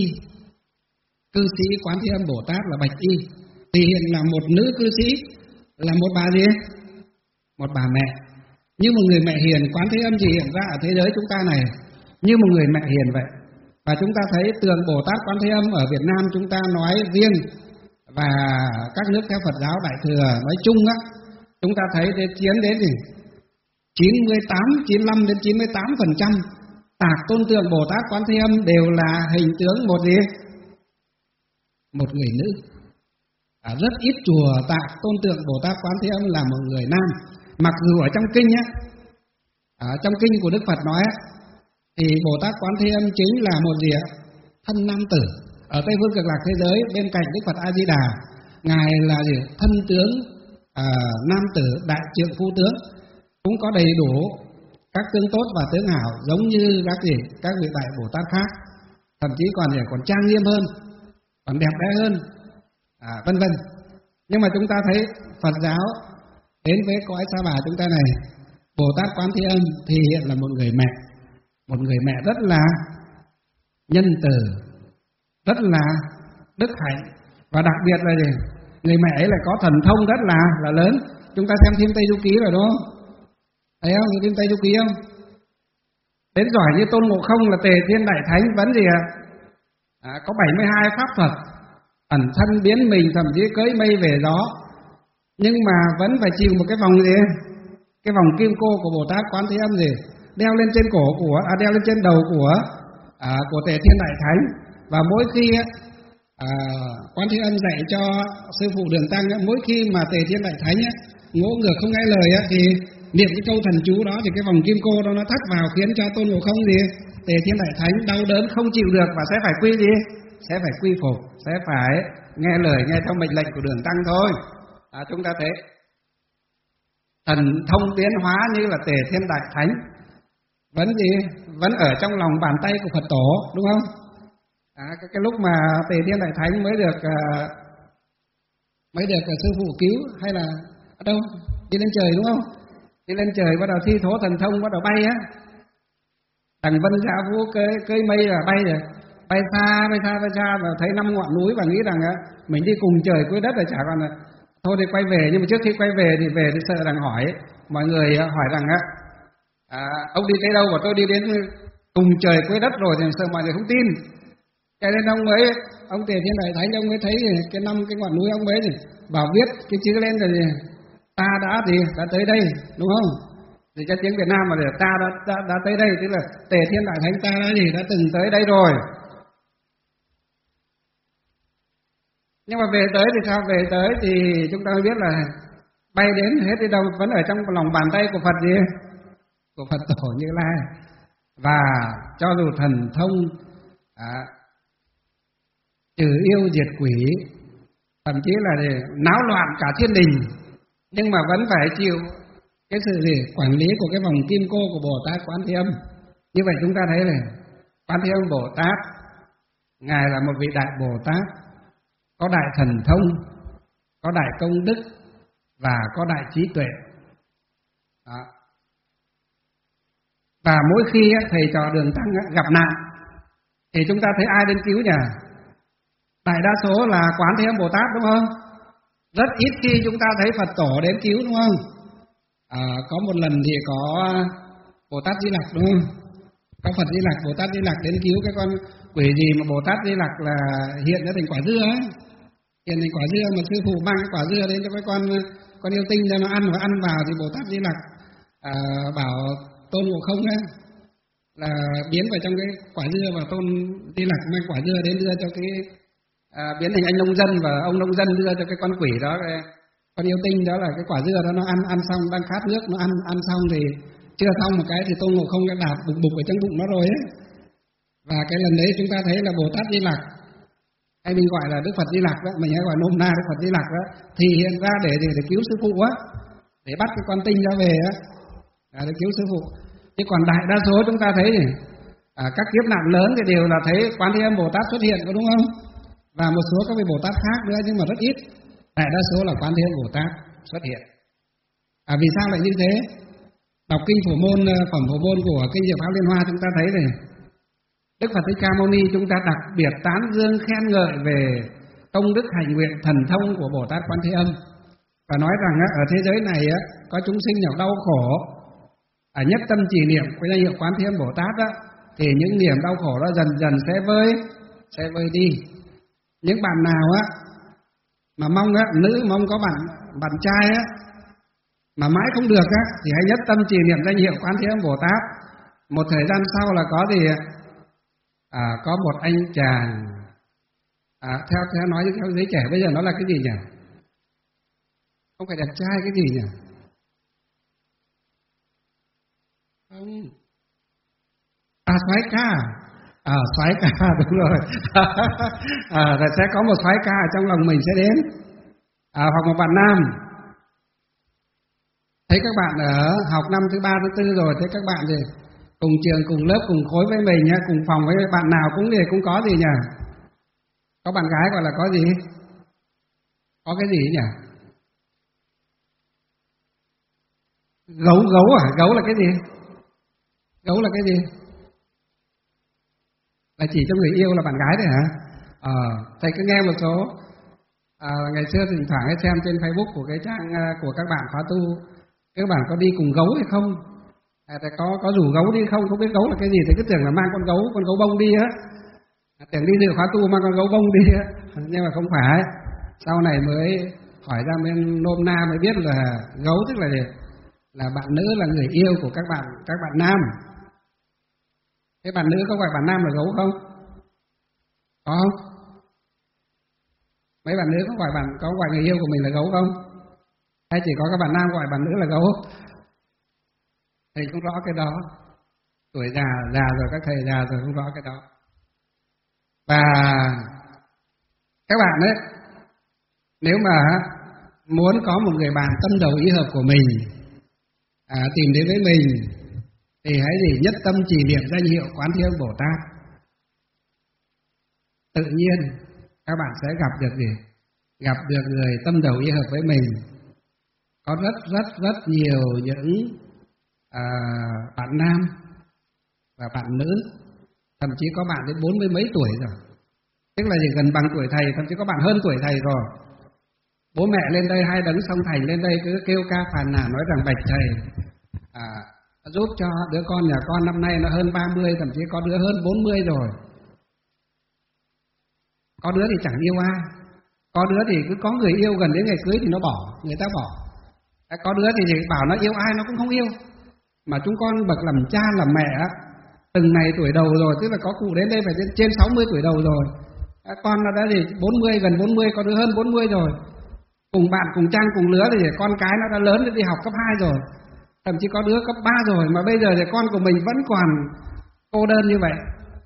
Cư sĩ Quán Thế Âm Bồ Tát là bạch y, thì hiện là một nữ cư sĩ, là một bà gì? Một bà mẹ. Như một người mẹ hiền, Quán Thế Âm chỉ hiện ra ở thế giới chúng ta này như một người mẹ hiền vậy. Và chúng ta thấy tượng Bồ Tát Quán Thế Âm ở Việt Nam chúng ta nói riêng, và các nước theo Phật giáo Đại Thừa nói chung á, chúng ta thấy đến chiến đến gì? chín mươi tám, chín mươi lăm đến chín mươi tám phần trăm tạc tôn tượng Bồ Tát Quán Thế Âm đều là hình tướng một gì? Một người nữ. À, rất ít chùa tạc tôn tượng Bồ Tát Quán Thế Âm là một người nam. Mặc dù ở trong kinh á, ở trong kinh của Đức Phật nói á, thì Bồ Tát Quán Thế Âm chính là một gì ạ? Thân nam tử. Ở Tây Phương Cực Lạc thế giới bên cạnh Đức Phật A Di Đà, ngài là gì? Thân tướng à, nam tử đại trượng phu tướng, cũng có đầy đủ các tướng tốt và tướng hảo giống như các gì? Các vị đại Bồ Tát khác, thậm chí còn gì? Còn trang nghiêm hơn, còn đẹp đẽ hơn, à, vân vân. Nhưng mà chúng ta thấy Phật giáo đến với cõi Sa Bà chúng ta này, Bồ Tát Quán Thế Âm thì hiện là một người mẹ, một người mẹ rất là nhân từ, rất là đức hạnh, và đặc biệt là gì? Người mẹ ấy lại có thần thông rất là là lớn. Chúng ta xem Thiên Tây Du Ký rồi đúng không? Thấy không? Thiên Tây Du Ký không? Đến giỏi như Tôn Ngộ Không là Tề Thiên Đại Thánh vẫn gì ạ? À, có bảy mươi hai pháp thuật ẩn thân biến mình, thậm chí cưỡi mây về gió, nhưng mà vẫn phải chịu một cái vòng gì? Cái vòng kim cô của Bồ Tát Quán Thế Âm gì? Đeo lên trên cổ của, à, đeo lên trên đầu của à, của Tề Thiên Đại Thánh. Và mỗi khi à, Quán Thế Âm dạy cho sư phụ Đường Tăng, mỗi khi mà Tề Thiên Đại Thánh ngỗ ngược không nghe lời thì niệm cái câu thần chú đó, thì cái vòng kim cô đó nó thắt vào khiến cho Tôn Ngộ Không gì? Tề Thiên Đại Thánh đau đớn không chịu được và sẽ phải quy gì? Sẽ phải quy phục, sẽ phải nghe lời, nghe theo mệnh lệnh của Đường Tăng thôi. À, chúng ta thấy thần thông biến hóa như là Tề Thiên Đại Thánh vẫn gì? Vẫn ở trong lòng bàn tay của Phật Tổ, đúng không? À, cái, cái lúc mà Tề Thiên Đại Thánh mới được uh, mới được uh, sư phụ cứu, hay là ở đâu? Đi lên trời đúng không? Đi lên trời bắt đầu thi thố thần thông, bắt đầu bay á. Thằng Vân Dạ Vũ cưỡi cưỡi mây là bay rồi, bay xa, bay xa, bay xa, và thấy năm ngọn núi và nghĩ rằng á mình đi cùng trời cuối đất rồi, chả còn là thôi thì quay về. Nhưng mà trước khi quay về thì về thì sợ rằng hỏi mọi người hỏi rằng á à, ông đi tới đâu, và tôi đi đến cùng trời cuối đất rồi, thì sợ mọi người không tin. Cho nên ông mới ông Tề Thiên Đại Thánh ông mới thấy cái năm cái ngọn núi, ông mới gì bảo viết cái chữ lên rồi gì? Ta đã gì đã tới đây, đúng không? Thì cho tiếng Việt Nam mà để ta đã, đã đã tới đây, tức là Tề Thiên Đại Thánh ta đã gì đã từng tới đây rồi. Nhưng mà về tới thì sao? Về tới thì chúng ta biết là bay đến hết đi đâu, vẫn ở trong lòng bàn tay của Phật gì? Của Phật Tổ Như Lai. Và cho dù thần thông à, trừ yêu diệt quỷ, thậm chí là để náo loạn cả thiên đình, nhưng mà vẫn phải chịu cái sự gì? Quản lý của cái vòng kim cô của Bồ Tát Quán Thế Âm. Như vậy chúng ta thấy này, Quán Thế Âm Bồ Tát, ngài là một vị đại Bồ Tát, có đại thần thông, có đại công đức và có đại trí tuệ. Đó. Và mỗi khi thầy trò Đường Tăng gặp nạn thì chúng ta thấy ai đến cứu nhỉ? Đại đa số là Quán Thế Âm Bồ Tát, đúng không? Rất ít khi chúng ta thấy Phật Tổ đến cứu, đúng không? À, có một lần thì có Bồ Tát Di Lặc, đúng không? có Phật Di Lặc, Bồ Tát Di Lặc đến cứu cái con quỷ gì mà Bồ Tát Di Lặc là hiện ra thành quả dưa ấy. Hiện thành quả dưa mà sư phụ mang cái quả dưa đến cho cái con con yêu tinh cho nó ăn, và ăn vào thì Bồ Tát Di Lặc à, bảo Tôn Ngộ Không ấy là biến vào trong cái quả dưa, và Tôn Di Lặc mang quả dưa đến đưa cho cái à, biến thành anh nông dân, và ông nông dân đưa cho cái con quỷ đó, cái con yêu tinh đó là cái quả dưa đó, nó ăn ăn xong đang khát nước, nó ăn ăn xong thì chưa xong một cái thì Tôn Ngộ Không đã đạp bục bục ở trong bụng nó rồi ấy. Và cái lần đấy chúng ta thấy là Bồ Tát Di Lặc, hay mình gọi là Đức Phật Di Lặc đó, mình hay gọi nôm na Đức Phật Di Lặc đó, thì hiện ra để để, để cứu sư phụ á, để bắt cái con tinh ra về á, à, để cứu sư phụ. Chứ còn đại đa số chúng ta thấy thì à, các kiếp nạn lớn thì đều là thấy Quán Thế Âm Bồ Tát xuất hiện, có đúng không? Và một số các vị Bồ Tát khác nữa, nhưng mà rất ít. Đại đa số là Quán Thế Âm Bồ Tát xuất hiện. À, vì sao lại như thế? Đọc kinh Phổ Môn, phẩm Phổ Môn của kinh Diệu Pháp Liên Hoa chúng ta thấy này, Đức Phật Thích Ca Mâu Ni chúng ta đặc biệt tán dương khen ngợi về công đức hành nguyện thần thông của Bồ Tát Quán Thế Âm, và nói rằng á, ở thế giới này á, có chúng sinh nào đau khổ, à, nhất tâm trì niệm cái danh hiệu Quán Thế Âm Bồ Tát á, thì những niềm đau khổ đó dần dần sẽ vơi, sẽ vơi đi. Những bạn nào á mà mong á, nữ mong có bạn bạn trai á mà mãi không được á, thì hãy nhất tâm trì niệm danh hiệu Quán Thế Âm Bồ Tát. Một thời gian sau là có gì à, có một anh chàng à, theo theo nói theo giới trẻ bây giờ nó là cái gì nhỉ? Không phải đẹp trai, cái gì nhỉ? Không. À, soái ca. À, soái ca, đúng rồi. À, sẽ có một soái ca trong lòng mình sẽ đến. À, hoặc một bạn nam. Thấy các bạn ở học năm thứ ba, thứ tư rồi, thấy các bạn gì cùng trường, cùng lớp, cùng khối với mình nhá, cùng phòng với bạn nào cũng thì cũng có gì nhỉ? Có bạn gái gọi là có gì? Có cái gì nhỉ? Gấu, gấu à? Gấu là cái gì? Gấu là cái gì? Là chỉ cho người yêu là bạn gái đấy hả? Ờ, thầy cứ nghe một số à, ngày xưa thỉnh thoảng hay xem trên Facebook của cái trang của các bạn khóa tu, các bạn có đi cùng gấu hay không? À, có có rủ gấu đi không? Không biết gấu là cái gì, thì cứ tưởng là mang con gấu, con gấu bông đi á. À, tưởng đi dự khóa tu mang con gấu bông đi á, nhưng mà không phải. Sau này mới hỏi ra bên nôm na mới biết là gấu tức là gì? Là bạn nữ là người yêu của các bạn các bạn nam. Thế bạn nữ có gọi bạn nam là gấu không? Có không? Mấy bạn nữ có gọi bạn có gọi người yêu của mình là gấu không? Hay chỉ có các bạn nam gọi bạn nữ là gấu? Thầy không rõ cái đó. Tuổi già già rồi, các thầy già rồi không rõ cái đó. Và các bạn ấy, nếu mà muốn có một người bạn tâm đầu ý hợp của mình à, tìm đến với mình, thì hãy gì nhất tâm trì niệm danh hiệu Quán Thế Âm Bồ Tát. Tự nhiên các bạn sẽ gặp được gì? Gặp được người tâm đầu ý hợp với mình. Có rất rất rất nhiều những à, bạn nam và bạn nữ, thậm chí có bạn đến bốn mươi mấy tuổi rồi, tức là gì gần bằng tuổi thầy, thậm chí có bạn hơn tuổi thầy rồi. Bố mẹ lên đây, hai đấng song thành lên đây cứ kêu ca phàn nàn nói rằng bạch thầy à, giúp cho đứa con nhà con năm nay nó hơn ba mươi, thậm chí có đứa hơn bốn mươi rồi. Có đứa thì chẳng yêu ai, có đứa thì cứ có người yêu gần đến ngày cưới thì nó bỏ, người ta bỏ. Có đứa thì bảo nó yêu ai nó cũng không yêu. Mà chúng con bậc làm cha làm mẹ từng này tuổi đầu rồi, tức là có cụ đến đây phải trên sáu mươi tuổi đầu rồi. Con nó đã gì bốn mươi, gần bốn mươi, có đứa hơn bốn mươi rồi. Cùng bạn, cùng trang, cùng lứa thì con cái nó đã lớn đi học cấp hai rồi. Thậm chí có đứa cấp ba rồi, mà bây giờ thì con của mình vẫn còn cô đơn như vậy.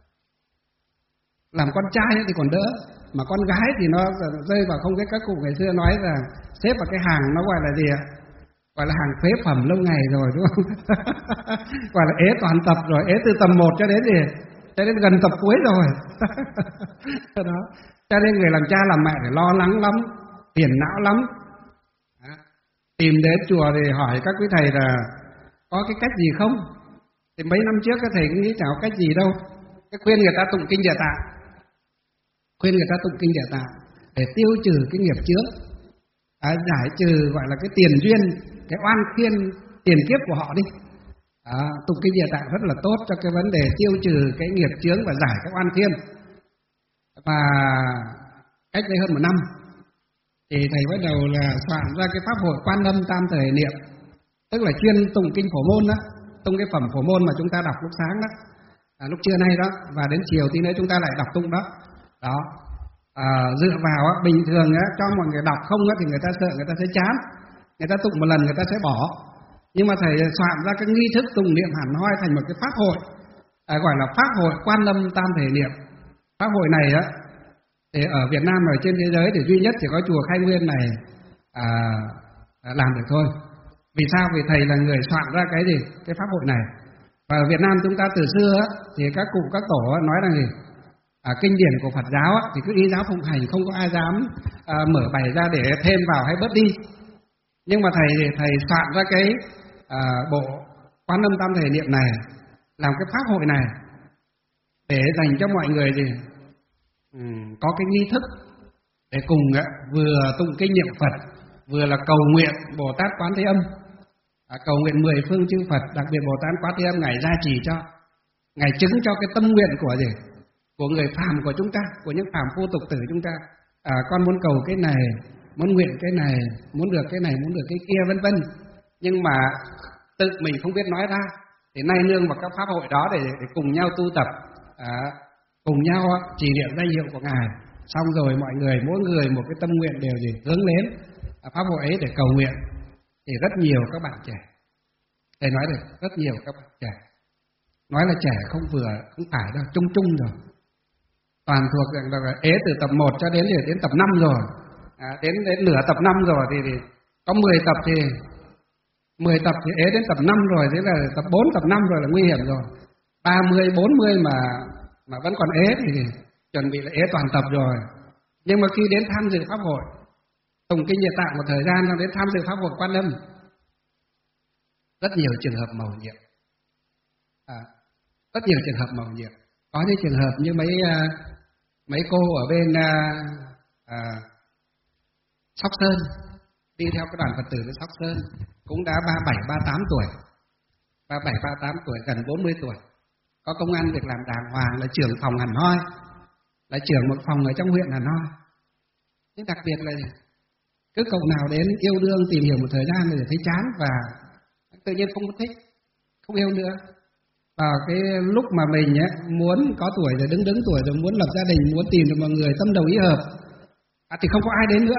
Làm con trai thì còn đỡ, mà con gái thì nó rơi vào không cái các cụ ngày xưa nói là xếp vào cái hàng nó gọi là gì ạ? Gọi là hàng phế phẩm lâu ngày rồi, đúng không? Gọi là ế toàn tập rồi, ế từ tầm một cho đến gì? Cho đến gần tập cuối rồi. Đó. Cho nên người làm cha làm mẹ phải lo lắng lắm, phiền não lắm. Đó. Tìm đến chùa thì hỏi các quý thầy là có cái cách gì không? Thì mấy năm trước các thầy cũng nghĩ chẳng có cách gì đâu. Cái khuyên người ta tụng kinh Địa Tạng, khuyên người ta tụng kinh Địa Tạng để tiêu trừ cái nghiệp trước, à, giải trừ gọi là cái tiền duyên, cái oan khiên tiền kiếp của họ đi. À, tụng kinh Địa Tạng rất là tốt cho cái vấn đề tiêu trừ cái nghiệp chướng và giải các oan khiên. Và cách đây hơn một năm thì thầy bắt đầu là soạn ra cái pháp hội Quan Âm Tam Thời Niệm, tức là chuyên tụng kinh phổ môn đó, tụng cái phẩm phổ môn mà chúng ta đọc lúc sáng đó, à, lúc trưa nay đó, và đến chiều tí nữa chúng ta lại đọc tụng đó. Đó, à, dựa vào á, bình thường á, cho mọi người đọc không á, thì người ta sợ, người ta sẽ chán, người ta tụng một lần người ta sẽ bỏ. Nhưng mà thầy soạn ra cái nghi thức tụng niệm hẳn hoi thành một cái pháp hội, à, gọi là pháp hội Quan Âm Tam Thể Niệm. Pháp hội này á, thì ở Việt Nam và trên thế giới thì duy nhất chỉ có chùa Khai Nguyên này à, làm được thôi. Vì sao? Vì thầy là người soạn ra cái gì? Cái pháp hội này. Và ở Việt Nam chúng ta từ xưa á, thì các cụ các tổ á, nói là gì? À, kinh điển của Phật giáo á, thì cứ y giáo phụng hành, không có ai dám à, mở bày ra để thêm vào hay bớt đi. Nhưng mà thầy thầy soạn ra cái à, bộ Quan Âm Tam Thể Niệm này, làm cái pháp hội này để dành cho mọi người gì? Ừ, có cái nghi thức để cùng á, vừa tụng kinh niệm Phật, vừa là cầu nguyện Bồ Tát Quán Thế Âm, à, cầu nguyện mười phương chư Phật, đặc biệt Bồ Tát Quán Thế Âm ngài gia trì cho, ngài chứng cho cái tâm nguyện của gì, của người phàm của chúng ta, của những phàm phu tục tử chúng ta. À, con muốn cầu cái này, muốn nguyện cái này, muốn được cái này, muốn được cái kia, vân vân. Nhưng mà tự mình không biết nói ra, thì nay nương vào các pháp hội đó để, để cùng nhau tu tập, à, cùng nhau trì niệm danh hiệu của ngài. Xong rồi mọi người mỗi người một cái tâm nguyện đều gì hướng đến pháp hội ấy để cầu nguyện. Thì rất nhiều các bạn trẻ, thầy nói được rất nhiều các bạn trẻ, nói là trẻ không vừa, không phải đâu, chung chung rồi, toàn thuộc là, là ế từ tập một cho đến đến tập năm rồi, à, đến đến nửa tập năm rồi thì, thì có mười tập thì mười tập thì ế đến tập năm rồi, thế là tập bốn, tập năm rồi là nguy hiểm rồi. ba mươi, bốn mươi mà mà vẫn còn ế thì chuẩn bị là ế toàn tập rồi. Nhưng mà khi đến tham dự pháp hội tụng kinh Địa Tạng một thời gian, xong đến tham dự pháp hội Quan Âm, rất nhiều trường hợp mầu nhiệm, à, rất nhiều trường hợp mầu nhiệm. Có những trường hợp như mấy uh, mấy cô ở bên uh, uh, Sóc Sơn, đi theo cái đoàn Phật tử đến Sóc Sơn, cũng đã ba mươi bảy, ba mươi tám tuổi, ba mươi bảy, ba mươi tám tuổi, gần bốn mươi tuổi, có công ăn việc làm đàng hoàng, là trưởng phòng hẳn hoi, là trưởng một phòng ở trong huyện hẳn hoi. Nhưng đặc biệt là gì? Cứ cậu nào đến yêu đương tìm hiểu một thời gian rồi thấy chán và tự nhiên không thích, không yêu nữa. Vào cái lúc mà mình ấy, muốn có tuổi rồi, đứng đứng tuổi rồi, muốn lập gia đình, muốn tìm được một người tâm đầu ý hợp, à, thì không có ai đến nữa,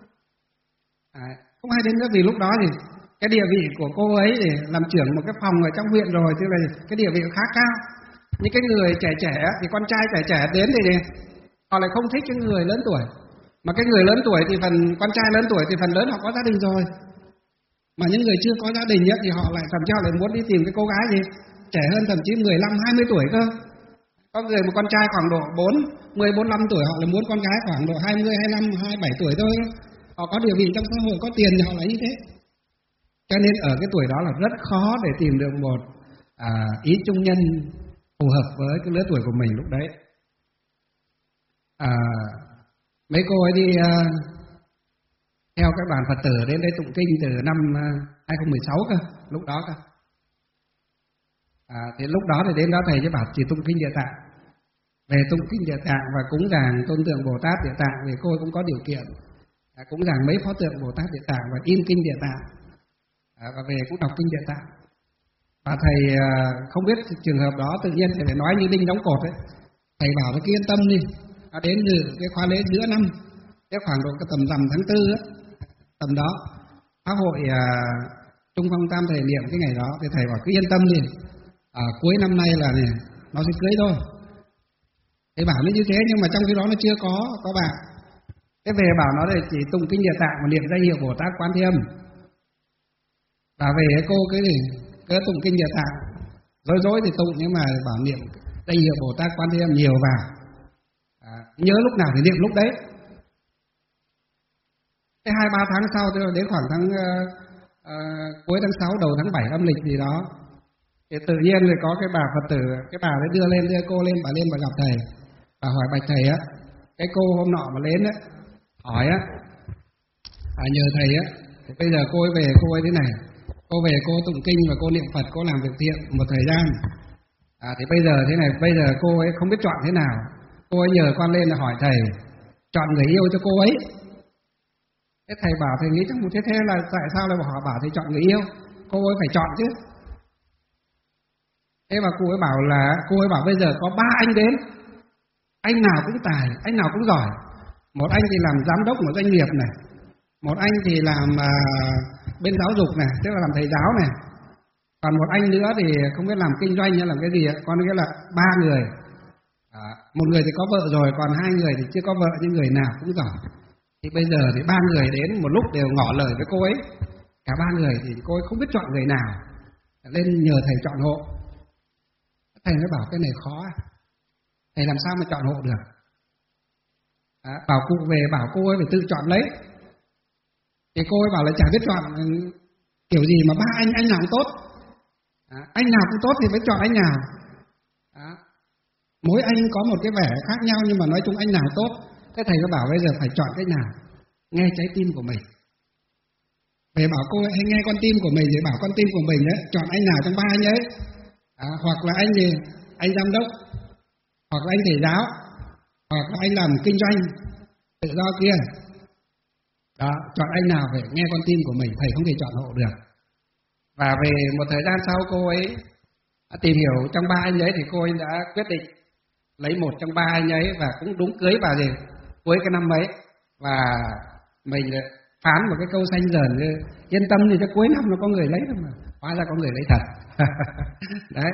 à, không ai đến nữa. Vì lúc đó thì cái địa vị của cô ấy để làm trưởng một cái phòng ở trong huyện rồi, tức là cái địa vị khá cao. Những cái người trẻ trẻ thì con trai trẻ trẻ đến thì, thì họ lại không thích cái người lớn tuổi. Mà cái người lớn tuổi thì phần con trai lớn tuổi thì phần lớn họ có gia đình rồi. Mà những người chưa có gia đình ấy, thì họ lại thậm chí họ lại muốn đi tìm cái cô gái gì trẻ hơn, thậm chí mười lăm, hai mươi tuổi cơ. Có người một con trai khoảng độ bốn mươi, bốn mươi lăm tuổi, họ lại muốn con gái khoảng độ hai mươi, hai mươi lăm, hai mươi bảy tuổi thôi. Họ có địa vị trong xã hội, có tiền thì họ lại như thế. Cho nên ở cái tuổi đó là rất khó để tìm được một à, ý chung nhân phù hợp với cái lứa tuổi của mình lúc đấy. À, mấy cô ấy đi uh, theo các đoàn Phật tử đến đây tụng kinh từ năm uh, hai không một sáu cơ, lúc đó cơ. À, thì lúc đó thì đến đó thầy mới bảo chỉ tụng kinh Địa Tạng, về tụng kinh Địa Tạng và cúng dường tôn tượng Bồ Tát Địa Tạng, thì cô ấy cũng có điều kiện, à, cúng dường mấy pho tượng Bồ Tát Địa Tạng và in kinh Địa Tạng, à, và về cũng đọc kinh Địa Tạng. Và thầy uh, không biết trường hợp đó tự nhiên thầy phải nói như đinh đóng cột ấy. Thầy bảo với cái yên tâm đi, nó đến dự cái khóa lễ giữa năm, cái khoảng độ cái tầm rằm tháng tư á, tầm đó pháp hội à, Trung Phong Tam Thể Niệm cái ngày đó, thì thầy bảo cứ yên tâm đi, à, cuối năm nay là này, nó sẽ cưới thôi. Thầy bảo nó như thế, nhưng mà trong khi đó nó chưa có có bạn. Thế về bảo nó là chỉ tụng kinh Địa Tạng và niệm danh hiệu Bồ Tát Quán Thế Âm. Và về cô cái gì cứ tụng kinh Địa Tạng, rối rối thì tụng, nhưng mà bảo niệm danh hiệu Bồ Tát Quán Thế Âm nhiều vào. À, nhớ lúc nào thì niệm lúc đấy. Cái hai ba tháng sau, tức là đến khoảng tháng uh, uh, cuối tháng sáu đầu tháng bảy âm lịch gì đó, thì tự nhiên rồi có cái bà Phật tử, cái bà ấy đưa lên đưa cô lên, bà lên bà gặp thầy, bà hỏi bạch thầy á, cái cô hôm nọ mà lên á, hỏi á, à, nhờ thầy á, thì bây giờ cô ấy về cô ấy thế này, Cô về cô tụng kinh và cô niệm Phật, cô làm việc thiện một thời gian. À, thì bây giờ thế này, bây giờ cô ấy không biết chọn thế nào. Cô ấy nhờ con lên là hỏi thầy chọn người yêu cho cô ấy. Thế thầy bảo, thầy nghĩ trong một thế thế là tại sao lại bảo bảo thầy chọn người yêu? Cô ấy phải chọn chứ. Thế mà cô ấy bảo là cô ấy bảo bây giờ có ba anh đến, anh nào cũng tài, anh nào cũng giỏi. Một anh thì làm giám đốc một doanh nghiệp này, một anh thì làm uh, bên giáo dục này, tức là làm thầy giáo này, còn một anh nữa thì không biết làm kinh doanh hay làm cái gì ạ. Còn nghĩa là ba người, à, một người thì có vợ rồi, còn hai người thì chưa có vợ nhưng người nào cũng giỏi. Thì bây giờ thì ba người đến một lúc đều ngỏ lời với cô ấy, cả ba người thì cô ấy không biết chọn người nào, lên nhờ thầy chọn hộ. Thầy mới bảo cái này khó, thầy làm sao mà chọn hộ được? À, bảo cụ về bảo cô ấy phải tự chọn lấy. Thì cô ấy bảo là chả biết chọn kiểu gì mà ba anh, anh nào cũng tốt. À, anh nào cũng tốt thì phải chọn anh nào. À, mỗi anh có một cái vẻ khác nhau nhưng mà nói chung anh nào tốt. Thế thầy mới bảo bây giờ phải chọn cái nào nghe trái tim của mình. Về bảo cô ấy hãy nghe con tim của mình, thì bảo con tim của mình đấy, chọn anh nào trong ba anh ấy. À, hoặc là anh gì, anh giám đốc, hoặc là anh thầy giáo, hoặc là anh làm kinh doanh tự do kia. Đó, chọn anh nào phải nghe con tim của mình, thầy không thể chọn hộ được. Và về một thời gian sau cô ấy tìm hiểu trong ba anh ấy thì cô ấy đã quyết định lấy một trong ba anh ấy và cũng đúng cưới vào gì cuối cái năm ấy. Và mình phán một cái câu xanh dờn, yên tâm thì cho cuối năm nó có người lấy thôi mà, hóa ra có người lấy thật. Đấy.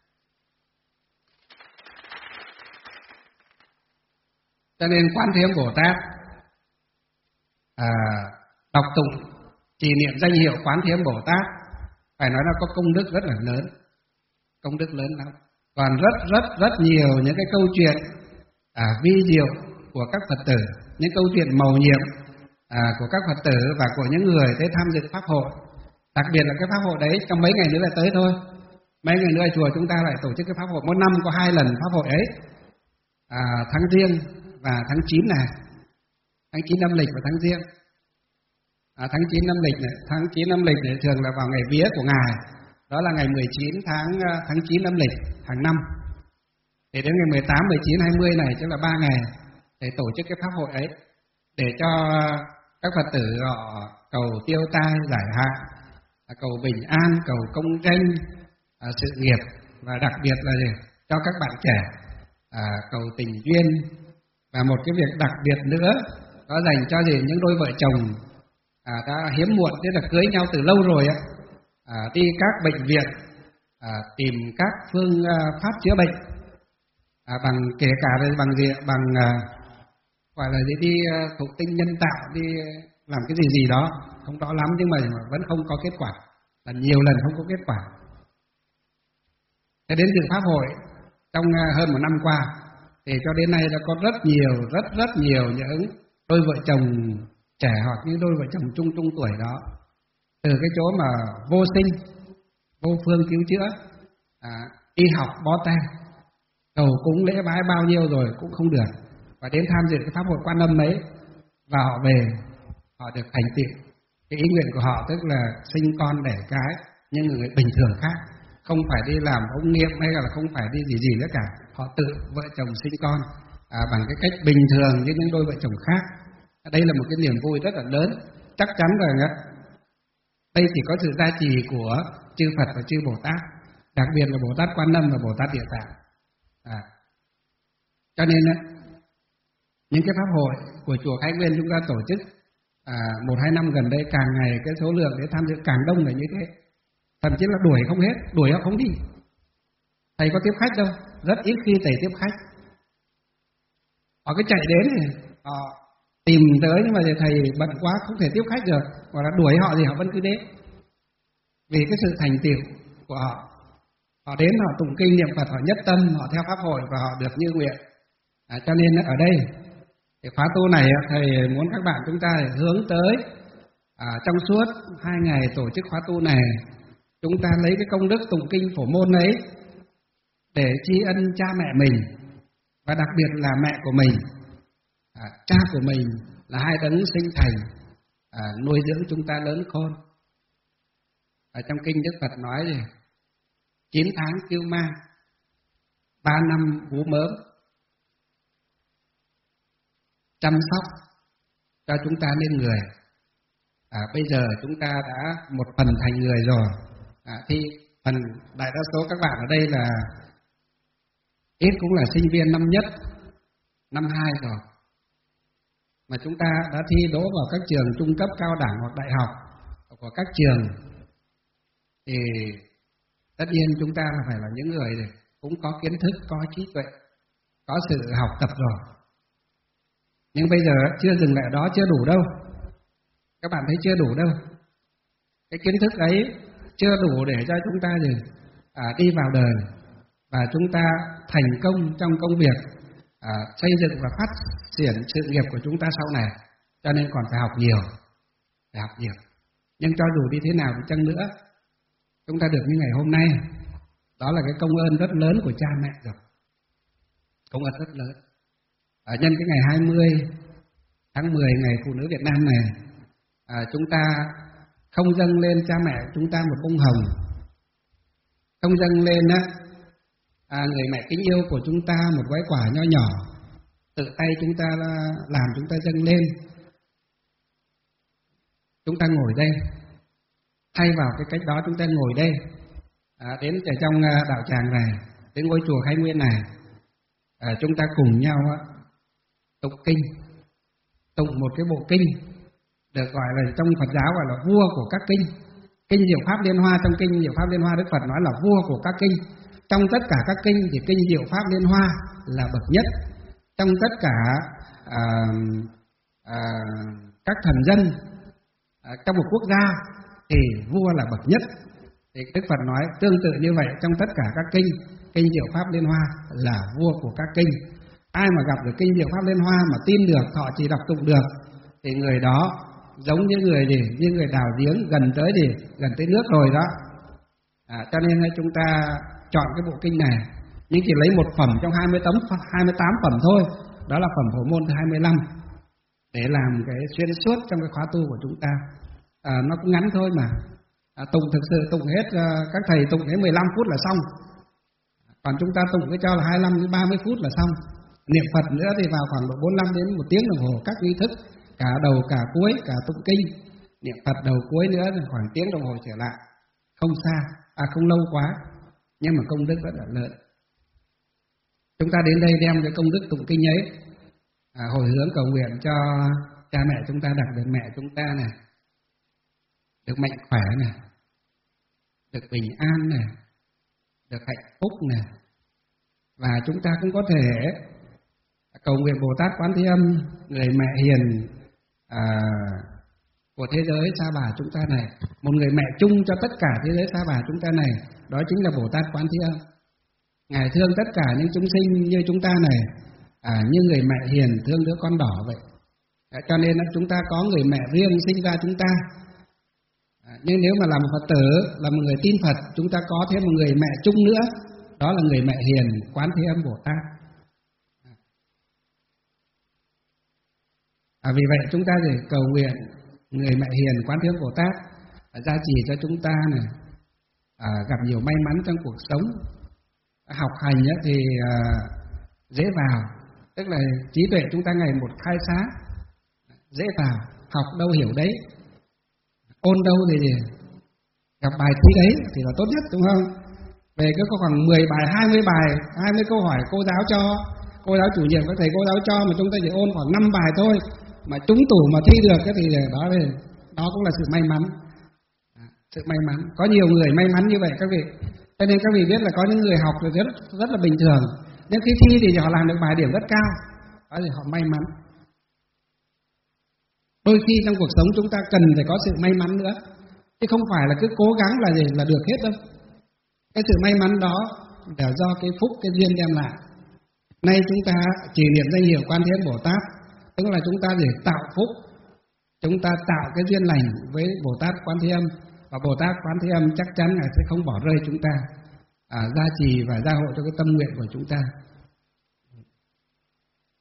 Cho nên Quán Thế Âm Bồ Tát à, đọc tụng trì niệm danh hiệu Quán Thế Âm Bồ Tát phải nói là có công đức rất là lớn, công đức lớn lắm. Còn rất rất rất nhiều những cái câu chuyện à, vi diệu của các Phật tử, những câu chuyện mầu nhiệm à, của các Phật tử và của những người tới tham dự pháp hội. Đặc biệt là cái pháp hội đấy trong mấy ngày nữa là tới thôi. Mấy ngày nữa chùa chúng ta lại tổ chức cái pháp hội, mỗi năm có hai lần pháp hội ấy, à, tháng Giêng và tháng chín này, tháng chín âm lịch và tháng Giêng. À, tháng chín âm lịch này, tháng chín âm lịch này thường là vào ngày vía của ngài, đó là ngày mười chín tháng tháng chín âm lịch hàng năm. Để đến ngày mười tám, mười chín, hai mươi này tức là ba ngày để tổ chức cái pháp hội ấy, để cho các Phật tử họ cầu tiêu tai giải hạn, cầu bình an, cầu công danh, à, sự nghiệp, và đặc biệt là gì? Cho các bạn trẻ à, cầu tình duyên. Và một cái việc đặc biệt nữa đó dành cho gì những đôi vợ chồng à, đã hiếm muộn, tức là cưới nhau từ lâu rồi á, à, đi các bệnh viện à, tìm các phương à, pháp chữa bệnh à, bằng kể cả bằng gì bằng à, gọi là gì đi à, thụ tinh nhân tạo, đi làm cái gì gì đó không rõ lắm nhưng mà vẫn không có kết quả, là nhiều lần không có kết quả. Thế đến dự pháp hội trong à, hơn một năm qua thì cho đến nay đã có rất nhiều, rất rất nhiều những đôi vợ chồng trẻ hoặc những đôi vợ chồng trung trung tuổi đó, từ cái chỗ mà vô sinh, vô phương cứu chữa, à, đi học bó tay, cầu cúng lễ bái bao nhiêu rồi cũng không được, và đến tham dự cái pháp hội Quan Âm ấy, và họ về, họ được thành tựu cái ý nguyện của họ, tức là sinh con đẻ cái như người bình thường khác, không phải đi làm ống nghiệm hay là không phải đi gì gì nữa cả, họ tự vợ chồng sinh con à, bằng cái cách bình thường như những đôi vợ chồng khác. Đây là một cái niềm vui rất là lớn. Chắc chắn rằng đây chỉ có sự gia trì của chư Phật và chư Bồ Tát, đặc biệt là Bồ Tát Quan Âm và Bồ Tát Địa Tạng. À, cho nên những cái pháp hội của chùa Khai Nguyên chúng ta tổ chức à, một hai năm gần đây, càng ngày cái số lượng để tham dự càng đông là như thế, thậm chí là đuổi không hết, đuổi họ không đi. Thầy có tiếp khách đâu, rất ít khi thầy tiếp khách. Họ cứ chạy đến này, họ tìm tới nhưng mà thầy bận quá không thể tiếp khách được, hoặc là đuổi họ thì họ vẫn cứ đến, vì cái sự thành tựu của họ. Họ đến họ tụng kinh niệm Phật, họ nhất tâm, họ theo pháp hội và họ được như nguyện. À, cho nên ở đây cái khóa tu này thầy muốn các bạn chúng ta hướng tới à, trong suốt hai ngày tổ chức khóa tu này, chúng ta lấy cái công đức tụng kinh phổ môn ấy để tri ân cha mẹ mình, và đặc biệt là mẹ của mình, à, cha của mình là hai đấng sinh thành à, nuôi dưỡng chúng ta lớn khôn. Ở trong kinh Đức Phật nói gì? Chín tháng cứu ma, ba năm vú mớm, chăm sóc cho chúng ta nên người. À, bây giờ chúng ta đã một phần thành người rồi. À, thì phần đại đa số các bạn ở đây là ít cũng là sinh viên năm nhất, năm hai rồi. Mà chúng ta đã thi đỗ vào các trường trung cấp, cao đẳng hoặc đại học của các trường, thì tất nhiên chúng ta phải là những người cũng có kiến thức, có trí tuệ, có sự học tập rồi. Nhưng bây giờ chưa dừng lại ở đó, chưa đủ đâu. Các bạn thấy chưa đủ đâu. Cái kiến thức ấy chưa đủ để cho chúng ta gì à, đi vào đời và chúng ta thành công trong công việc, à, xây dựng và phát triển sự nghiệp của chúng ta sau này. Cho nên còn phải học nhiều, phải học nhiều. Nhưng cho dù đi thế nào đi chăng nữa, chúng ta được như ngày hôm nay, đó là cái công ơn rất lớn của cha mẹ rồi. Công ơn rất lớn. À, nhân cái ngày hai mươi tháng mười, ngày Phụ nữ Việt Nam này, à, chúng ta không dâng lên cha mẹ chúng ta một bông hồng, không dâng lên á, à, người mẹ kính yêu của chúng ta một gói quả nho nhỏ, tự tay chúng ta làm, chúng ta dâng lên. Chúng ta ngồi đây, thay vào cái cách đó chúng ta ngồi đây, à, đến ở trong đạo tràng này, đến ngôi chùa Khai Nguyên này, à, chúng ta cùng nhau á, tụng kinh, tụng một cái bộ kinh được gọi là trong Phật giáo gọi là vua của các kinh. Kinh Diệu Pháp Liên Hoa, trong kinh Diệu Pháp Liên Hoa Đức Phật nói là vua của các kinh. Trong tất cả các kinh thì kinh Diệu Pháp Liên Hoa là bậc nhất. Trong tất cả à, à, các thần dân à, trong một quốc gia thì vua là bậc nhất. Thì Đức Phật nói tương tự như vậy, trong tất cả các kinh, kinh Diệu Pháp Liên Hoa là vua của các kinh. Ai mà gặp được kinh Diệu Pháp Liên Hoa mà tin được, họ chỉ đọc tụng được, thì người đó giống như người gì, như người đào giếng gần tới gì, gần tới nước rồi đó. À, cho nên chúng ta chọn cái bộ kinh này, nhưng chỉ lấy một phẩm trong hai mươi tám phẩm thôi, đó là phẩm Phổ Môn thứ hai mươi lăm, để làm cái xuyên suốt trong cái khóa tu của chúng ta. À, nó cũng ngắn thôi mà. À, tụng thực sự tụng hết, các thầy tụng đến mười lăm phút là xong. Còn chúng ta tụng cái cho là hai mươi lăm đến ba mươi phút là xong. Niệm Phật nữa thì vào khoảng độ bốn mươi lăm đến một tiếng đồng hồ các nghi thức, cả đầu cả cuối, cả tụng kinh, niệm Phật đầu cuối nữa thì khoảng tiếng đồng hồ trở lại. Không xa, à không lâu quá, nhưng mà công đức rất là lớn. Chúng ta đến đây đem cái công đức tụng kinh ấy, à, hồi hướng cầu nguyện cho cha mẹ chúng ta, đặc biệt mẹ chúng ta này, được mạnh khỏe này, được bình an này, được hạnh phúc này. Và chúng ta cũng có thể cầu nguyện Bồ Tát Quán Thế Âm, người mẹ hiền à, của thế giới Sa Bà chúng ta này, một người mẹ chung cho tất cả thế giới Sa Bà chúng ta này, đó chính là Bồ Tát Quán Thế Âm. Ngài thương tất cả những chúng sinh như chúng ta này, à, như người mẹ hiền thương đứa con đỏ vậy. À, cho nên chúng ta có người mẹ riêng sinh ra chúng ta. À, nhưng nếu mà làm một Phật tử, là một người tin Phật, chúng ta có thêm một người mẹ chung nữa, đó là người mẹ hiền Quán Thế Âm Bồ Tát. À, vì vậy chúng ta để cầu nguyện người mẹ hiền Quán Thế Âm Bồ Tát à, gia trì cho chúng ta này, à, gặp nhiều may mắn trong cuộc sống. Học hành ấy thì à, dễ vào, tức là trí tuệ chúng ta ngày một khai sáng, dễ vào, học đâu hiểu đấy, ôn đâu thì gặp bài thi đấy thì là tốt nhất, đúng không? Về cứ có khoảng mười bài, hai mươi bài, hai mươi câu hỏi cô giáo cho, cô giáo chủ nhiệm, các thầy cô giáo cho, mà chúng ta chỉ ôn khoảng năm bài thôi, mà trúng tủ mà thi được cái thì đó thì đó cũng là sự may mắn. Sự may mắn, có nhiều người may mắn như vậy các vị. Cho nên các vị biết là có những người học rất rất là bình thường, nhưng khi thi thì họ làm được bài điểm rất cao, đó thì họ may mắn. Đôi khi trong cuộc sống chúng ta cần phải có sự may mắn nữa, chứ không phải là cứ cố gắng là gì là được hết đâu. Cái sự may mắn đó là do cái phúc, cái duyên đem lại. Nay chúng ta chỉ niệm danh hiệu Quan Thế Âm Bồ Tát, tức là chúng ta để tạo phúc, chúng ta tạo cái duyên lành với Bồ Tát Quán Thế Âm, và Bồ Tát Quán Thế Âm chắc chắn Ngài sẽ không bỏ rơi chúng ta, à, gia trì và gia hộ cho cái tâm nguyện của chúng ta.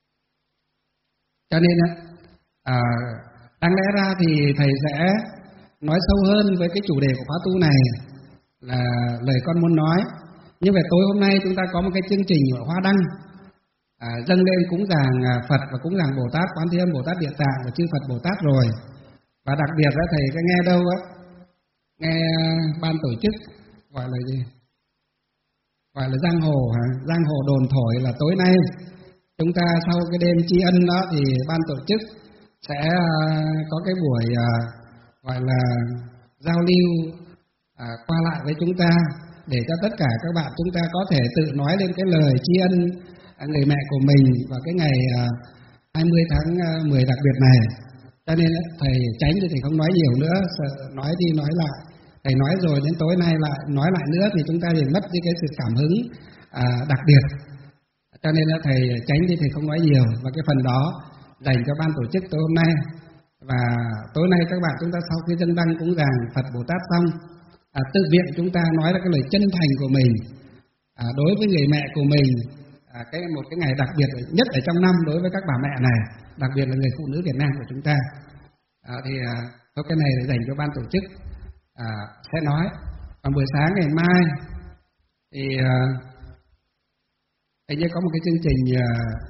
Cho nên à, đáng lẽ ra thì thầy sẽ nói sâu hơn với cái chủ đề của khóa tu này là lời con muốn nói. Nhưng về tối hôm nay chúng ta có một cái chương trình ở Hoa Đăng, à, dâng lên cúng dường Phật và cúng dường Bồ Tát Quán Thế Âm, Bồ Tát Địa Tạng và chư Phật Bồ Tát rồi. Và đặc biệt đó thầy có nghe đâu á, nghe ban tổ chức gọi là gì? Gọi là giang hồ hả? Giang hồ đồn thổi là tối nay chúng ta sau cái đêm tri ân đó thì ban tổ chức sẽ có cái buổi gọi là giao lưu qua lại với chúng ta, để cho tất cả các bạn chúng ta có thể tự nói lên cái lời tri ân người mẹ của mình vào cái ngày hai mươi tháng mười đặc biệt này. Cho nên thầy tránh thì thầy không nói nhiều nữa, sợ nói đi nói lại. Thầy nói rồi đến tối nay lại nói lại nữa thì chúng ta liền mất đi cái sự cảm hứng à, đặc biệt. Cho nên là thầy tránh đi thầy không nói nhiều, và cái phần đó dành cho ban tổ chức tối hôm nay. Và tối nay các bạn chúng ta sau khi dâng đăng cúng dường Phật Bồ Tát xong, à, tự viện chúng ta nói ra cái lời chân thành của mình à, đối với người mẹ của mình, à, cái một cái ngày đặc biệt nhất ở trong năm đối với các bà mẹ này, đặc biệt là người phụ nữ Việt Nam của chúng ta. À, thì à, cái này là dành cho ban tổ chức à, sẽ nói. Còn buổi sáng ngày mai thì à, anh như có một cái chương trình à,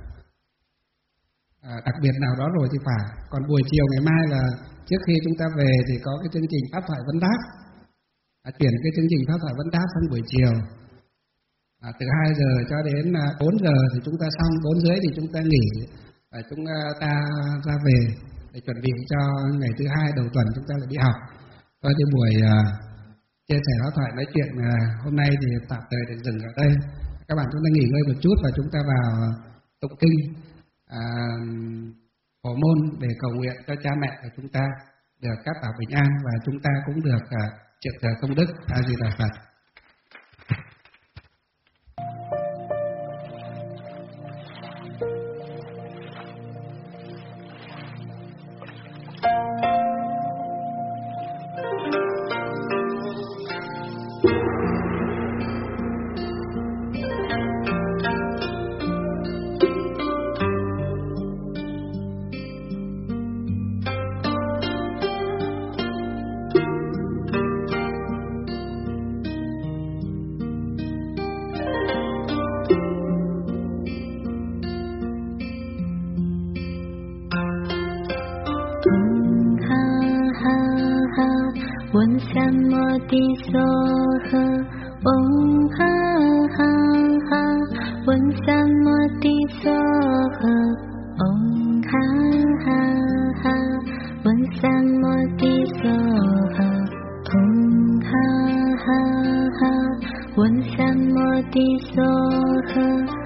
à, đặc biệt nào đó rồi thì phải. Còn buổi chiều ngày mai là trước khi chúng ta về thì có cái chương trình pháp thoại vấn đáp, à, chuyển cái chương trình pháp thoại vấn đáp sang buổi chiều. À, từ hai giờ cho đến bốn giờ thì chúng ta xong, bốn rưỡi thì chúng ta nghỉ và chúng ta ra về để chuẩn bị cho ngày thứ hai đầu tuần chúng ta lại đi học. Coi như buổi uh, chia sẻ pháp thoại nói chuyện uh, hôm nay thì tạm thời để dừng ở đây. Các bạn chúng ta nghỉ ngơi một chút và chúng ta vào tụng kinh uh, phổ môn để cầu nguyện cho cha mẹ của chúng ta được cát bảo bình an, và chúng ta cũng được uh, triệu giờ công đức. A Di Đà Phật. One Sam Modi Soha